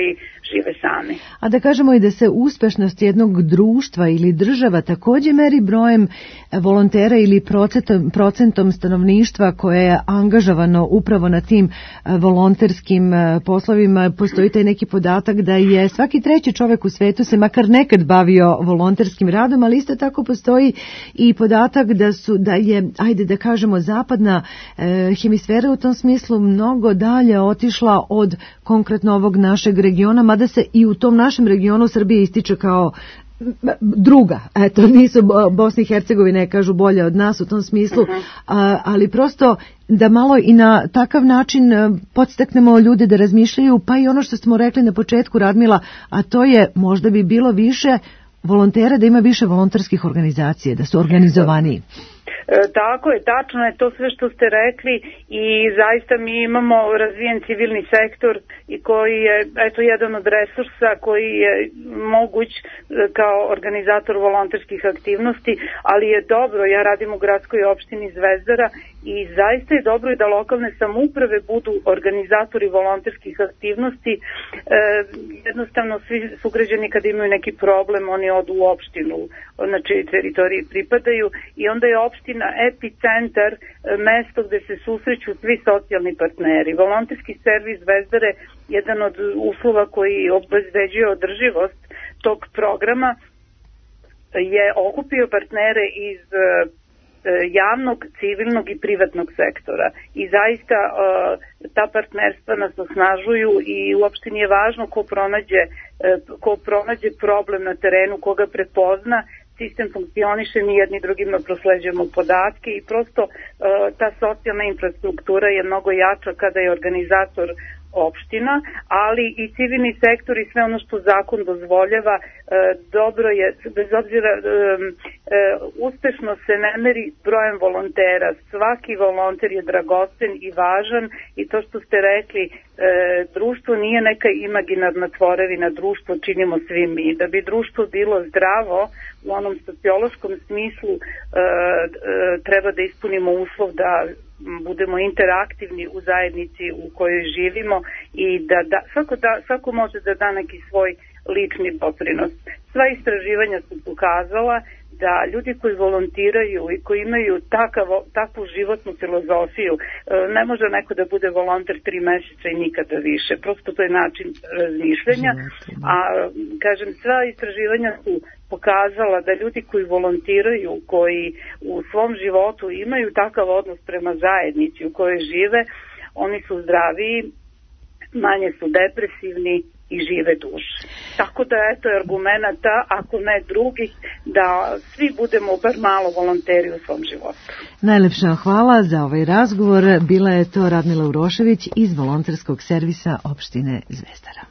žive sami. A da kažemo i da se uspešnost jednog društva ili država takođe meri brojem volontera ili procentom, procentom stanovništva koje je angažovano upravo na tim volonterskim poslovima. Postoji taj neki podatak da je svaki treći čovek u svetu se makar nekad bavio volonterskim radom, ali isto tako postoji i podatak da su da je, ajde da kažemo, zapadna e, hemisfera u tom smislu mnogo dalje otišla od konkretno ovog našeg regiona, mada se i u tom našem regionu Srbije ističe kao druga. Eto, nisu Bosni i Hercegovine, kažu, bolje od nas u tom smislu, a, ali prosto da malo i na takav način podstaknemo ljude da razmišljaju, pa i ono što smo rekli na početku, Radmila, a to je možda bi bilo više volontera, da ima više volonterskih organizacija, da su organizovaniji. E, tako je, tačno je to sve što ste rekli i zaista mi imamo razvijen civilni sektor i koji je, eto, jedan od resursa koji je moguć kao organizator volonterskih aktivnosti, ali je dobro, ja radim u gradskoj opštini Zvezdara i zaista je dobro i da lokalne samouprave budu organizatori volonterskih aktivnosti. E, jednostavno svi sugrađani kad imaju neki problem, oni odu u opštinu na čijoj teritoriji pripadaju i onda je opština epicentar, mesto gde se susreću svi socijalni partneri. Volonterski servis Zvezdare, jedan od uslova koji obezbeđuje održivost tog programa, je okupio partnere iz javnog, civilnog i privatnog sektora i zaista ta partnerstva nas osnažuju i uopšte nije važno ko pronađe, ko pronađe problem na terenu, koga prepozna, sistem funkcioniše, mi jedni drugima prosleđujemo podatke i prosto ta socijalna infrastruktura je mnogo jača kada je organizator opština, ali i civilni sektor i sve ono što zakon dozvoljava, dobro je, bez obzira, uspešno se ne meri brojem volontera. Svaki volonter je dragocen i važan i to što ste rekli, društvo nije neka imaginarna tvorevina, društvo činimo svi mi. Da bi društvo bilo zdravo u onom sociološkom smislu, treba da ispunimo uslov da budemo interaktivni u zajednici u kojoj živimo i da, da, svako, da svako može da da neki svoj lični doprinos. Sva istraživanja su pokazala da ljudi koji volontiraju i koji imaju takav, takvu životnu filozofiju, ne može neko da bude volonter tri meseca i nikada više. Prosto to je način razmišljanja. A, kažem, sva istraživanja su pokazala da ljudi koji volontiraju, koji u svom životu imaju takav odnos prema zajednici u kojoj žive, oni su zdraviji, manje su depresivni i žive duže. Tako da eto je argumenta, ako ne drugih, da svi budemo bar malo volonteri u svom životu. Najlepša hvala za ovaj razgovor. Bila je to Radmila Urošević iz volonterskog servisa opštine Zvezdara.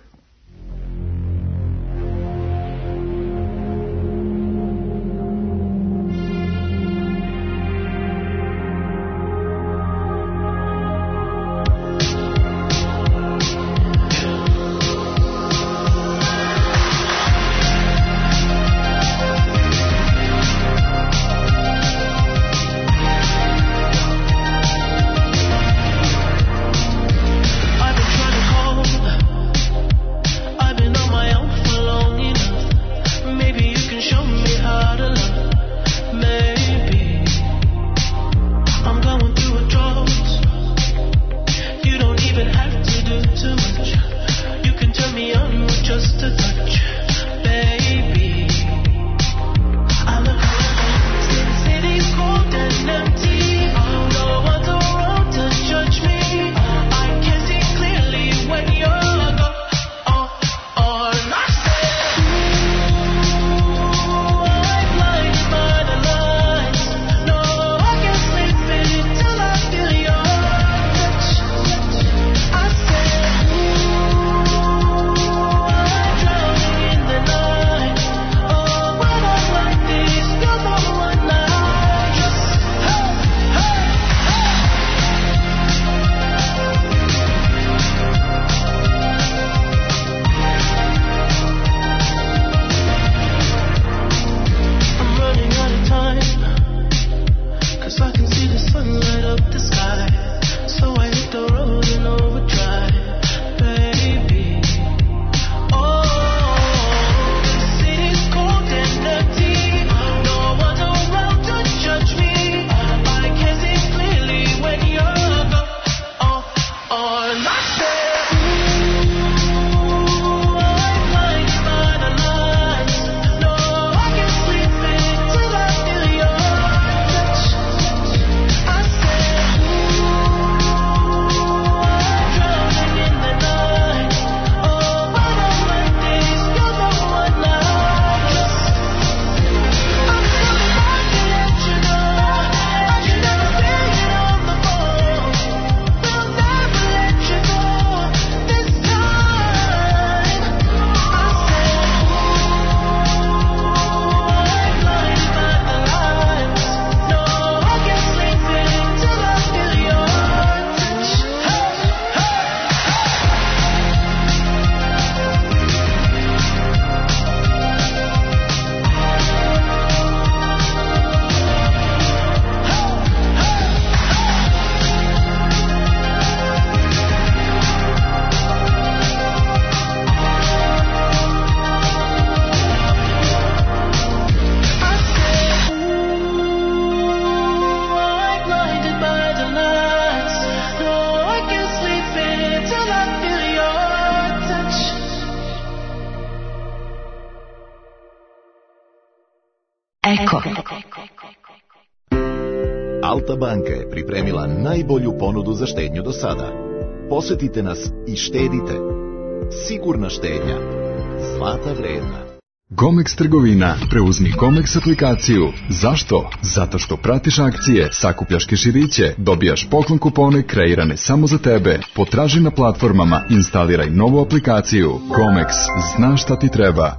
Alta banka je pripremila najbolju ponudu za štednju do sada. Posetite nas i štedite. Sigurna štednja. Zlata vredna. Comex trgovina. Preuzmi Comex aplikaciju. Zašto? Zato što pratiš akcije, sakupljaš keširiće, dobijaš poklon kupone kreirane samo za tebe. Potraži na platformama, instaliraj novu aplikaciju. Comex. Znaš šta ti treba.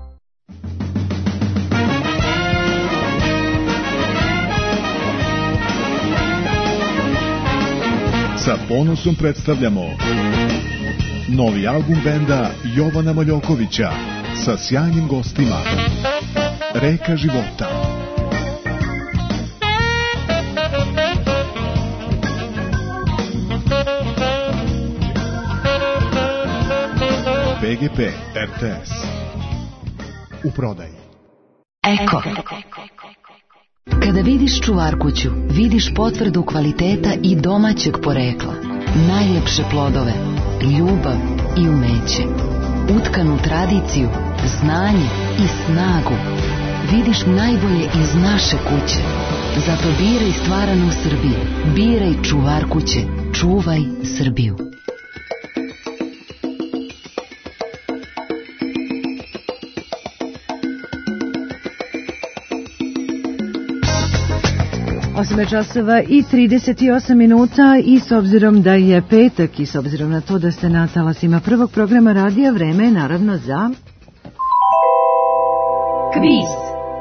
Sa ponosom predstavljamo novi album benda Jovana Maljokovića sa sjajnim gostima. Reka života. P G P R T S u prodaji. Eko. Kada vidiš čuvarkuću, vidiš potvrdu kvaliteta i domaćeg porekla. Najljepše plodove, ljubav i umeće. Utkanu tradiciju, znanje i snagu. Vidiš najbolje iz naše kuće. Zato biraj stvaranu u Srbiji. Biraj čuvarkuće. Čuvaj Srbiju. osam časova i trideset osam minuta i s obzirom da je petak i s obzirom na to da ste na talasima prvog programa radija, vreme je naravno za kviz.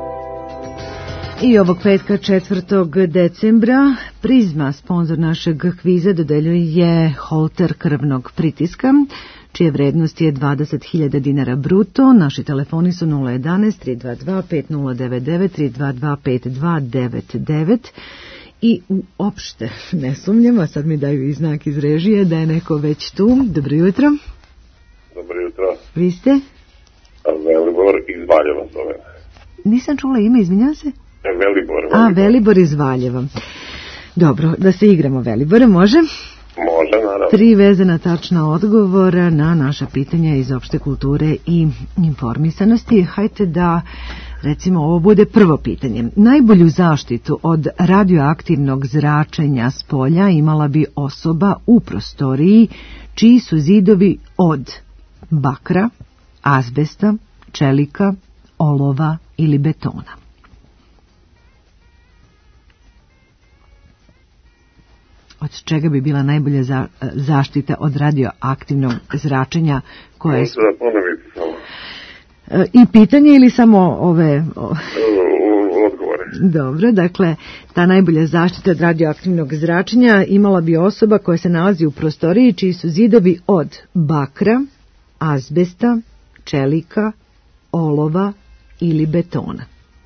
I ovog petka četvrtog decembra Prizma, sponzor našeg kviza, dodeljuje holter krvnog pritiska, čije vrednost je dvadeset hiljada dinara bruto. Naši telefoni su nula jedanaest tri dva dva pet nula devet devet tri dva dva pet dva devet devet i uopšte ne sumnjam, a sad mi daju i znak iz režije da je neko već tu. Dobro jutro. Dobro jutro. Vi ste? Velibor iz Valjeva zove. Nisam čula ime, izvinjam se. Velibor. A, Velibor iz Valjeva. Dobro, da se igramo, Velibore, može? Može, naravno. Tri vezana tačna odgovora na naša pitanja iz opšte kulture i informisanosti. Hajde da, recimo, ovo bude prvo pitanje. Najbolju zaštitu od radioaktivnog zračenja s polja imala bi osoba u prostoriji čiji su zidovi od bakra, azbesta, čelika, olova ili betona. Od čega bi bila najbolja za, zaštita od radioaktivnog zračenja koje su... I pitanje ili samo ove... Odgovore. Dobro, dakle, ta najbolja zaštita od radioaktivnog zračenja imala bi osoba koja se nalazi u prostoriji čiji su zidovi od bakra, azbesta, čelika, olova ili betona.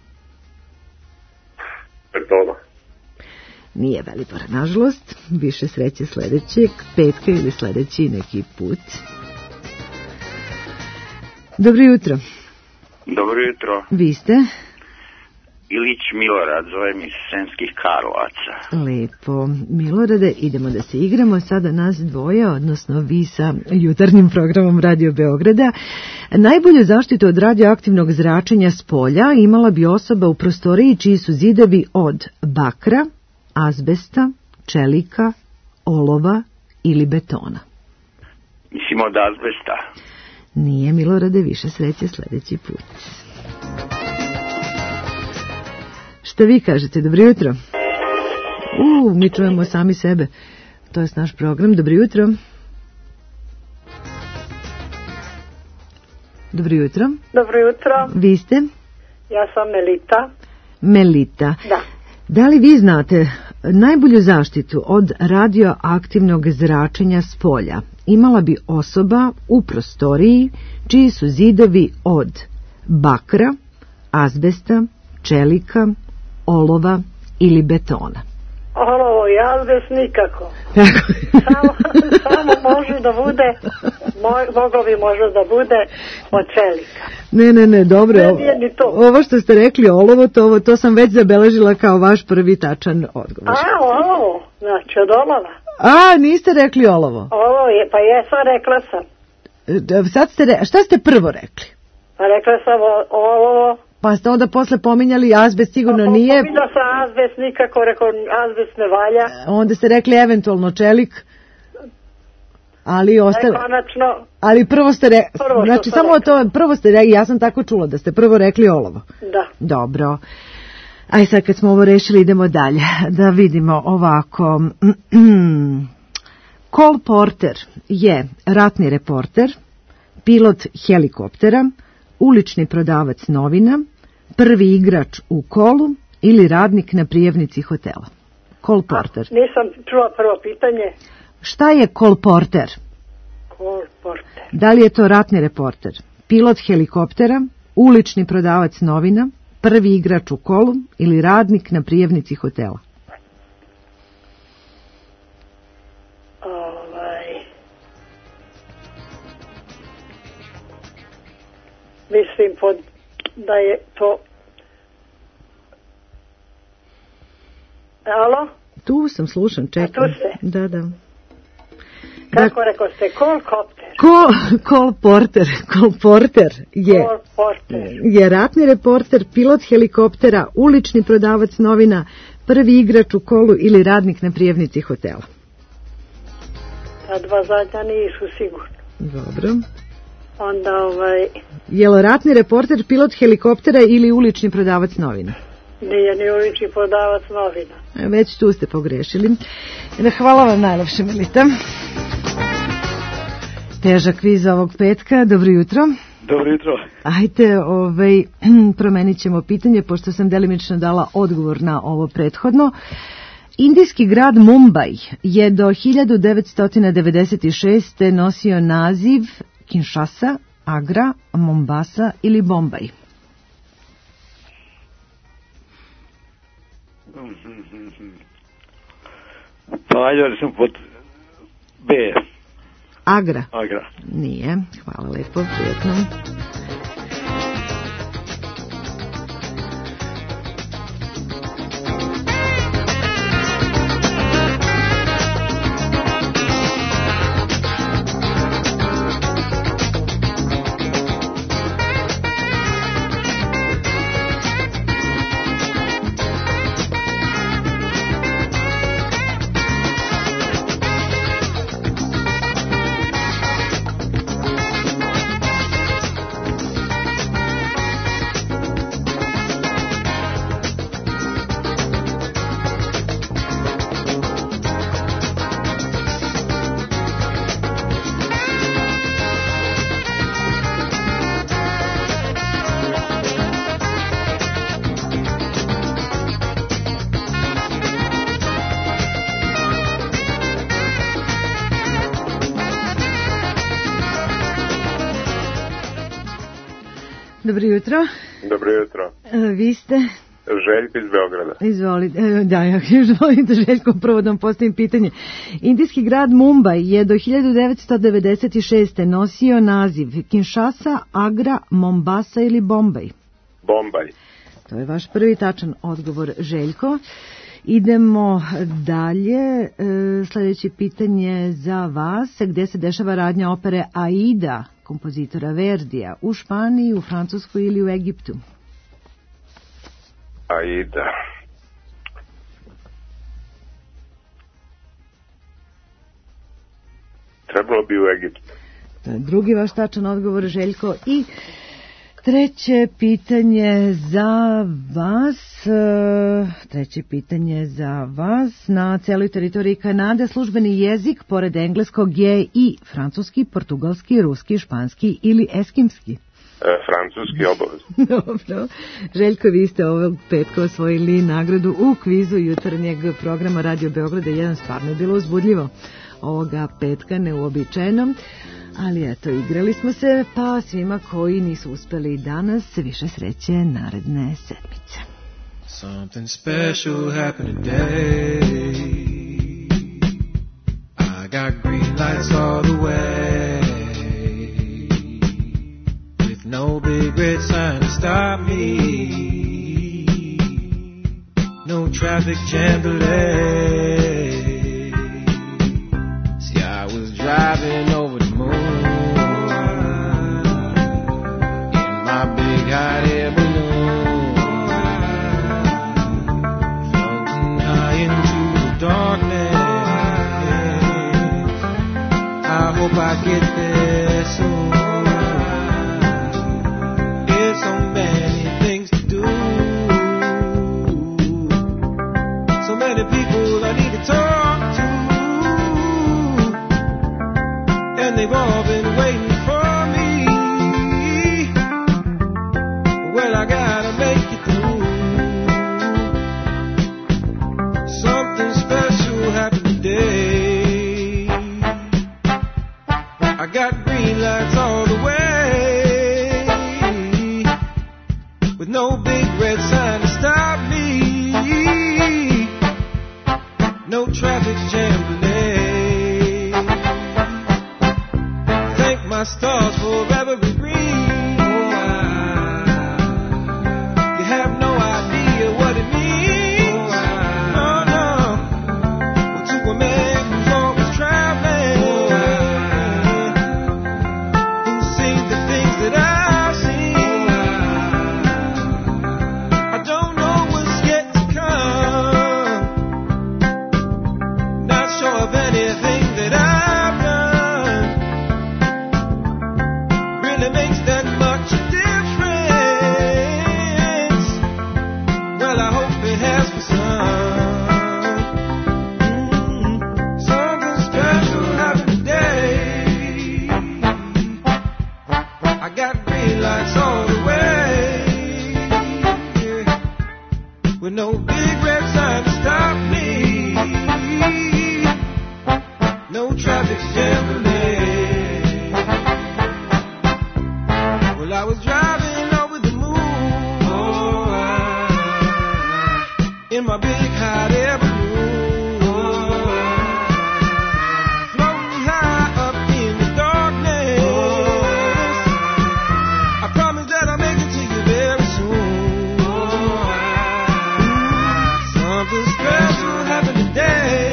Betona. Nije, Velibor, nažalost. Više sreće sledećeg petka ili sledeći neki put. Dobro jutro. Dobro jutro. Vi ste? Ilić Milorad, zovem iz Sremskih Karlovaca. Lepo. Milorade, idemo da se igramo. Sada nas dvoje, odnosno vi sa jutarnjim programom Radio Beograda. Najbolju zaštitu od radioaktivnog zračenja s polja imala bi osoba u prostoriji čiji su zidovi od bakra, azbesta, čelika, olova ili betona. Mislim od azbesta. Nije, Milorade, više sreće sledeći put. Što vi kažete? Dobro jutro. U, mi čujemo sami sebe. To je naš program. Dobro jutro. Dobro jutro. Dobro jutro. Vi ste? Ja sam Melita. Melita. Da. Da li vi znate najbolju zaštitu od radioaktivnog zračenja s polja imala bi osoba u prostoriji čiji su zidovi od bakra, azbesta, čelika, olova ili betona? Olovo i azbest nikako. samo, samo može da bude, moj, moglo bi možda da bude od čelika. Ne, ne, ne, dobro. Ne nije ni to. Ovo što ste rekli olovo, to, ovo, to sam već zabeležila kao vaš prvi tačan odgovor. A, olovo, znači od olova. A, niste rekli olovo? Olovo je, pa jesam, rekla sam. Sad ste, re, šta ste prvo rekli? Pa rekla sam o, olovo Pa ste onda posle pominjali azbest, sigurno nije. Pominjao sam azbest, nikako, rekao, azbest ne valja. Onda ste rekli eventualno čelik. Ali ostalo. Konačno. Ali prvo ste rekli, Prvo znači sam samo to, prvo ste rekli, ja sam tako čula da ste prvo rekli olovo. Da. Dobro. Aj sad kad smo ovo rešili idemo dalje. Da vidimo ovako. Cole Porter je ratni reporter, pilot helikoptera, ulični prodavac novina, prvi igrač u kolu ili radnik na prijevnici hotela. Cole Porter. A, nisam čula prvo pitanje. Šta je Cole Porter? Cole Porter. Da li je to ratni reporter, pilot helikoptera, ulični prodavac novina, prvi igrač u kolu ili radnik na prijevnici hotela? Ovaj... Mislim pod... da je to... Alo? Tu sam, slušam, čekam. A tu ste? Da, da. Kako da, rekao ste, Cole Porter? Cole, Cole Porter, Cole Porter je, Cole Porter je ratni reporter, pilot helikoptera, ulični prodavac novina, prvi igrač u kolu ili radnik na prijevnici hotela. Ta dva zadnja nisu sigurno. Dobro. Onda ovaj... Je li ratni reporter, pilot helikoptera ili ulični prodavac novina? Nije ni ulični prodavac novina. Već tu ste pogrešili. Hvala vam najlepše, Melita. Težak kviz ovog petka. Dobro jutro. Dobro jutro. Ajde, ovaj, promenit ćemo pitanje, pošto sam delimično dala odgovor na ovo prethodno. Indijski grad Mumbai je do hiljadu devetsto devedeset šeste. nosio naziv Kinshasa, Agra, Mombasa ili Bombaj. Pa ajde da sam pod B. Agra? Agra. Nije. Hvala lepo, prijatno. Dobro jutro. Dobro jutro. Vi ste? Željko iz Beograda. Izvolite, da, ja izvolite Željko, prvo da vam postavim pitanje. Indijski grad Mumbai je do hiljadu devetsto devedeset šeste. nosio naziv Kinshasa, Agra, Mombasa ili Bombaj? Bombaj. To je vaš prvi tačan odgovor, Željko. Idemo dalje. Sljedeće pitanje za vas. Gdje se dešava radnja opere Aida, kompozitora Verdija? U Španiji, u Francuskoj ili u Egiptu? Aida. Trebalo bi u Egiptu. To je drugi vaš tačan odgovor, Željko. I treće pitanje za vas. Treće pitanje za vas. Na celoj teritoriji Kanade službeni jezik pored engleskog je i francuski, portugalski, ruski, španski ili eskimski? Francuski obavezno. Dobro. Željko, vi ste ovog petka osvojili nagradu u kvizu jutarnjeg programa Radio Beograda jedan. Stvarno je bilo uzbudljivo ovoga petka, neuobičajeno. Ali eto, igrali smo se, pa svima koji nisu uspeli danas, više sreće naredne sedmice. Something special happened today. I got green lights all the way. With no big red sign to stop me. No traffic jam delay. See, I was driving over the moon in my big hot air balloon. I get there soon. There's so many things to do, so many people I need to talk to, and they've all been waiting for me. Well, I gotta make it through. Something special happened today. I got green lights all the way, with no big red sign to stop me. No traffic jam today. Thank my stars for every green. You have no idea what it means. No, no. Well, to a man who's always traveling, who's seen the things that I've seen, I don't know what's yet to come. Not sure of anything that I've done really makes that much difference. Well, I hope it has for some. Mm, something special happened today. I got green lights all the way, yeah, with no big red sign to stop me. No traffic jam today. Well, I was driving over the moon, oh, I, in my big hot air balloon, oh, I, floating high up in the darkness. I promise that I'll make it to you very soon. Oh, I, something special happened today.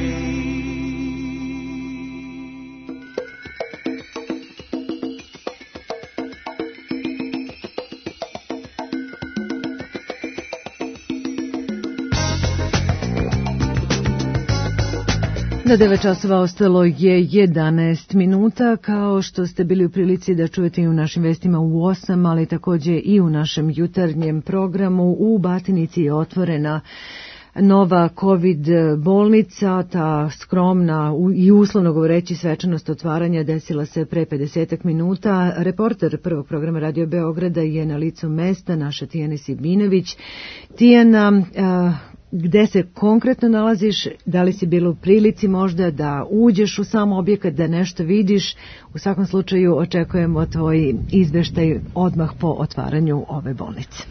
Na devet časova ostalo je jedanaest minuta, kao što ste bili u prilici da čujete i u našim vestima u osam, ali također i u našem jutarnjem programu. U Batinici je otvorena nova COVID bolnica, ta skromna i uslovno govoreći svečanost otvaranja desila se pre pedesetak minuta. Reporter prvog programa Radio Beograda je na licu mesta, naša Tijana Sibinović. Tijana, gde se konkretno nalaziš, da li si bilo u prilici možda da uđeš u sam objekat, da nešto vidiš? U svakom slučaju očekujemo tvoj izveštaj odmah po otvaranju ove bolnice.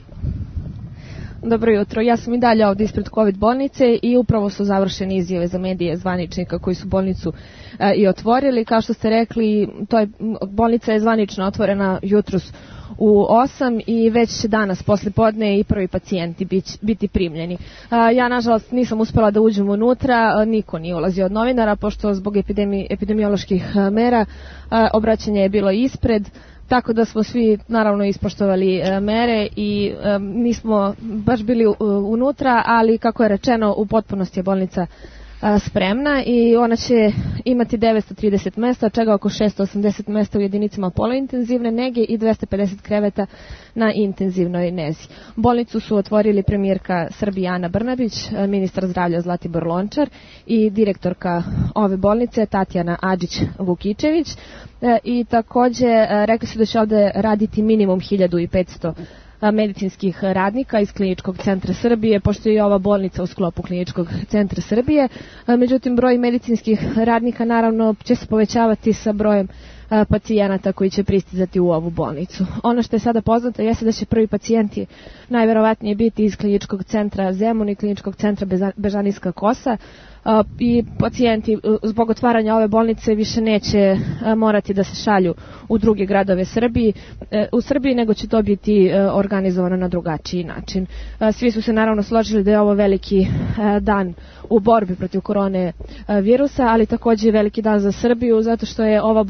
Dobro jutro, ja sam i dalje ovdje ispred COVID bolnice i upravo su završene izjave za medije zvaničnika koji su bolnicu e, i otvorili. Kao što ste rekli, to je, bolnica je zvanično otvorena jutros u osam i već će danas posle podne i prvi pacijenti biti, biti primljeni. A, ja nažalost nisam uspela da uđem unutra, niko nije ulazio od novinara pošto zbog epidemi, epidemioloških mera a, obraćanje je bilo ispred. Tako da smo svi naravno ispoštovali e, mere i e, nismo baš bili u, unutra, ali kako je rečeno u potpunosti je bolnica a, spremna i ona će imati devetsto trideset mesta, od čega oko šesto osamdeset mesta u jedinicama poluintenzivne nege i dvesta pedeset kreveta na intenzivnoj nezi. Bolnicu su otvorili premijerka Srbije Ana Brnabić, ministar zdravlja Zlatibor Lončar i direktorka ove bolnice Tatjana Adžić-Vukičević. E, i također e, rekli su da će ovdje raditi minimum hiljadu petsto medicinskih radnika iz Kliničkog centra Srbije, pošto je i ova bolnica u sklopu Kliničkog centra Srbije. E, međutim, broj medicinskih radnika naravno će se povećavati sa brojem e, pacijenata koji će pristizati u ovu bolnicu. Ono što je sada poznato jeste da će prvi pacijenti najverovatnije biti iz Kliničkog centra Zemun i Kliničkog centra Bežanijska Kosa. I pacijenti zbog otvaranja ove bolnice više neće morati da se šalju u druge gradove Srbiji, u Srbiji, nego će to biti organizovano na drugačiji način. Svi su se naravno složili da je ovo veliki dan u borbi protiv korone virusa, ali također veliki dan za Srbiju, zato što je ova bolnica, kako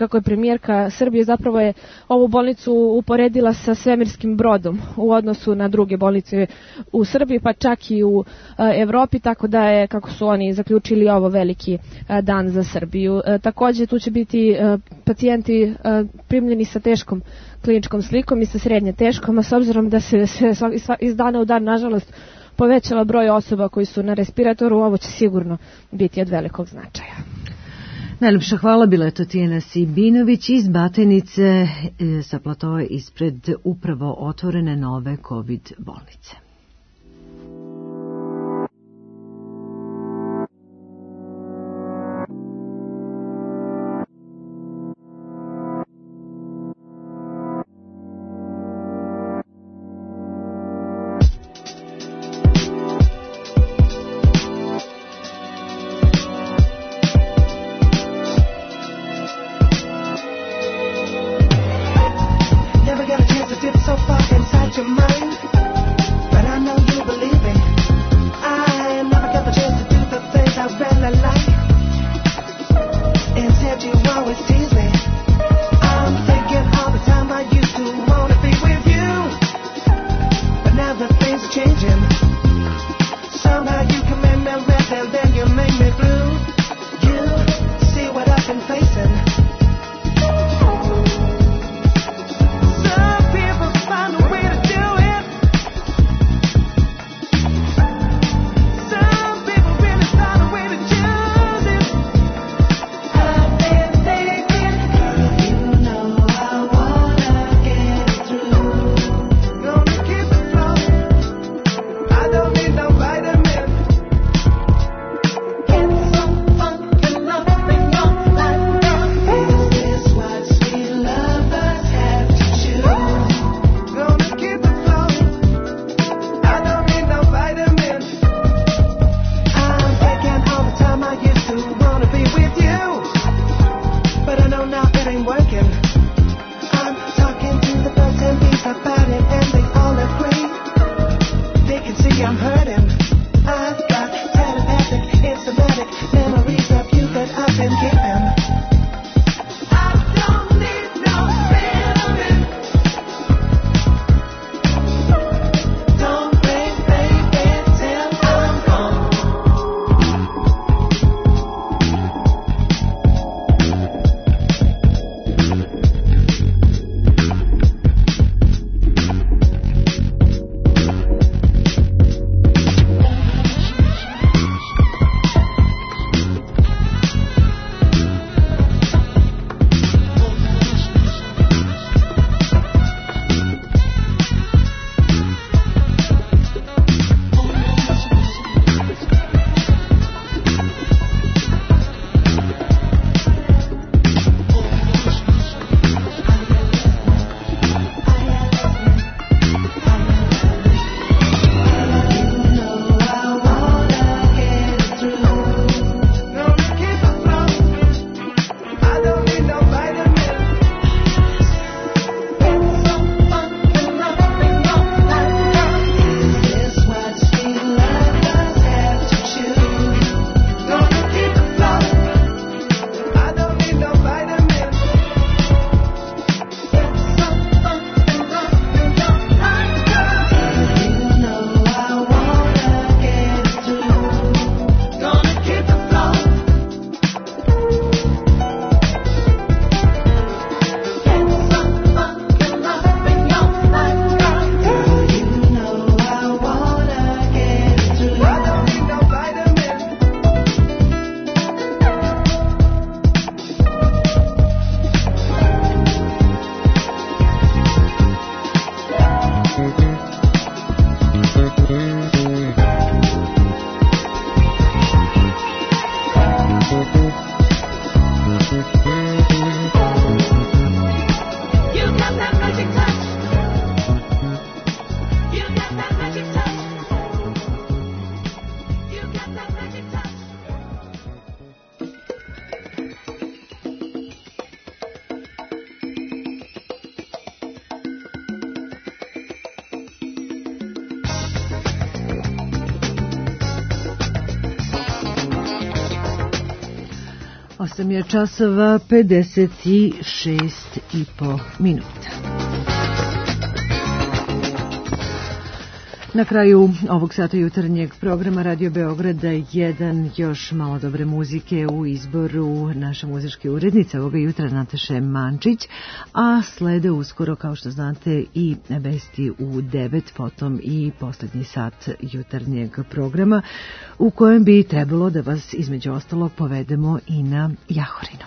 kako je premijerka Srbije zapravo je ovu bolnicu uporedila sa svemirskim brodom u odnosu na druge bolnice u Srbiji, pa čak i u Evropi, tako da je, kako su oni zaključili, ovo veliki dan za Srbiju. Takođe, tu će biti pacijenti primljeni sa teškom kliničkom slikom i sa srednje teškom, a s obzirom da se iz dana u dan, nažalost, povećala broj osoba koji su na respiratoru, ovo će sigurno biti od velikog značaja. Najljepša hvala, bila je to Tijana Sibinović iz Batajnice sa platoa ispred upravo otvorene nove COVID bolnice. Never got a chance to dip so far inside your mind, but osam je časova, pedeset šest i po minuta. Na kraju ovog sata jutarnjeg programa Radio Beograda jedan još malo dobre muzike u izboru naše muzičke urednice ovoga jutra Nataše Mančić, a slede uskoro, kao što znate, i vesti u devet, potom i poslednji sat jutarnjeg programa u kojem bi trebalo da vas između ostalog povedemo i na Jahorinu.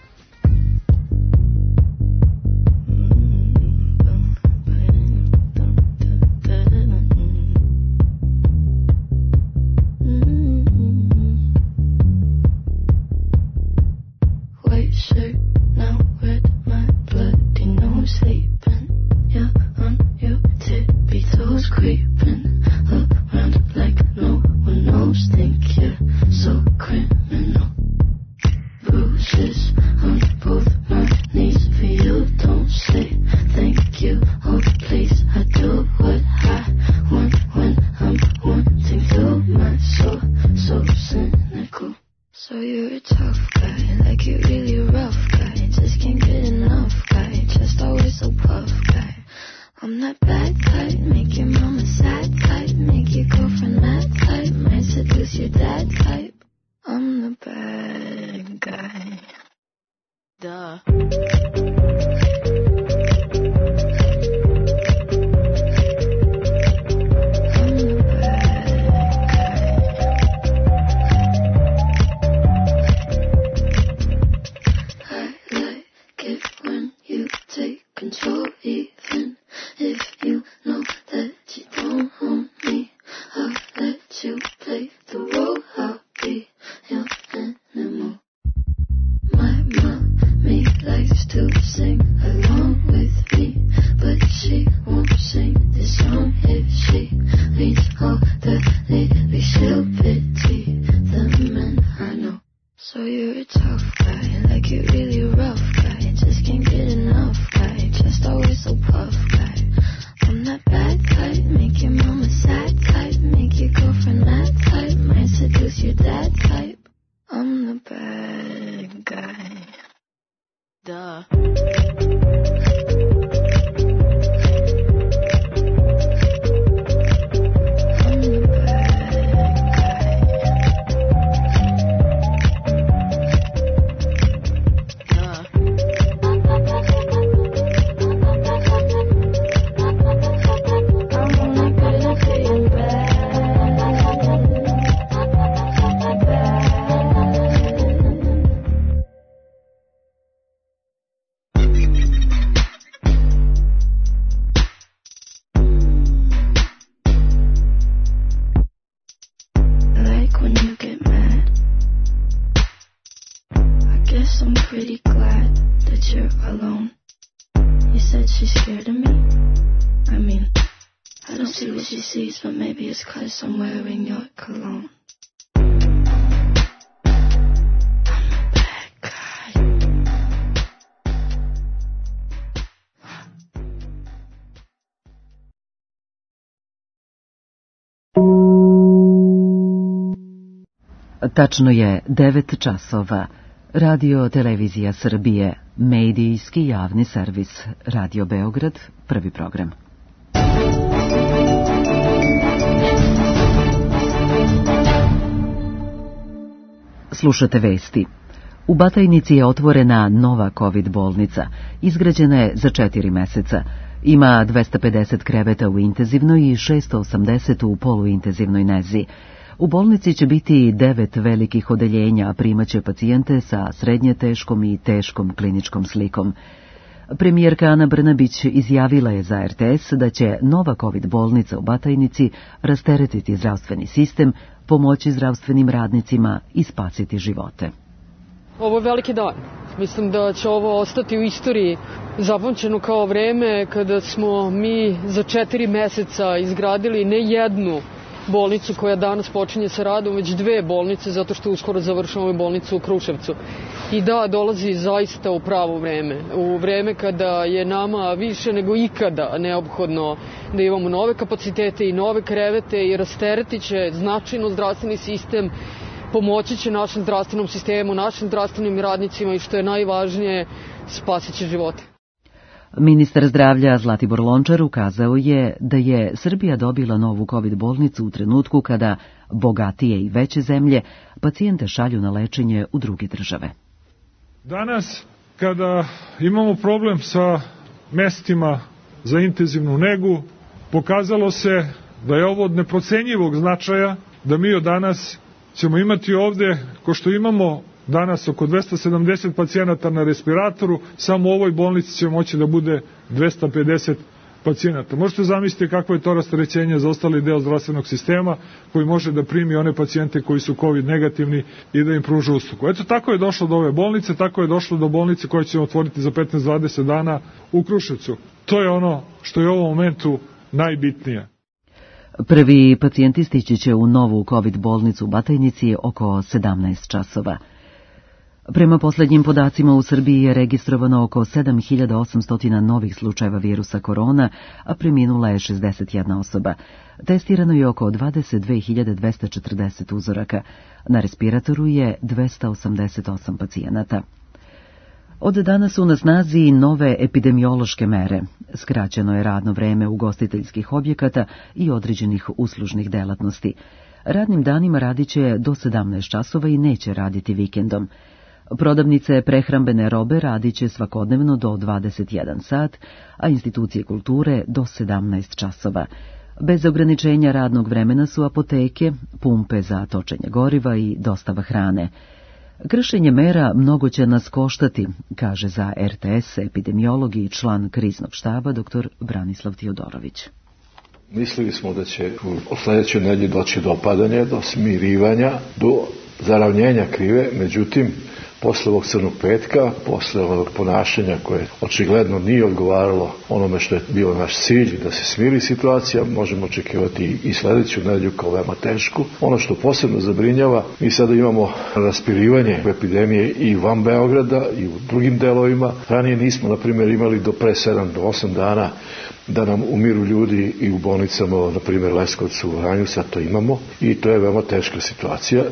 Tačno je devet časova. Radio Televizija Srbije, medijski javni servis, Radio Beograd, prvi program. Slušate vesti. U Batajnici je otvorena nova COVID bolnica. Izgrađena je za četiri meseca. Ima dvesta pedeset kreveta u intenzivnoj i šesto osamdeset u poluintenzivnoj nezi. U bolnici će biti devet velikih odeljenja, a primaće pacijente sa srednje teškom i teškom kliničkom slikom. Premijerka Ana Brnabić izjavila je za R T S da će nova COVID bolnica u Batajnici rasteretiti zdravstveni sistem, pomoći zdravstvenim radnicima i spasiti živote. Ovo je veliki dan. Mislim da će ovo ostati u istoriji zapamćeno kao vreme kada smo mi za četiri meseca izgradili ne jednu bolnicu koja danas počinje sa radom, već dve bolnice, zato što uskoro završavamo bolnicu u Kruševcu. I da, dolazi zaista u pravo vreme. U vreme kada je nama više nego ikada neophodno da imamo nove kapacitete i nove krevete i rasteretit će značajno zdravstveni sistem pomoći će našem zdravstvenom sistemu, našim zdravstvenim radnicima i što je najvažnije, spasit će živote. Ministar zdravlja Zlatibor Lončar ukazao je da je Srbija dobila novu COVID bolnicu u trenutku kada bogatije i veće zemlje pacijente šalju na lečenje u druge države. Danas, kada imamo problem sa mestima za intenzivnu negu, pokazalo se da je ovo od neprocenjivog značaja, da mi od danas ćemo imati ovde, ko što imamo danas oko dvesta sedamdeset pacijenata na respiratoru, samo u ovoj bolnici će moći da bude dvesta pedeset pacijenata. Možete zamisliti kakvo je to rasterećenje za ostali deo zdravstvenog sistema koji može da primi one pacijente koji su COVID negativni i da im pruža uslugu. Eto, tako je došlo do ove bolnice, tako je došlo do bolnice koje ćemo otvoriti za petnaest do dvadeset dana u Kruševcu. To je ono što je u ovom momentu najbitnije. Prvi pacijenti stići će u novu COVID bolnicu u Batajnici oko sedamnaest časova. Prema poslednjim podacima u Srbiji je registrovano oko sedam hiljada osamsto novih slučajeva virusa korona, a preminula je šezdeset jedna osoba. Testirano je oko dvadeset dve hiljade dvesta četrdeset uzoraka. Na respiratoru je dvesta osamdeset osam pacijenata. Od danas su na snazi nove epidemiološke mere. Skraćeno je radno vreme ugostiteljskih objekata i određenih uslužnih delatnosti. Radnim danima radiće do sedamnaest časova i neće raditi vikendom. Prodavnice prehrambene robe radiće svakodnevno do dvadeset jedan sat, a institucije kulture do sedamnaest časova. Bez ograničenja radnog vremena su apoteke, pumpe za točenje goriva i dostava hrane. Kršenje mera mnogo će nas koštati, kaže za R T S epidemiolog i član kriznog štaba dr. Branislav Tiodorović. Mislili smo da će u sljedećoj nedelji doći do opadanja, do smirivanja, do zaravnjenja krive, međutim, posle ovog crnog petka, posle ovog ponašanja koje očigledno nije odgovaralo onome što je bio naš cilj, da se smiri situacija, možemo očekivati i sljedeću nedelju kao veoma tešku. Ono što posebno zabrinjava, mi sada imamo raspirivanje epidemije i van Beograda i u drugim delovima. Ranije nismo, na primjer, imali do pre sedam do osam dana da nam umiru ljudi i u bolnicama, na primjer Leskovcu, u Vranju, sad to imamo i to je veoma teška situacija.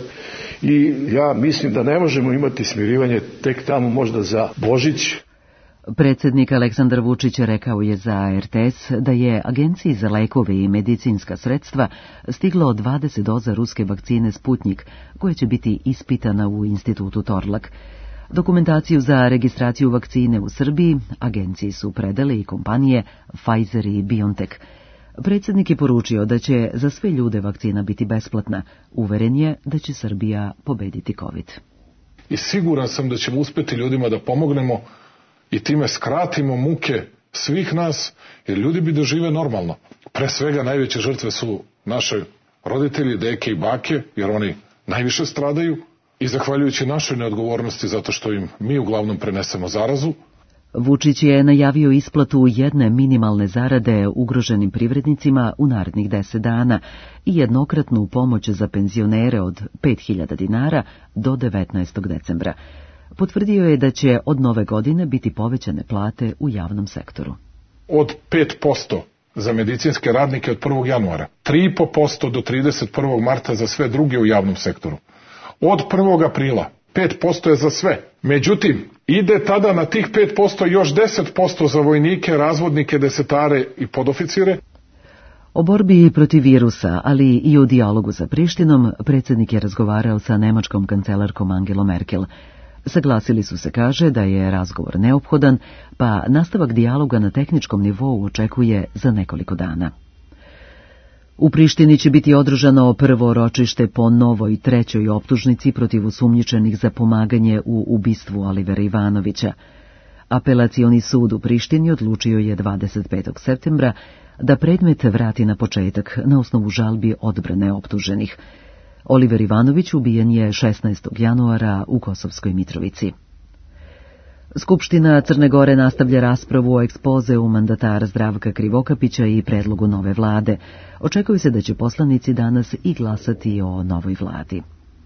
I ja mislim da ne možemo imati smirivanje tek tamo možda za Božić. Predsjednik Aleksandar Vučić rekao je za R T S da je Agenciji za lekove i medicinska sredstva stiglo dvadeset doza ruske vakcine Sputnjik, koja će biti ispitana u institutu Torlak. Dokumentaciju za registraciju vakcine u Srbiji agenciji su predale i kompanije Pfizer i BioNTech. Predsjednik je poručio da će za sve ljude vakcina biti besplatna. Uveren je da će Srbija pobediti COVID. I siguran sam da ćemo uspeti ljudima da pomognemo i time skratimo muke svih nas, jer ljudi bi da žive normalno. Pre svega najveće žrtve su naše roditelji, deke i bake, jer oni najviše stradaju i zahvaljujući našoj neodgovornosti zato što im mi uglavnom prenesemo zarazu. Vučić je najavio isplatu jedne minimalne zarade ugroženim privrednicima u narednih deset dana i jednokratnu pomoć za penzionere od pet hiljada dinara do devetnaestog decembra. Potvrdio je da će od nove godine biti povećane plate u javnom sektoru. Od pet posto za medicinske radnike od prvog januara, tri i po posto do trideset prvog marta za sve druge u javnom sektoru. Od prvog aprila pet posto je za sve. Međutim, ide tada na tih pet posto još deset posto za vojnike, razvodnike, desetare i podoficire. O borbi protiv virusa, ali i o dijalogu sa Prištinom, predsjednik je razgovarao sa nemačkom kancelarkom Angelom Merkel. Saglasili su se, kaže, da je razgovor neophodan, pa nastavak dijaloga na tehničkom nivou očekuje za nekoliko dana. U Prištini će biti održano prvo ročište po novoj trećoj optužnici protiv osumnjičenih za pomaganje u ubistvu Olivera Ivanovića. Apelacioni sud u Prištini odlučio je dvadeset petog septembra da predmet vrati na početak na osnovu žalbi odbrane optuženih. Oliver Ivanović ubijen je šesnaestog januara u Kosovskoj Mitrovici. Skupština Crne Gore nastavlja raspravu o ekspozeu mandatara Zdravka Krivokapića i predlogu nove vlade. Očekuje se da će poslanici danas i glasati o novoj vladi.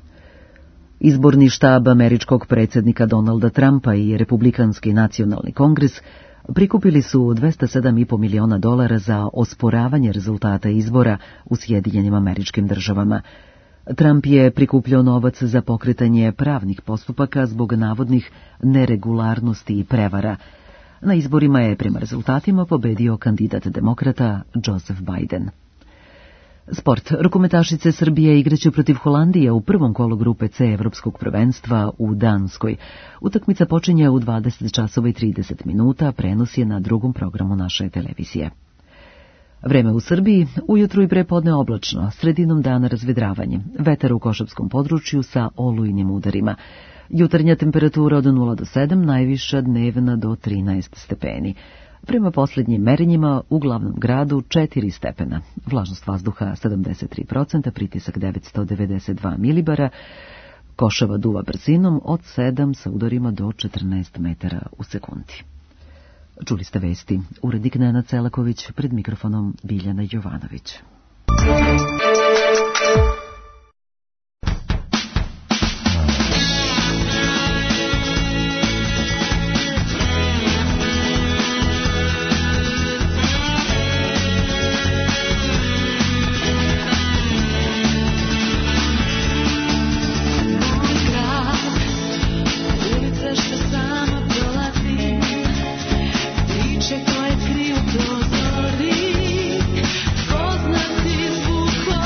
Izborni štab američkog predsjednika Donalda Trumpa i Republikanski nacionalni kongres prikupili su dvesta sedam i po miliona dolara za osporavanje rezultata izbora u Sjedinjenim Američkim Državama. Trump je prikupljao novac za pokretanje pravnih postupaka zbog navodnih neregularnosti i prevara. Na izborima je prema rezultatima pobedio kandidat demokrata Joseph Biden. Sport. Rukometašice Srbije igraće protiv Holandije u prvom kolu grupe C Evropskog prvenstva u Danskoj. Utakmica počinje u dvadeset časova i trideset minuta, prenos je na drugom programu naše televizije. Vreme u Srbiji, ujutru i prepodne oblačno, sredinom dana razvedravanje, vetar u košavskom području sa olujnim udarima. Jutarnja temperatura od nula do sedam, najviša dnevna do trinaest stepeni. Prema posljednjim merenjima u glavnom gradu četiri stepena. Vlažnost vazduha sedamdeset tri procenta, pritisak devetsto devedeset dva milibara. Košava duva brzinom od sedam sa udarima do četrnaest metara u sekundi. Čuli ste vesti. Urednik Nenad Celaković, pred mikrofonom Biljana Jovanović. Poznati zvuk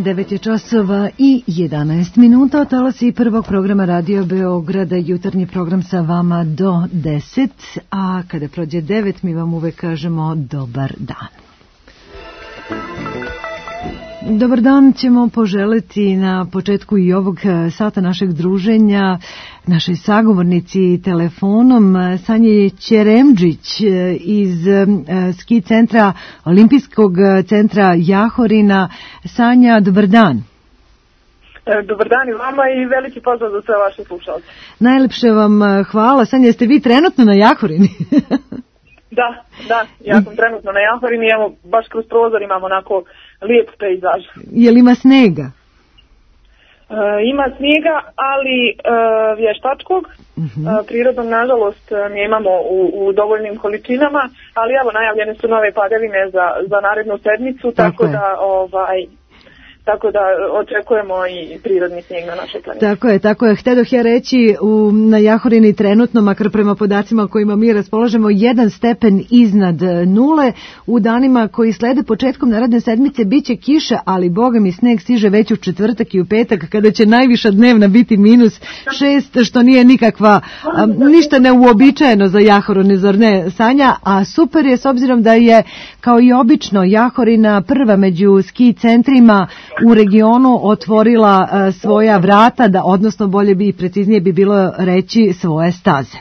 devet je časova i jedanaest minuta, talasi prvog programa Radio Beograda, jutarnji program sa vama do deset, a kada prođe devet mi vam uvek kažemo dobar dan. Dobar dan ćemo poželeti na početku i ovog sata našeg druženja našoj sagovornici telefonom Sanje Ćeremđić iz ski centra, olimpijskog centra Jahorina. Sanja, dobar dan. Dobar dan i vama i veliki pozdrav za sve vaše slušalce. Najlepše vam hvala. Sanja, jeste vi trenutno na Jahorini? Da, da, ja sam trenutno na Jahorini, evo baš kroz prozor imamo onako lijep pejzaž. Je li ima snega? E, ima snijega, ali e, vještačkog. Uh-huh. E, prirodom, nažalost, nemamo u, u dovoljnim količinama, ali evo najavljene su nove padavine za, za narednu sedmicu, tako, tako da ovaj... Tako da očekujemo i prirodni snijeg na našoj planeti. Tako je, tako je. Htedoh ja reći, u, na Jahorini trenutno, makar prema podacima kojima mi raspolažemo, jedan stepen iznad nule. U danima koji slede početkom naredne sedmice biće kiša, ali boga mi sneg stiže već u četvrtak i u petak, kada će najviša dnevna biti minus šest, što nije nikakva, a, ništa neuobičajeno za Jahorinu, zar ne, Sanja? A super je, s obzirom da je, kao i obično, Jahorina prva među ski centrima u regionu otvorila uh, svoja vrata, da, odnosno bolje bi i preciznije bi bilo reći svoje staze.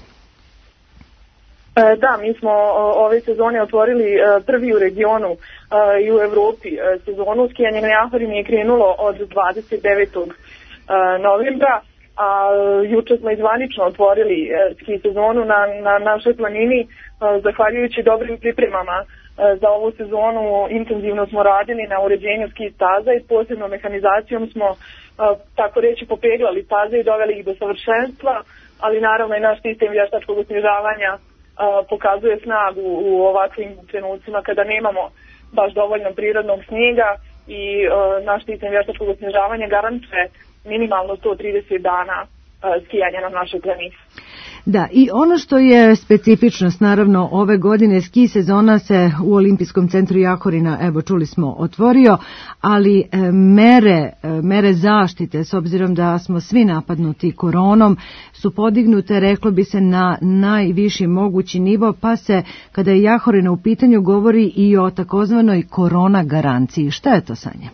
E, da, mi smo o, ove sezone otvorili e, prvi u regionu e, i u Evropi. E, sezonu skijanja na Jahorini je krenulo od dvadeset devetog novembra, a juče smo izvanično otvorili e, ski sezonu na, na našoj planini, e, zahvaljujući dobrim pripremama. Za ovu sezonu intenzivno smo radili na uređenju ski staza i posebnom mehanizacijom smo, tako reći, popeglali staze i doveli ih do savršenstva, ali naravno i naš sistem vještačkog osvježavanja pokazuje snagu u ovakvim trenucima kada nemamo baš dovoljno prirodnog snijega i naš sistem vještačkog osvježavanja garantuje minimalno sto trideset dana skijanja na našoj planini. Da, i ono što je specifičnost, naravno, ove godine ski sezona se u Olimpijskom centru Jahorina, evo čuli smo, otvorio, ali e, mere, e, mere zaštite, s obzirom da smo svi napadnuti koronom, su podignute, reklo bi se, na najviši mogući nivo, pa se, kada je Jahorina u pitanju, govori i o takozvanoj korona garanciji. Šta je to, Sanja?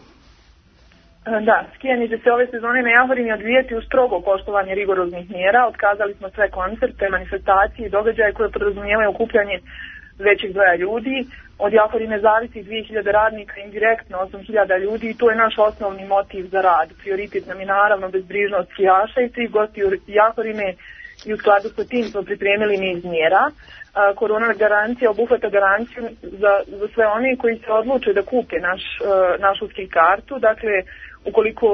Da, skijanje će se ove sezone na Jahorini odvijeti u strogo poštovanje rigoroznih mjera. Otkazali smo sve koncerte, manifestacije i događaje koje podrazumijevaju okupljanje većeg broja ljudi. Od Jahorine zavisi dvije hiljade radnika, indirektno osam hiljada ljudi i to je naš osnovni motiv za rad. Prioritet nam je naravno bezbrižnost skijaša i svih gostiju Jahorine i u skladu sa tim smo pripremili niz mjera. Korona garancija obuhvata garanciju za, za sve oni koji se odluče da kupe naš, našu ski kartu, dakle ukoliko,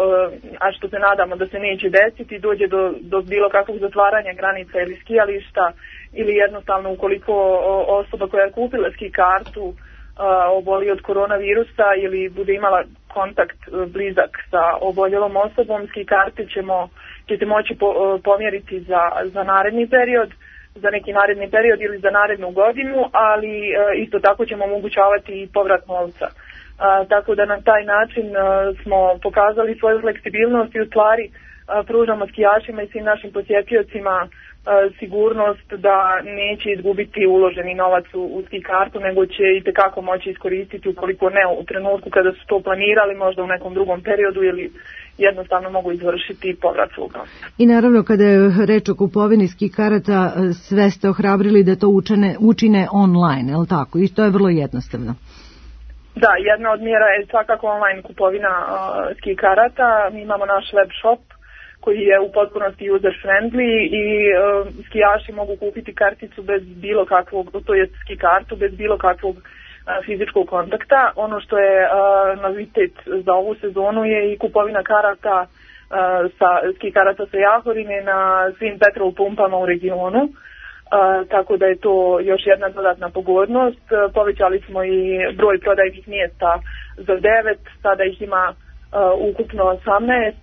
a što se nadamo da se neće desiti, dođe do, do bilo kakvog zatvaranja granica ili skijališta, ili jednostavno ukoliko osoba koja je kupila ski kartu oboli od koronavirusa ili bude imala kontakt blizak sa oboljelom osobom, ski karte ćemo, ćete moći po, pomjeriti za, za naredni period, za neki naredni period ili za narednu godinu, ali isto tako ćemo omogućavati i povrat novca. A, tako da na taj način a, smo pokazali svoju fleksibilnost i u stvari a, pružamo skijašima i svim našim posjetiocima a, sigurnost da neće izgubiti uloženi novac u, u ski kartu, nego će i tekako moći iskoristiti ukoliko ne u trenutku kada su to planirali, možda u nekom drugom periodu ili jednostavno mogu izvršiti povrat svoga. I naravno kada je reč o kupovini ski karata, sve ste ohrabrili da to učine, učine online, je li tako? I to je vrlo jednostavno. Da, jedna od mjera je svakako online kupovina uh, ski karata. Mi imamo naš web shop koji je u potpunosti user friendly i uh, skijaši mogu kupiti karticu bez bilo kakvog, to je ski kartu bez bilo kakvog uh, fizičkog kontakta. Ono što je uh, novitet za ovu sezonu je i kupovina karata uh, sa ski karata sa Jahorine na svim petrol pumpama u regionu. Uh, tako da je to još jedna dodatna pogodnost. Uh, povećali smo i broj prodajnih mjesta za devet, sada ih ima uh, ukupno osamnaest,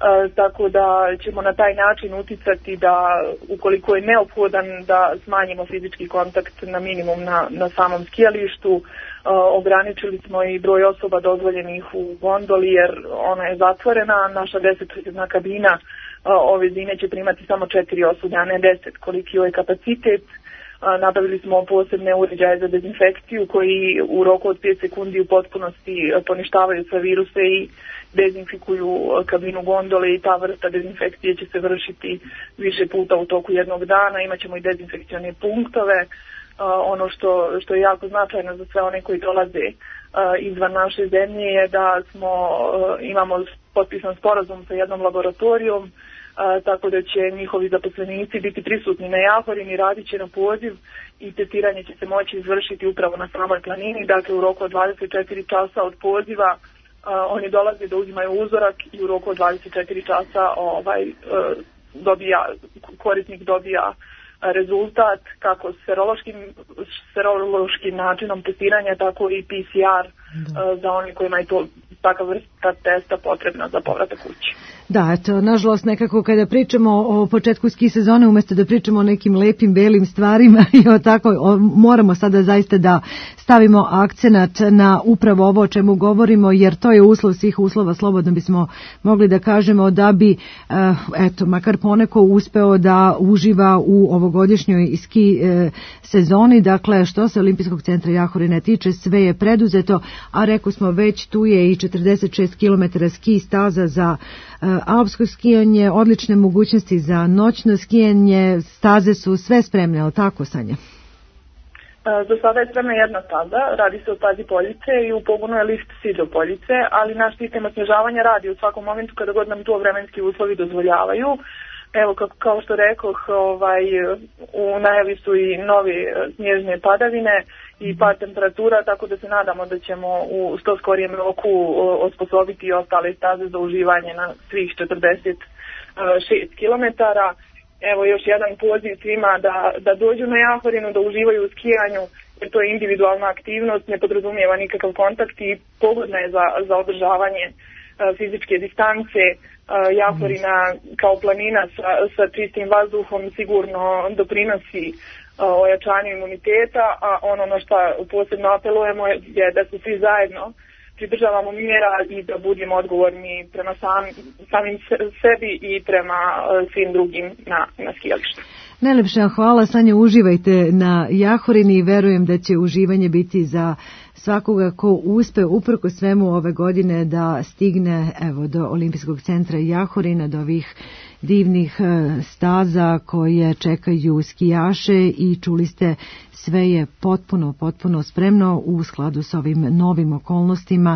tako da ćemo na taj način uticati da ukoliko je neophodan da smanjimo fizički kontakt na minimum na, na samom skijalištu. Uh, ograničili smo i broj osoba dozvoljenih u gondoli jer ona je zatvorena, naša desetna kabina uh, ove zime će primati samo četiri osobe, a ne deset koliki je kapacitet. Uh, nabavili smo posebne uređaje za dezinfekciju koji u roku od pet sekundi u potpunosti poništavaju sve viruse i dezinfikuju kabinu gondole i ta vrsta dezinfekcije će se vršiti više puta u toku jednog dana. Imaćemo i dezinfekcione punktove. Uh, ono što, što je jako značajno za sve one koji dolaze uh, izvan naše zemlje je da smo, uh, imamo potpisan sporazum sa jednom laboratorijom, uh, tako da će njihovi zaposlenici biti prisutni na Jahorini, radit će na poziv i testiranje će se moći izvršiti upravo na samoj planini, dakle u roku od dvadeset četiri časa od poziva. Uh, oni dolaze da uzimaju uzorak i u roku od dvadeset četiri časa ovaj, uh, dobija, korisnik dobija rezultat kako serološkim, serološkim načinom testiranja, tako i P C R uh, za oni kojima je to takav vrsta testa potrebna za povratak kući. Da, eto, nažalost nekako kada pričamo o početku ski sezone, umjesto da pričamo o nekim lepim, belim stvarima i o tako, o, moramo sada zaista da stavimo akcenat na upravo ovo o čemu govorimo, jer to je uslov svih uslova, slobodno bismo mogli da kažemo da bi, eto, makar poneko uspeo da uživa u ovogodišnjoj ski sezoni. Dakle, što se Olimpijskog centra Jahorine tiče, sve je preduzeto, a rekao smo već tu je i četrdeset šest kilometara ski staza za alpsko skijanje, odlične mogućnosti za noćno skijanje, staze su sve spremne, ali tako, Sanja? Za sada je spremna jedna staza, radi se o stazi Poljice i u pogonu je lift Siđo Poljice, ali naš sistem osnježavanja radi u svakom momentu kada god nam to vremenski uslovi dozvoljavaju. Evo, kako, kao što rekoh, ovaj, u najavi su i nove snježne padavine i pad temperatura, tako da se nadamo da ćemo u što skorijem roku osposobiti i ostale staze za uživanje na svih četrdeset šest kilometara. Evo još jedan poziv svima da, da dođu na Jahorinu, da uživaju u skijanju, jer to je individualna aktivnost, ne podrazumijeva nikakav kontakt i pogodna je za, za održavanje fizičke distance. Jahorina kao planina sa, sa čistim vazduhom sigurno doprinosi ojačanju imuniteta, a ono na što posebno apelujemo je da se svi zajedno pridržavamo mjera i da budemo odgovorni prema sam, samim sebi i prema svim drugim na, na skijalištu. Najlepša hvala, Sanja, uživajte na Jahorini i verujem da će uživanje biti za svakoga ko uspe uprko svemu ove godine da stigne evo do Olimpijskog centra Jahorina, do ovih divnih staza koje čekaju skijaše i čuli ste sve je potpuno, potpuno spremno u skladu s ovim novim okolnostima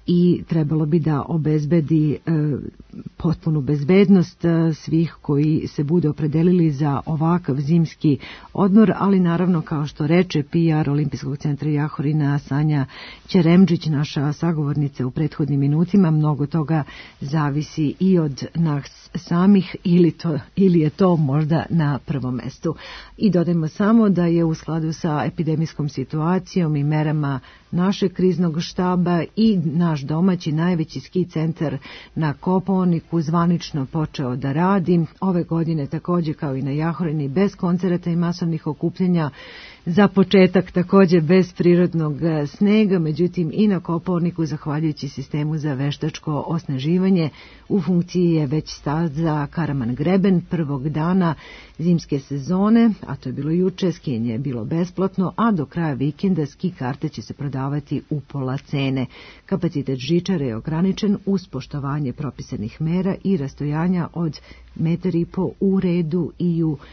i trebalo bi da obezbedi e, potpunu bezbednost e, svih koji se bude opredelili za ovakav zimski odmor, ali naravno kao što reče P R Olimpijskog centra Jahorina Sanja Ćeremđić, naša sagovornica u prethodnim minutima, mnogo toga zavisi i od nas samih ili, to, ili je to možda na prvom mestu. I dodajmo samo da je u skladu sa epidemijskom situacijom i merama našeg kriznog štaba i naš domaći najveći ski centar na Kopaoniku zvanično počeo da radi. Ove godine također kao i na Jahorini bez koncerata i masovnih okupljanja, za početak također bez prirodnog snega, međutim i na Kopaoniku zahvaljujući sistemu za veštačko osneživanje u funkciji je već staza Karaman Greben prvog dana zimske sezone, a to je bilo juče, skijanje je bilo besplatno, a do kraja vikenda ski karte će se prodavati u pola cene. Kapacitet žičare je ograničen uz poštovanje propisanih mera i rastojanja od metar i po u redu i u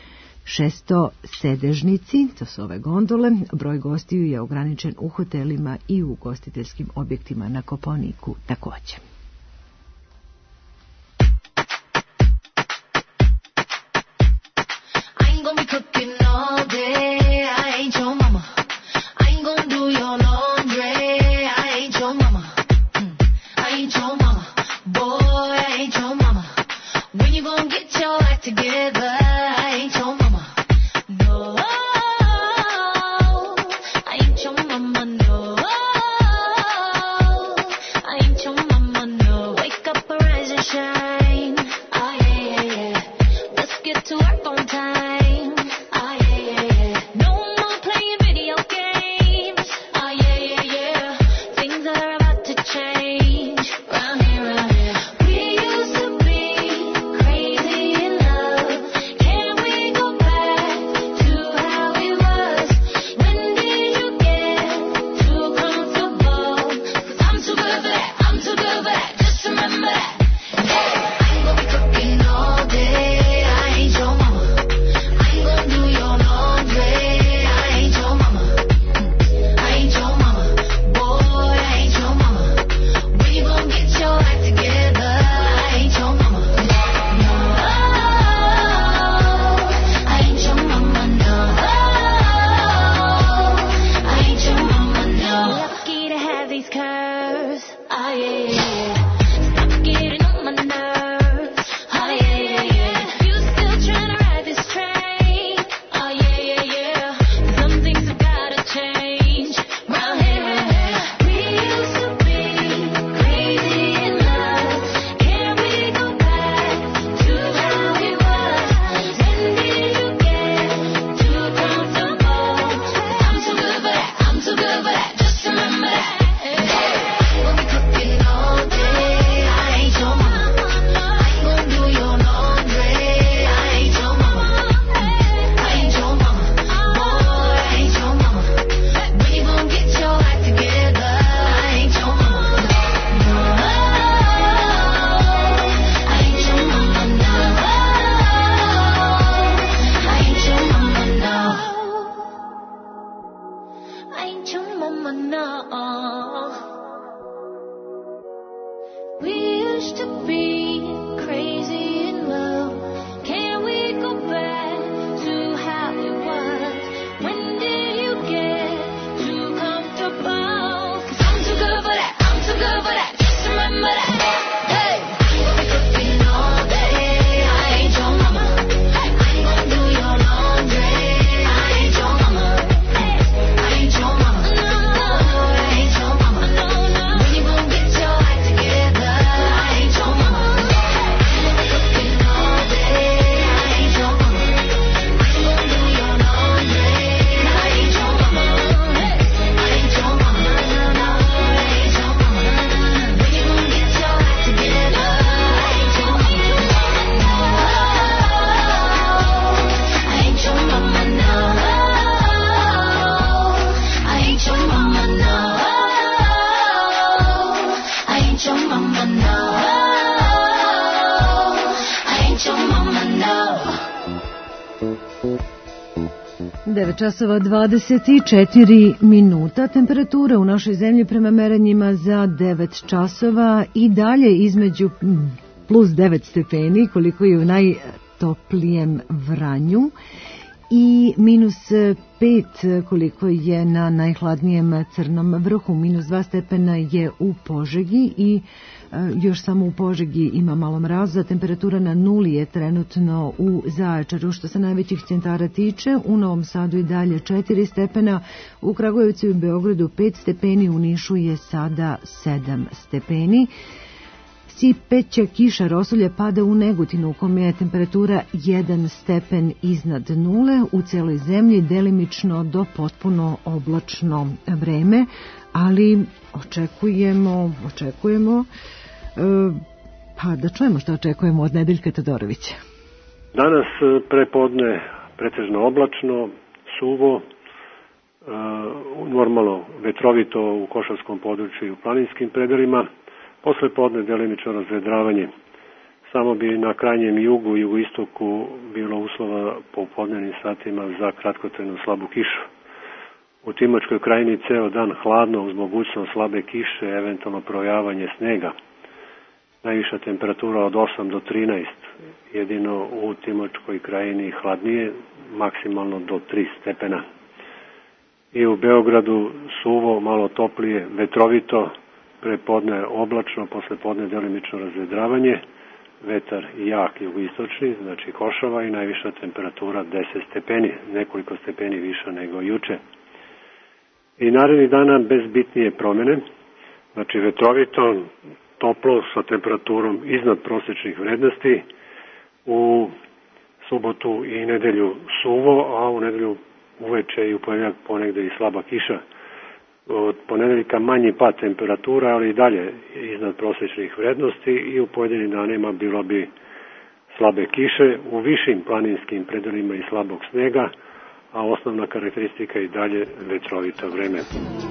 šesto sedežnici, to su ove gondole. Broj gostiju je ograničen u hotelima i u ugostiteljskim objektima na Kopaoniku također. Mama, no. I ain't your mama, no. I ain't your mama, no. We used to be crazy in love. Can we go back to how it was? When did you get too comfortable? 'Cause I'm too good for that, I'm too good for that. Just remember that. Hey, we cooking all day. I ain't your mama. I ain't gonna do your laundry. I ain't your mama. I ain't your mama. No, I ain't your mama. No, no. When you gon' get your act together? I ain't your mama. We cooking all day. I ain't your mama. I ain't gonna do your laundry. I ain't your mama. I ain't your mama. No, I ain't your mama. When you gon' get your act together? I ain't your mama. I ain't your mama, no. I ain't your mama, no. I ain't your mama, no. I ain't your mama, no. devet časova dvadeset četiri minuta. Temperatura u našoj zemlji prema merenjima za devet časova i dalje između plus devet stepeni, koliko je u najtoplijem Vranju, i minus pet koliko je na najhladnijem Crnom Vrhu. Minus dva stepena je u Požegi i još samo u Požegi ima malo mraza. Temperatura na nuli je trenutno u Zaječaru. Što se najvećih centara tiče, u Novom Sadu i dalje četiri stepena, u Kragujevcu i u Beogradu pet stepeni, u Nišu je sada sedam stepeni. Sipeća kiša rosulje pada u Negotinu, u kome je temperatura jedan stepen iznad nule. U celoj zemlji delimično do potpuno oblačno vreme, ali očekujemo, očekujemo, pa da čujemo što očekujemo od Nedeljka Todorovića. Danas prepodne pretežno oblačno, suvo, normalno vetrovito u košavskom području i u planinskim predelima. Posle podne delimično razvedravanje. Samo bi na krajnjem jugu i jugoistoku bilo uslova po podnevnim satima za kratkotrajnu slabu kišu. U Timočkoj krajini ceo dan hladno uz mogućnost slabe kiše, eventualno projavanje snega. Najviša temperatura od osam do trinaest, jedino u Timočkoj krajini hladnije, maksimalno do tri stepena. I u Beogradu suvo, malo toplije, vetrovito, prepodne oblačno, posle podne delimično razvedravanje, vetar jak jugoistočni, znači košava, i najviša temperatura deset stepeni, nekoliko stepeni više nego juče. I narednih dana bez bitnije promene, znači vetrovito, toplo sa temperaturom iznad prosječnih vrednosti, u subotu i nedelju suvo, a u nedelju uveče i u ponedjeljak ponegde i slaba kiša. Od ponedeljka manji pad temperatura, ali i dalje iznad prosječnih vrednosti, i u pojedinim danima bilo bi slabe kiše u višim planinskim predelima i slabog snega, a osnovna karakteristika je i dalje vetrovito vreme.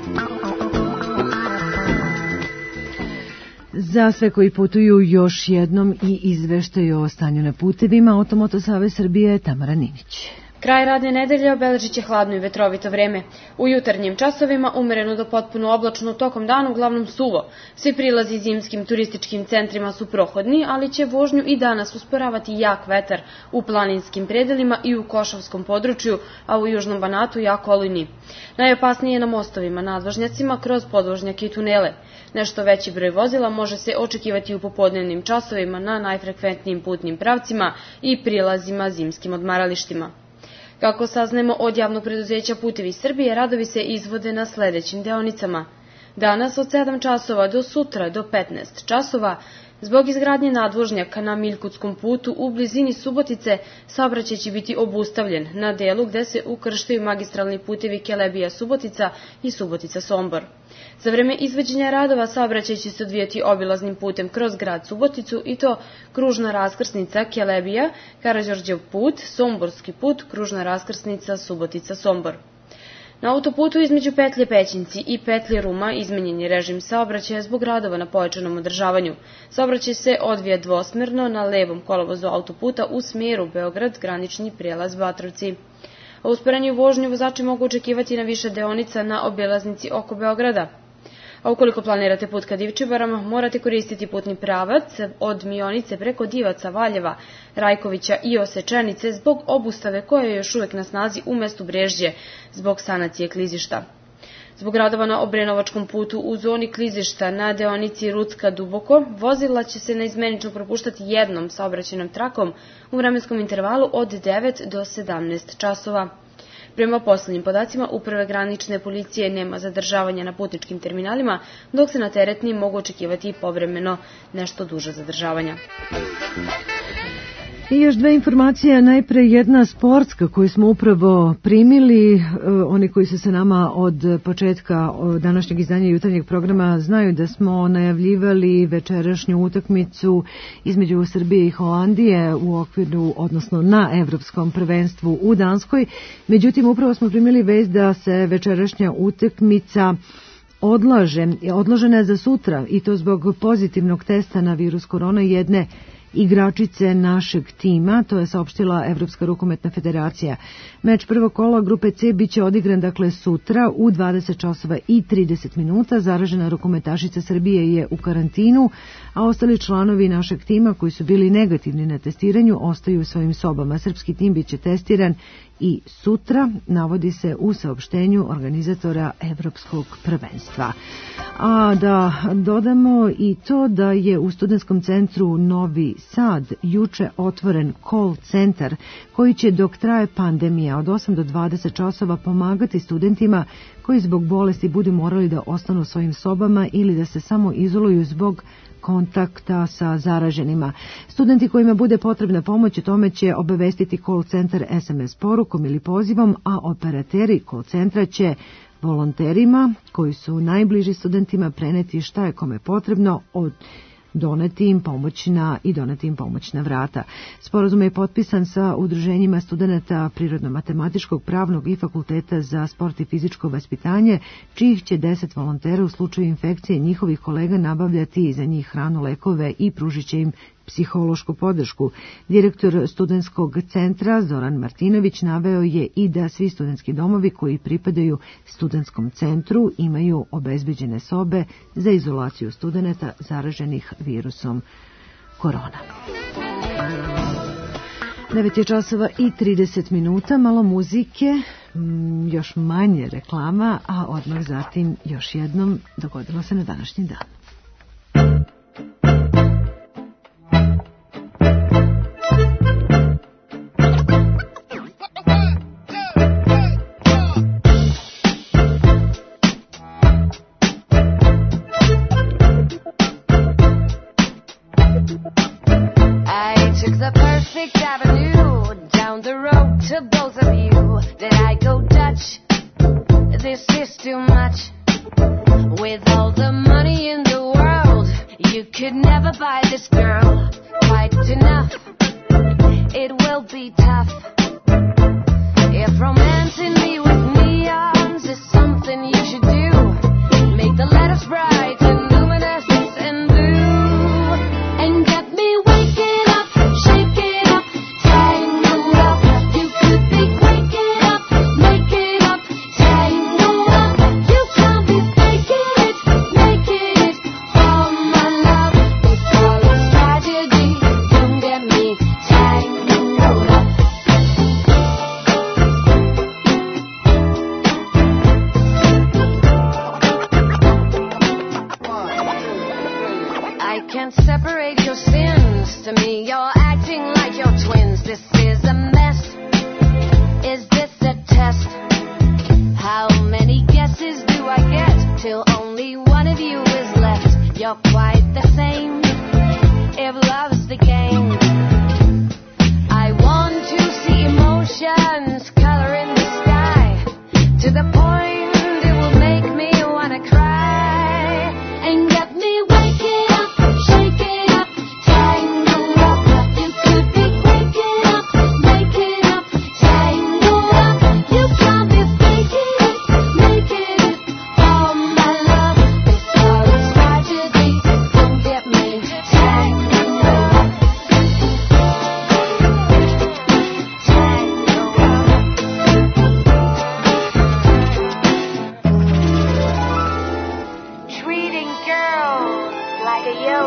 Za sve koji putuju još jednom i izveštaju o stanju na putevima, Automoto Savez Srbije, Tamara Ninić. Kraj radne nedelje obeležit će hladno i vetrovito vreme. U jutarnjim časovima umereno do potpuno oblačno, tokom dana uglavnom suvo. Svi prilazi zimskim turističkim centrima su prohodni, ali će vožnju i danas usporavati jak vetar u planinskim predelima i u košavskom području, a u južnom Banatu jak olujni. Najopasnije je na mostovima, nadvožnjacima, kroz podvožnjake i tunele. Nešto veći broj vozila može se očekivati u popodnevnim časovima na najfrekventnijim putnim pravcima i prilazima zimskim odmaralištima. Kako saznemo od javnog preduzeća Putevi Srbije, radovi se izvode na sledećim deonicama. Danas od sedam časova do sutra do petnaest časova, zbog izgradnje nadvožnjaka na Miljkutskom putu u blizini Subotice, saobraćaj će biti obustavljen na delu gde se ukrštaju magistralni putevi Kelebija-Subotica i Subotica-Sombor. Za vreme izvođenja radova saobraćaj će se odvijati obilaznim putem kroz grad Suboticu, i to kružna raskrsnica Kelebija, Karađorđev put, Somborski put, kružna raskrsnica Subotica-Sombor. Na autoputu između petlje Pećinci i petlje Ruma izmenjen je režim saobraćaja zbog radova na pojačanom održavanju. Saobraćaj se odvija dvosmerno na levom kolovozu autoputa u smeru Beograd, granični prelaz Batrovci. A usporeniju vožnju vozači mogu očekivati na više deonica na obilaznici oko Beograda. A ukoliko planirate put ka Divčibarama, morate koristiti putni pravac od Mionice preko Divaca, Valjeva, Rajkovića i Osečenice zbog obustave koja je još uvek na snazi u mestu Brežđe zbog sanacije klizišta. Zbog radova na Obrenovačkom putu u zoni klizišta na deonici Rucka-Duboko, vozila će se naizmenično propuštati jednom saobraćajnom trakom u vremenskom intervalu od devet do sedamnaest časova. Prema poslednjim podacima Uprave granične policije nema zadržavanja na putničkim terminalima, dok se na teretnim mogu očekivati povremeno nešto duža zadržavanja. I još dve informacije, najpre jedna sportska koju smo upravo primili. Oni koji su sa nama od početka današnjeg izdanja jutarnjeg programa znaju da smo najavljivali večerašnju utakmicu između Srbije i Holandije u okviru, odnosno na Evropskom prvenstvu u Danskoj. Međutim, upravo smo primili vest da se večerašnja utakmica odlaže, odložena je za sutra i to zbog pozitivnog testa na virus korona jedne igračice našeg tima, to je saopštila Evropska rukometna federacija. Meč prvog kola grupe C biće odigran dakle sutra u dvadeset časova i trideset minuta. Zaražena rukometašica Srbije je u karantinu, a ostali članovi našeg tima koji su bili negativni na testiranju ostaju u svojim sobama. Srpski tim biće testiran i sutra, navodi se u saopštenju organizatora Evropskog prvenstva. A da dodamo i to da je u Studentskom centru Novi Sad juče otvoren call centar koji će dok traje pandemija od osam do dvadeset časova pomagati studentima koji zbog bolesti budu morali da ostanu u svojim sobama ili da se samo izoluju zbog kontakta sa zaraženima. Studenti kojima bude potrebna pomoć o tome će obavestiti call centar es em es porukom ili pozivom, a operateri call centra će volonterima koji su najbliži studentima preneti šta je kome potrebno od doneti im pomoćna i doneti im pomoćna vrata. Sporazum je potpisan sa udruženjima studenata Prirodno-matematičkog, pravnog i fakulteta za sport i fizičko vaspitanje, čijih će deset volontera u slučaju infekcije njihovih kolega nabavljati za njih hranu, lekove i pružit će im psihološku podršku. Direktor studentskog centra Zoran Martinović naveo je i da svi studentski domovi koji pripadaju studentskom centru imaju obezbeđene sobe za izolaciju studenata zaraženih virusom korona. devet je časova i trideset minuta, malo muzike, još manje reklama, a odmah zatim još jednom dogodilo se na današnji dan.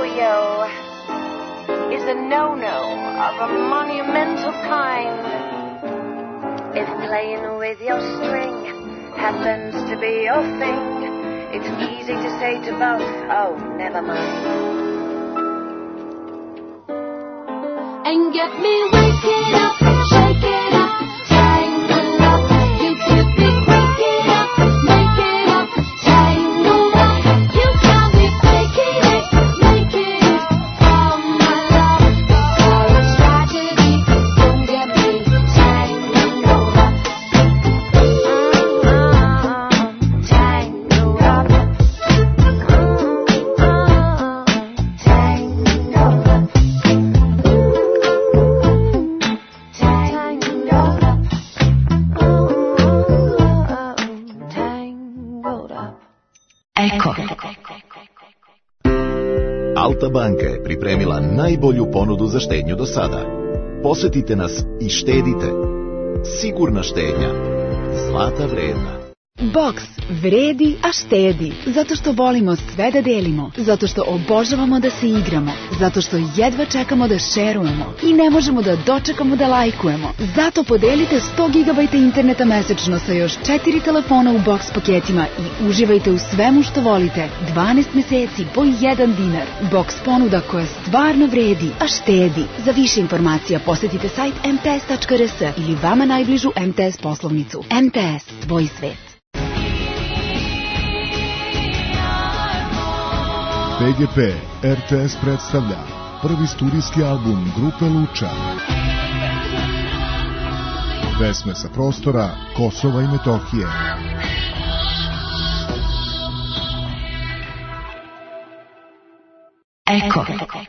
yo-yo is a no-no of a monumental kind. If playing with your string happens to be your thing, it's easy to say to both, oh, never mind. And get me waking up, shake it up, tangle up. You keep me waking up, make it up, tangle up. You got me faking it, making it for my love. For a tragedy, don't get me tangled up. Mm-hmm. Tangled up. Mm-hmm. Tangled up. Eko. Alta banka je pripremila najbolju ponudu za štednju do sada. Posetite nas i štedite. Sigurna štednja. Zlata vredna. Box vredi, a štedi. Zato što volimo sve da delimo. Zato što obožavamo da se igramo. Zato što jedva čekamo da šerujemo. I ne možemo da dočekamo da lajkujemo. Zato podelite sto gigabajta interneta mesečno sa još četiri telefona u box paketima i uživajte u svemu što volite. dvanaest meseci po jedan dinar. Box ponuda koja stvarno vredi, a štedi. Za više informacija posetite sajt em te es tačka er es ili vama najbližu em te es poslovnicu. em te es, tvoj svet. P G P R T S predstavlja prvi studijski album grupe Luča. Pesme sa prostora Kosova i Metohije. Eko.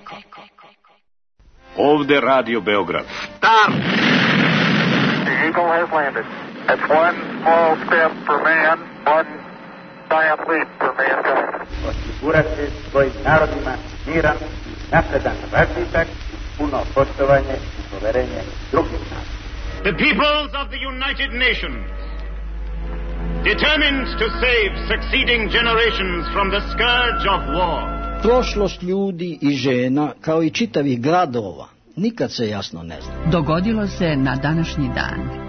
Ovde Radio Beograd. Start! The Eagle has landed. That's one small step for man, one giant leap for mankind. Osigurati svojim narodima miran, napredan razvitak, puno poštovanje i poverenje drugih naroda. The peoples of the United Nations, determined to save succeeding generations from the scourge of war. Prošlost ljudi i žena, kao i čitavih gradova, nikad se jasno ne zna. Dogodilo se na današnji dan.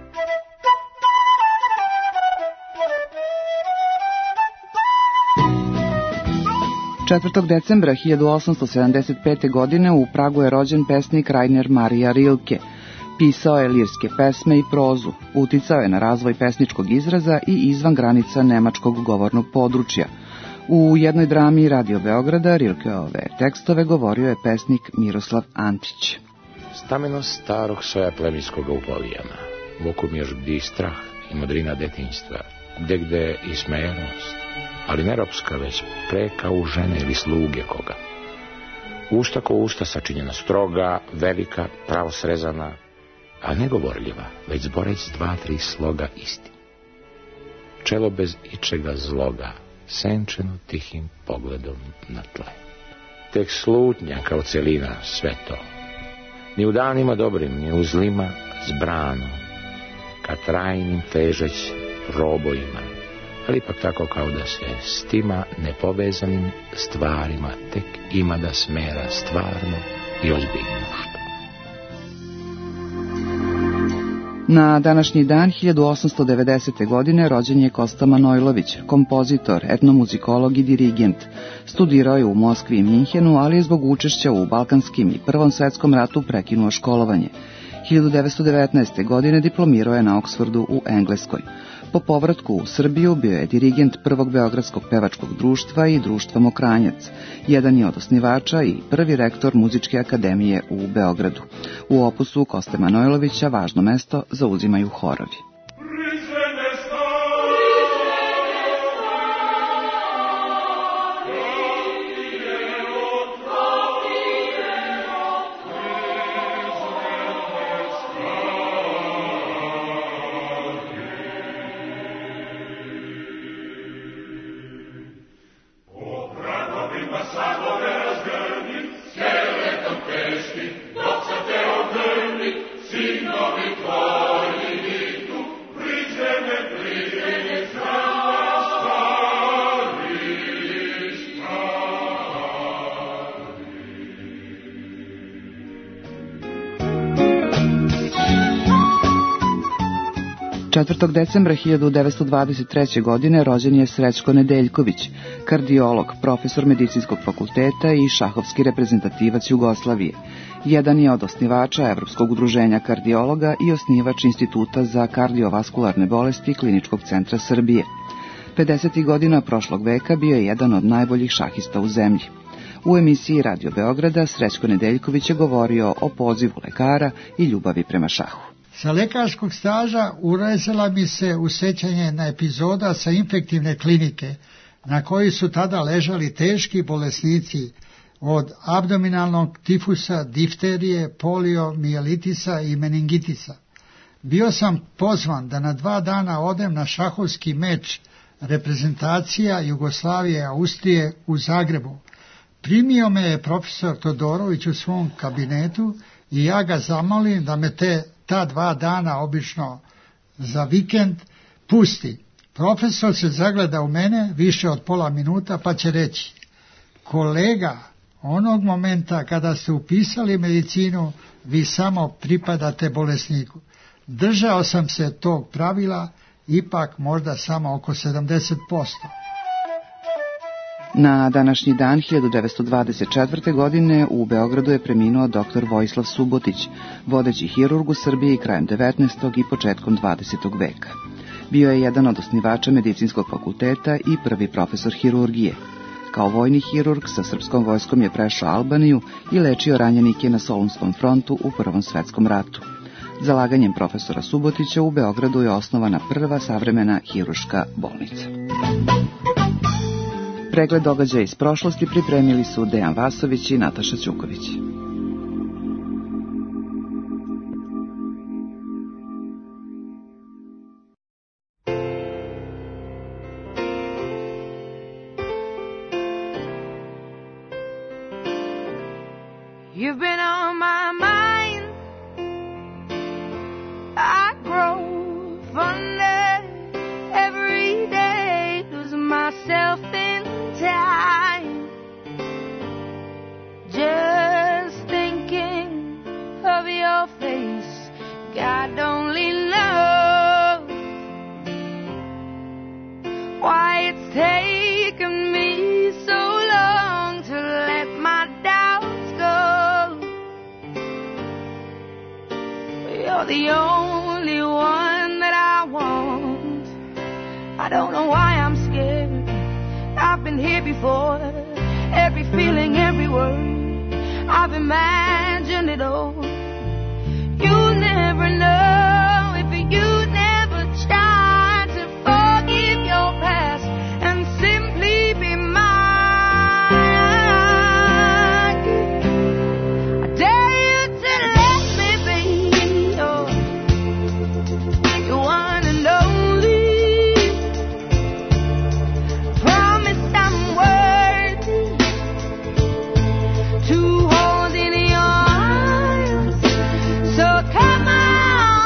četvrtog decembra hiljadu osamsto sedamdeset pete. godine u Pragu je rođen pesnik Rainer Maria Rilke. Pisao je lirske pesme i prozu, uticao je na razvoj pesničkog izraza i izvan granica nemačkog govornog područja. U jednoj drami Radio Beograda Rilkeove tekstove govorio je pesnik Miroslav Antić. Stamenost starog soja pleminskoga u povijama, vuku mi još bdi strah i modrina detinjstva, gde gde i smejanost, ali ne ropska, već preka u žene ili sluge koga. Usta ko usta sačinjena stroga, velika, pravo srezana, a ne govorljiva, već zboreć dva, tri sloga isti. Čelo bez ičega zloga, senčeno tihim pogledom na tle. Tek slutnja kao celina, sve to. Ni u danima dobrim, ni u zlima zbrano, ka trajnim težeć robojima, ali ipak tako kao da se s tima nepovezanim stvarima tek ima da smera stvarno i ozbiljno što. Na današnji dan hiljadu osamsto devedesete. godine rođen je Kosta Manojlović, kompozitor, etnomuzikolog i dirigent. Studirao je u Moskvi i Minhenu, ali je zbog učešća u Balkanskim i Prvom svetskom ratu prekinuo školovanje. hiljadu devetsto devetnaeste. godine diplomirao je na Oksfordu u Engleskoj. Po povratku u Srbiju bio je dirigent Prvog beogradskog pevačkog društva i društva Mokranjac. Jedan je od osnivača i prvi rektor Muzičke akademije u Beogradu. U opusu Koste Manojlovića važno mesto zauzimaju horovi. Sinovi tvoji idu četvrtog decembra hiljadu devetsto dvadeset treće. godine rođen je Srećko Nedeljković, kardiolog, profesor medicinskog fakulteta i šahovski reprezentativac Jugoslavije. Jedan je od osnivača Evropskog udruženja kardiologa i osnivač Instituta za kardiovaskularne bolesti Kliničkog centra Srbije. pedesetih godina prošlog veka bio je jedan od najboljih šahista u zemlji. U emisiji Radio Beograda Srećko Nedeljković je govorio o pozivu lekara i ljubavi prema šahu. Sa lekarskog staža urezala mi se u sećanje na epizoda sa infektivne klinike, na koji su tada ležali teški bolesnici od abdominalnog tifusa, difterije, poliomijelitisa i meningitisa. Bio sam pozvan da na dva dana odem na šahovski meč reprezentacija Jugoslavije Austrije u Zagrebu. Primio me je profesor Todorović u svom kabinetu i ja ga zamolim da me te ta dva dana, obično za vikend, pusti. Profesor se zagleda u mene više od pola minuta pa će reći: kolega, onog momenta kada ste upisali medicinu, vi samo pripadate bolesniku. Držao sam se tog pravila, ipak možda samo oko sedamdeset posto. Na današnji dan hiljadu devetsto dvadeset četvrte. godine u Beogradu je preminuo doktor Vojislav Subotić, vodeći hirurg u Srbiji krajem devetnaestog i početkom dvadesetog veka. Bio je jedan od osnivača medicinskog fakulteta i prvi profesor hirurgije. Kao vojni hirurg sa srpskom vojskom je prešao Albaniju i lečio ranjenike na Solunskom frontu u Prvom svetskom ratu. Zalaganjem profesora Subotića u Beogradu je osnovana prva savremena hirurška bolnica. Pregled događaja iz prošlosti pripremili su Dejan Vasović i Nataša Ćuković. You've been on my mind. I grow fonder every day, lose myself in time. Just thinking of your face, God only knows why it's taken me so long to let my doubts go. You're the only one that I want. I don't know why I'm scared. I've been here before. Every feeling, every word, I've imagined it all. You'll never know if you never try to forgive your past and simply be mine. I dare you to let me be your, your one and only. Promise I'm worthy to hold in your arms. So come on.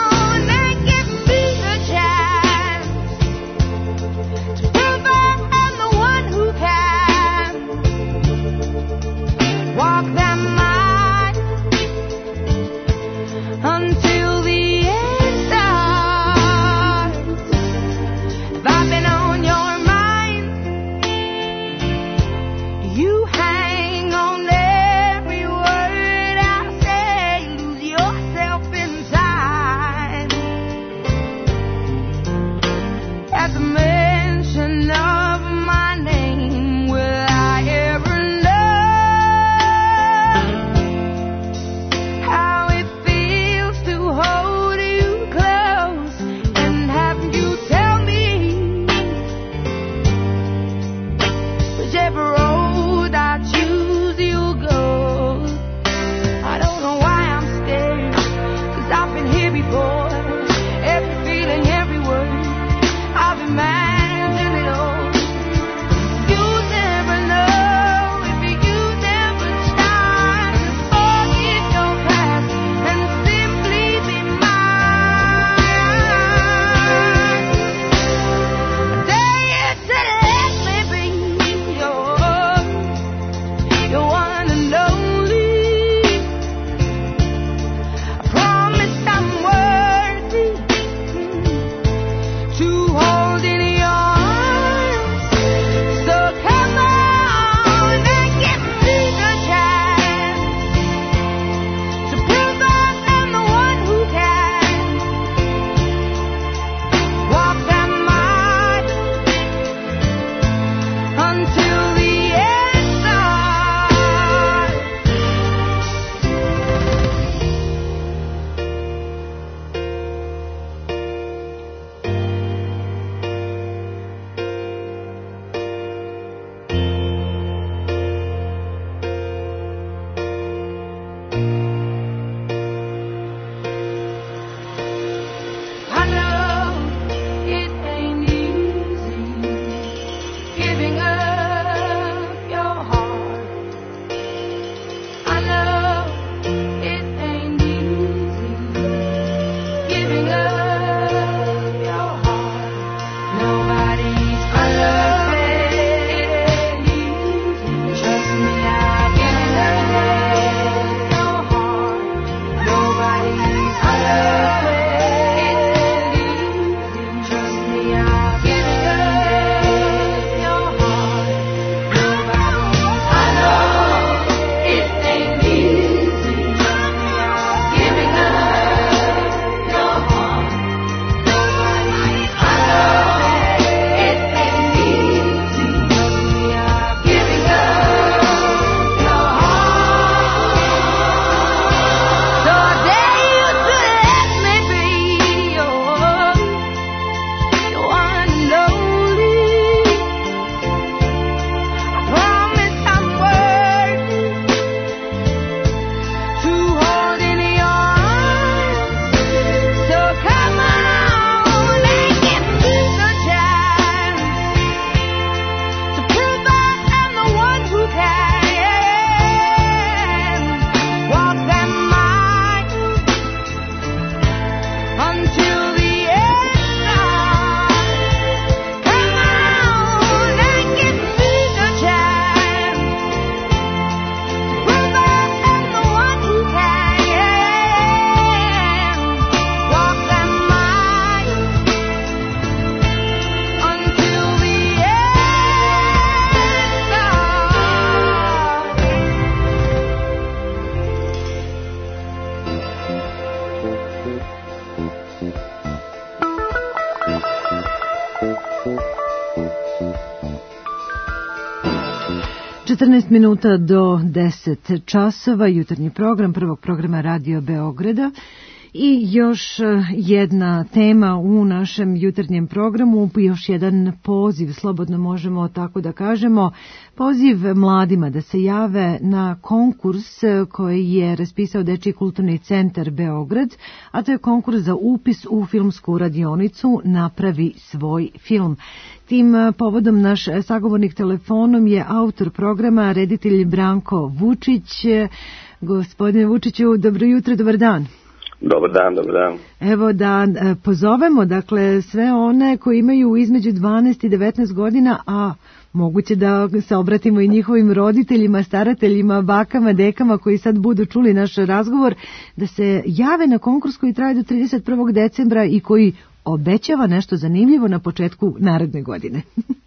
četrnaest minuta do deset časova, jutarnji program prvog programa Radio Beograda. I još jedna tema u našem jutarnjem programu, još jedan poziv, slobodno možemo tako da kažemo, poziv mladima da se jave na konkurs koji je raspisao Dečiji kulturni centar Beograd, a to je konkurs za upis u filmsku radionicu Napravi svoj film. Tim povodom naš sagovornik telefonom je autor programa, reditelj Branko Vučić. Gospodine Vučiću, dobro jutro, dobar dan. Dobar dan, dobar dan. Evo da pozovemo, dakle, sve one koji imaju između dvanaest i devetnaest godina, a moguće da se obratimo i njihovim roditeljima, starateljima, bakama, dekama koji sad budu čuli naš razgovor, da se jave na konkurs koji traje do trideset prvog decembra i koji obećava nešto zanimljivo na početku naredne godine.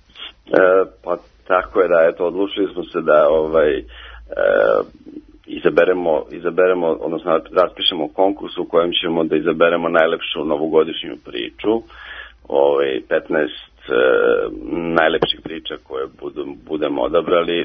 e, pa tako je, da, eto, odlučili smo se da ovaj... E, izaberemo, izaberemo, odnosno raspišemo konkurs u kojem ćemo da izaberemo najlepšu novogodišnju priču, ovaj, petnaest e, najlepših priča koje budu, budemo odabrali, e,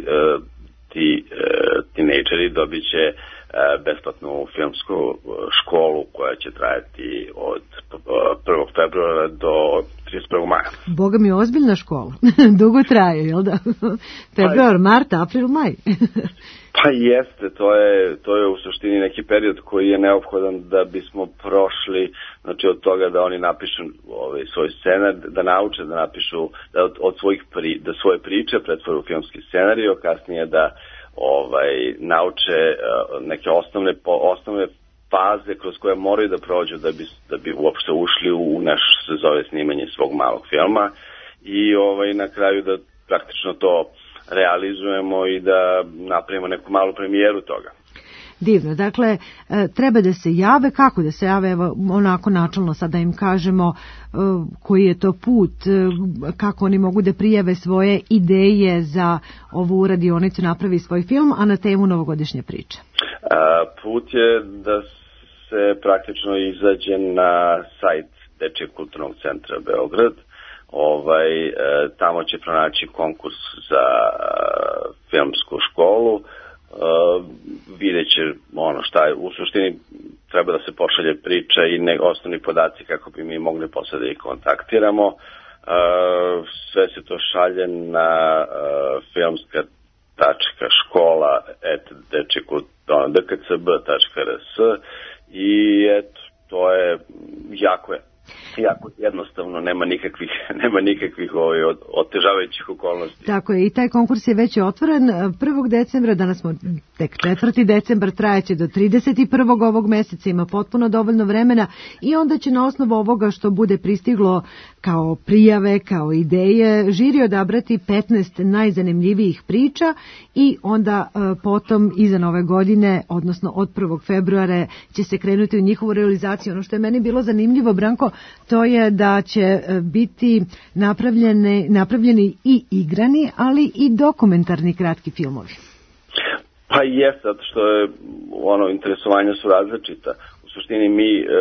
ti e, tinejdžeri dobit će e, besplatnu filmsku školu koja će trajati od prvog februara do trideset prvog maja. Boga mi, ozbiljna škola. Dugo traje, jel da? Februar, mart, april, maj. Pa jeste, to je, to je u suštini neki period koji je neophodan da bismo prošli, znači od toga da oni napišu ovaj, svoj scenar, da nauče da napišu, da od, od svojih pri, da svoje priče pretvore u filmski scenarijo, kasnije da ovaj, nauče uh, neke osnovne, po, osnovne faze kroz koje moraju da prođu da bi, da bi uopšte ušli u naš, se zove, snimanje svog malog filma i ovaj, na kraju da praktično to realizujemo i da napravimo neku malu premijeru toga. Divno, dakle, treba da se jave, kako da se jave, evo, onako načalno sad da im kažemo koji je to put, kako oni mogu da prijave svoje ideje za ovu radionicu Napravi svoj film, a na temu novogodišnje priče. Put je da se praktično izađe na sajt Dečijeg kulturnog centra Beograd. Ovaj, e, tamo će pronaći konkurs za e, filmsku školu, e, vidjet će ono šta je, u suštini treba da se pošalje priča i ne, osnovni podaci kako bi mi mogli posle da ih kontaktiramo. E, sve se to šalje na e, filmska tačka škola et d k c b tačka r s i eto, to je jako je. jako jednostavno, nema nikakvih, nema nikakvih ovaj, otežavajućih okolnosti. Tako je, i taj konkurs je već otvoren prvog decembra, danas smo tek četvrti decembar, trajeće do trideset prvog ovog meseca, ima potpuno dovoljno vremena i onda će na osnovu ovoga što bude pristiglo kao prijave, kao ideje, žiri odabrati petnaest najzanimljivijih priča i onda e, potom iza nove godine, odnosno od prvog februara će se krenuti u njihovu realizaciju. Ono što je meni bilo zanimljivo, Branko, to je da će biti napravljene, napravljeni i igrani, ali i dokumentarni kratki filmovi. Pa jest, zato što je ono, interesovanja su različita. U suštini mi, e,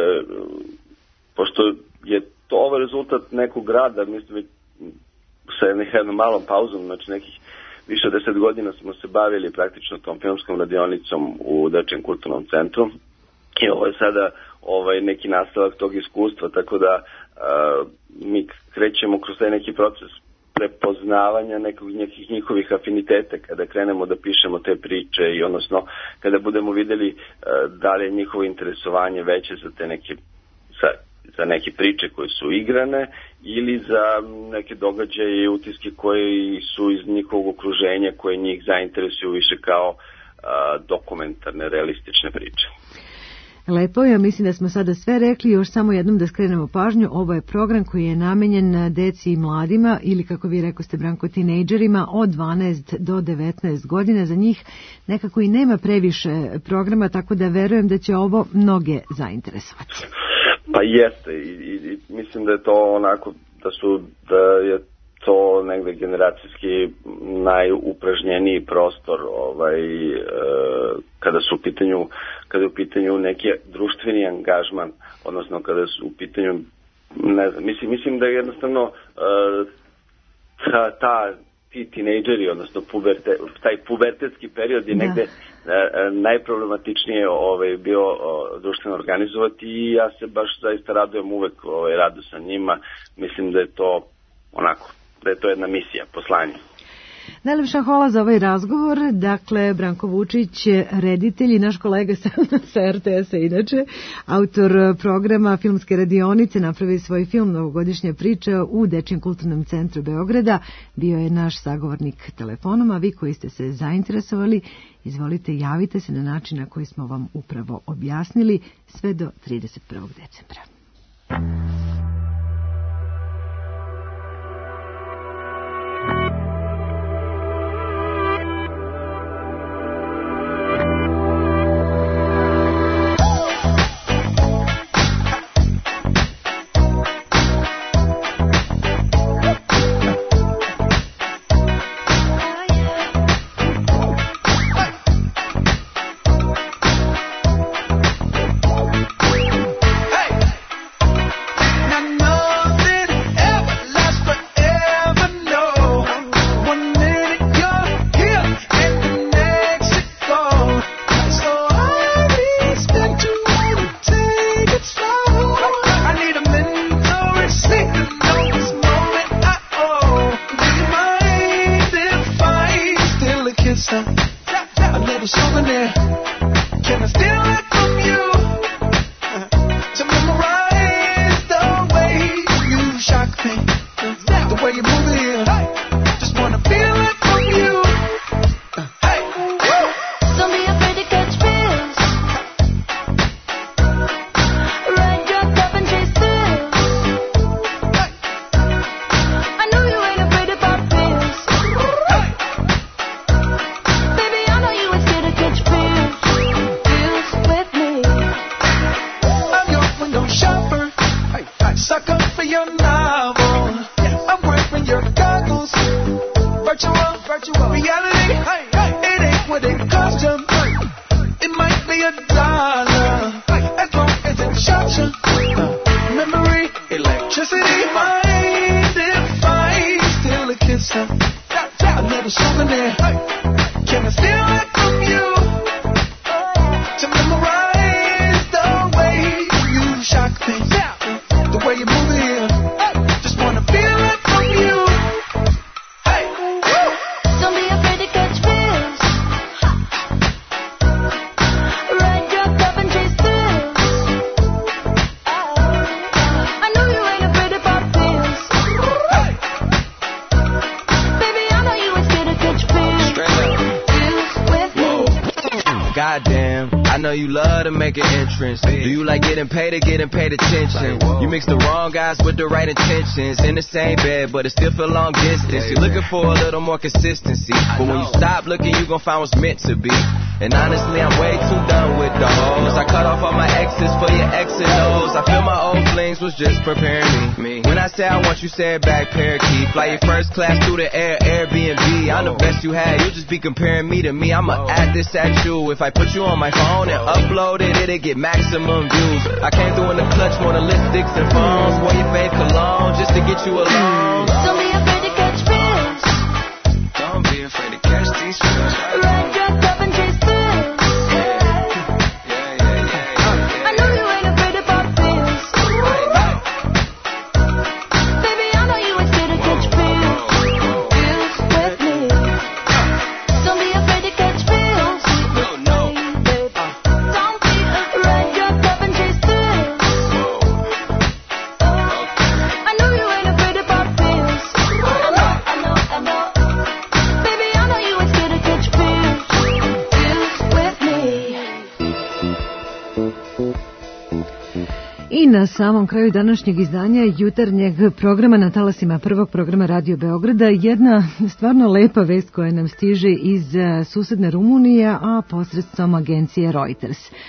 pošto je to ovaj rezultat nekog rada, mislim, sa jednom malom pauzom, znači nekih više od deset godina smo se bavili praktično tom filmskom radionicom u Dečijem kulturnom centru i ovo je sada ovaj, neki nastavak tog iskustva, tako da a, mi krećemo kroz taj neki proces prepoznavanja nekog, nekih njihovih afiniteta kada krenemo da pišemo te priče i odnosno kada budemo vidjeli a, da li je njihovo interesovanje veće za te neke za, za neke priče koje su igrane ili za neke događaje i utiske koji su iz njihovog okruženja koje njih zainteresuju više kao a, dokumentarne, realistične priče. Lepo, ja mislim da smo sada sve rekli, još samo jednom da skrenemo pažnju, ovo je program koji je namenjen deci i mladima ili kako vi rekoste, Branko, tinejdžerima od dvanaest do devetnaest godina, za njih nekako i nema previše programa, tako da verujem da će ovo mnoge zainteresovati. Pa jeste i, i, i mislim da je to onako, da su, da je to negde generacijski najupražnjeniji prostor ovaj, e, kada su u pitanju kada je u pitanju neki društveni angažman, odnosno kada su u pitanju, ne znam, mislim, mislim da je jednostavno e, ta, ta ti tinejdžeri, odnosno puberte, taj pubertetski period je negde da. najproblematičnije ovaj, bio o, društveno organizovati i ja se baš zaista radujem uvek ovaj, radu sa njima. Mislim da je to onako, da je to jedna misija, poslanje. Najlepša hvala za ovaj razgovor. Dakle, Branko Vučić, reditelj i naš kolega sa, sa er te esa, inače, autor programa Filmske radionice, napravi svoj film Novogodišnja priča u Dečijem kulturnom centru Beograda. Bio je naš sagovornik telefonom, a vi koji ste se zainteresovali, izvolite, javite se na način na koji smo vam upravo objasnili sve do trideset prvog decembra. Do you like getting paid or getting paid attention? You mix the wrong guys with the right intentions. In the same bed, but it still feel long distance. You're looking for a little more consistency, but when you stop looking, you gon' find what's meant to be. And honestly, I'm way too done with the hoes. I cut off all my exes for your X and O's. I feel my old flings was just preparing me. When I say I want you, say it back, parakeet. Fly your first class through the air, Airbnb. I'm the best you had, you just be comparing me to me. I'ma add this at you. If I put you on my phone and upload it, it'll get maximum views. I came through in the clutch, more than lipsticks and phones. Wore your fave cologne just to get you alone. Don't be afraid to catch feels. Don't be afraid to catch these feels. Run, dress up and chase thrills. I know you ain't afraid about feels. Baby, I know you ain't scared to catch feels. Feels with me. Don't be afraid to catch feels. No, no. Don't be run, dress up and chase thrills. I know you ain't afraid about feels. I know, I know, I know. Baby, I know you ain't scared to catch feels. Feels with me. I na samom kraju današnjeg izdanja jutarnjeg programa na talasima prvog programa Radio Beograda jedna stvarno lepa vest koja nam stiže iz susedne Rumunije, a posredstvom agencije Reuters.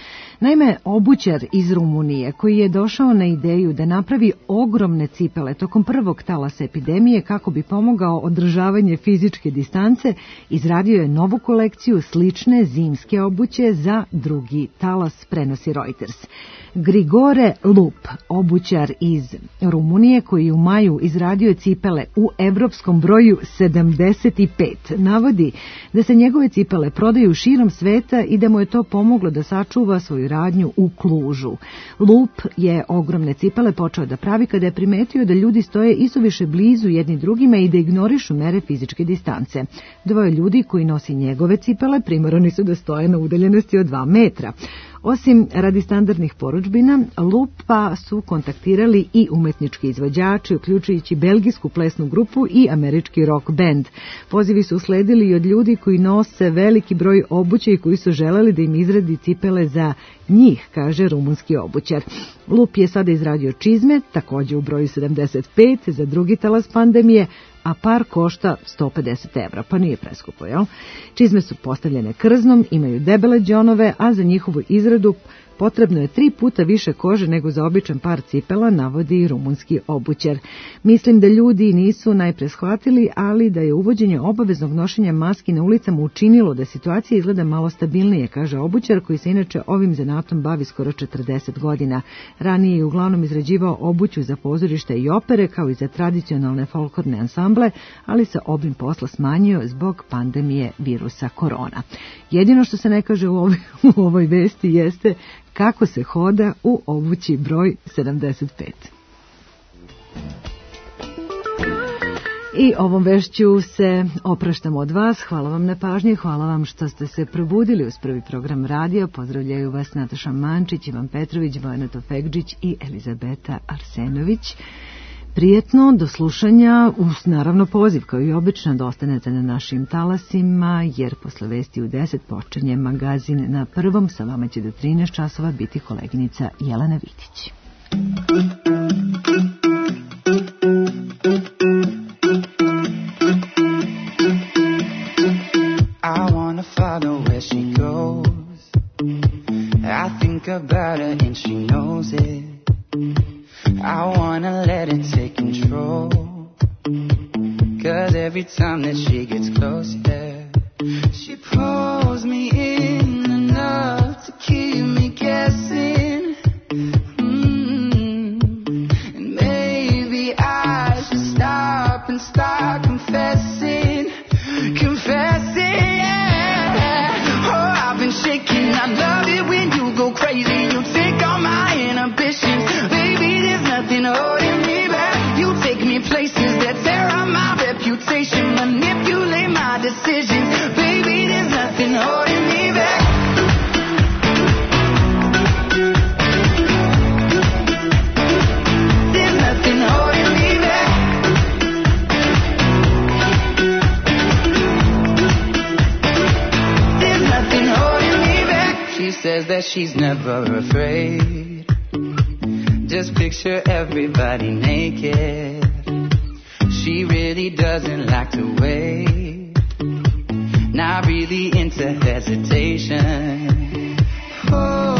Naime, obućar iz Rumunije koji je došao na ideju da napravi ogromne cipele tokom prvog talasa epidemije kako bi pomogao održavanje fizičke distance, izradio je novu kolekciju slične zimske obuće za drugi talas, prenosi Reuters. Grigore Lup, obućar iz Rumunije koji u maju izradio cipele u evropskom broju sedamdeset pet, navodi da se njegove cipele prodaju širom sveta i da mu je to pomoglo da sačuva svoju radnju u Klužu. Lup je ogromne cipele počeo da pravi kada je primetio da ljudi stoje isuviše blizu jedni drugima i da ignorišu mere fizičke distance. Dvoje ljudi koji nosi njegove cipele primorani su da stoje na udaljenosti od dva metra. Osim radi standardnih poručbina, Lupa su kontaktirali i umetnički izvođači, uključujući belgijsku plesnu grupu i američki rock band. Pozivi su usledili i od ljudi koji nose veliki broj obuće i koji su želeli da im izradi cipele za njih, kaže rumunski obućar. Lup je sada izradio čizme, također u broju sedamdeset pet za drugi talas pandemije, a par košta sto pedeset evra, pa nije preskupo, jel? Čizme su postavljene krznom, imaju debele đonove, a za njihovu izradu potrebno je tri puta više kože nego za običan par cipela, navodi rumunski obućar. Mislim da ljudi nisu najpre shvatili, ali da je uvođenje obaveznog nošenja maski na ulicama učinilo da situacija izgleda malo stabilnije, kaže obućar koji se inače ovim zanatom bavi skoro četrdeset godina. Ranije je uglavnom izrađivao obuću za pozorište i opere, kao i za tradicionalne folklorne ansamble, ali se obim posla smanjio zbog pandemije virusa korona. Jedino što se ne kaže u ovoj, u ovoj vesti jeste kako se hoda u obući broj sedamdeset pet. I ovom vešću se opraštamo od vas. Hvala vam na pažnji, hvala vam što ste se probudili uz prvi program radija. Pozdravljaju vas Nataša Mančić, Ivan Petrović, Bojana Tofegđić i Elizabeta Arsenović. Prijetno, do slušanja, uz naravno poziv kao i obično da ostanete na našim talasima, jer posle vesti u deset počinje magazin na prvom. Sa vama će do trinaest časova biti koleginica Jelena Vitić. I wanna follow where she goes. I think about her and she knows it. I wanna let it take control. Cause every time that she gets close, yeah, she pulls me in enough to keep me guessing. Mm-hmm. And maybe I should stop and start confessing. Confessing, yeah. Oh, I've been shaking. I love it when you go crazy. You take all my inhibitions. Nothing holding me back. You take me places that tear up my reputation, manipulate my decisions. Baby, there's nothing holding me back. There's nothing holding me back. There's nothing holding me back. She says that she's never afraid. Just picture everybody naked. She really doesn't like to wait. Not really into hesitation. Oh.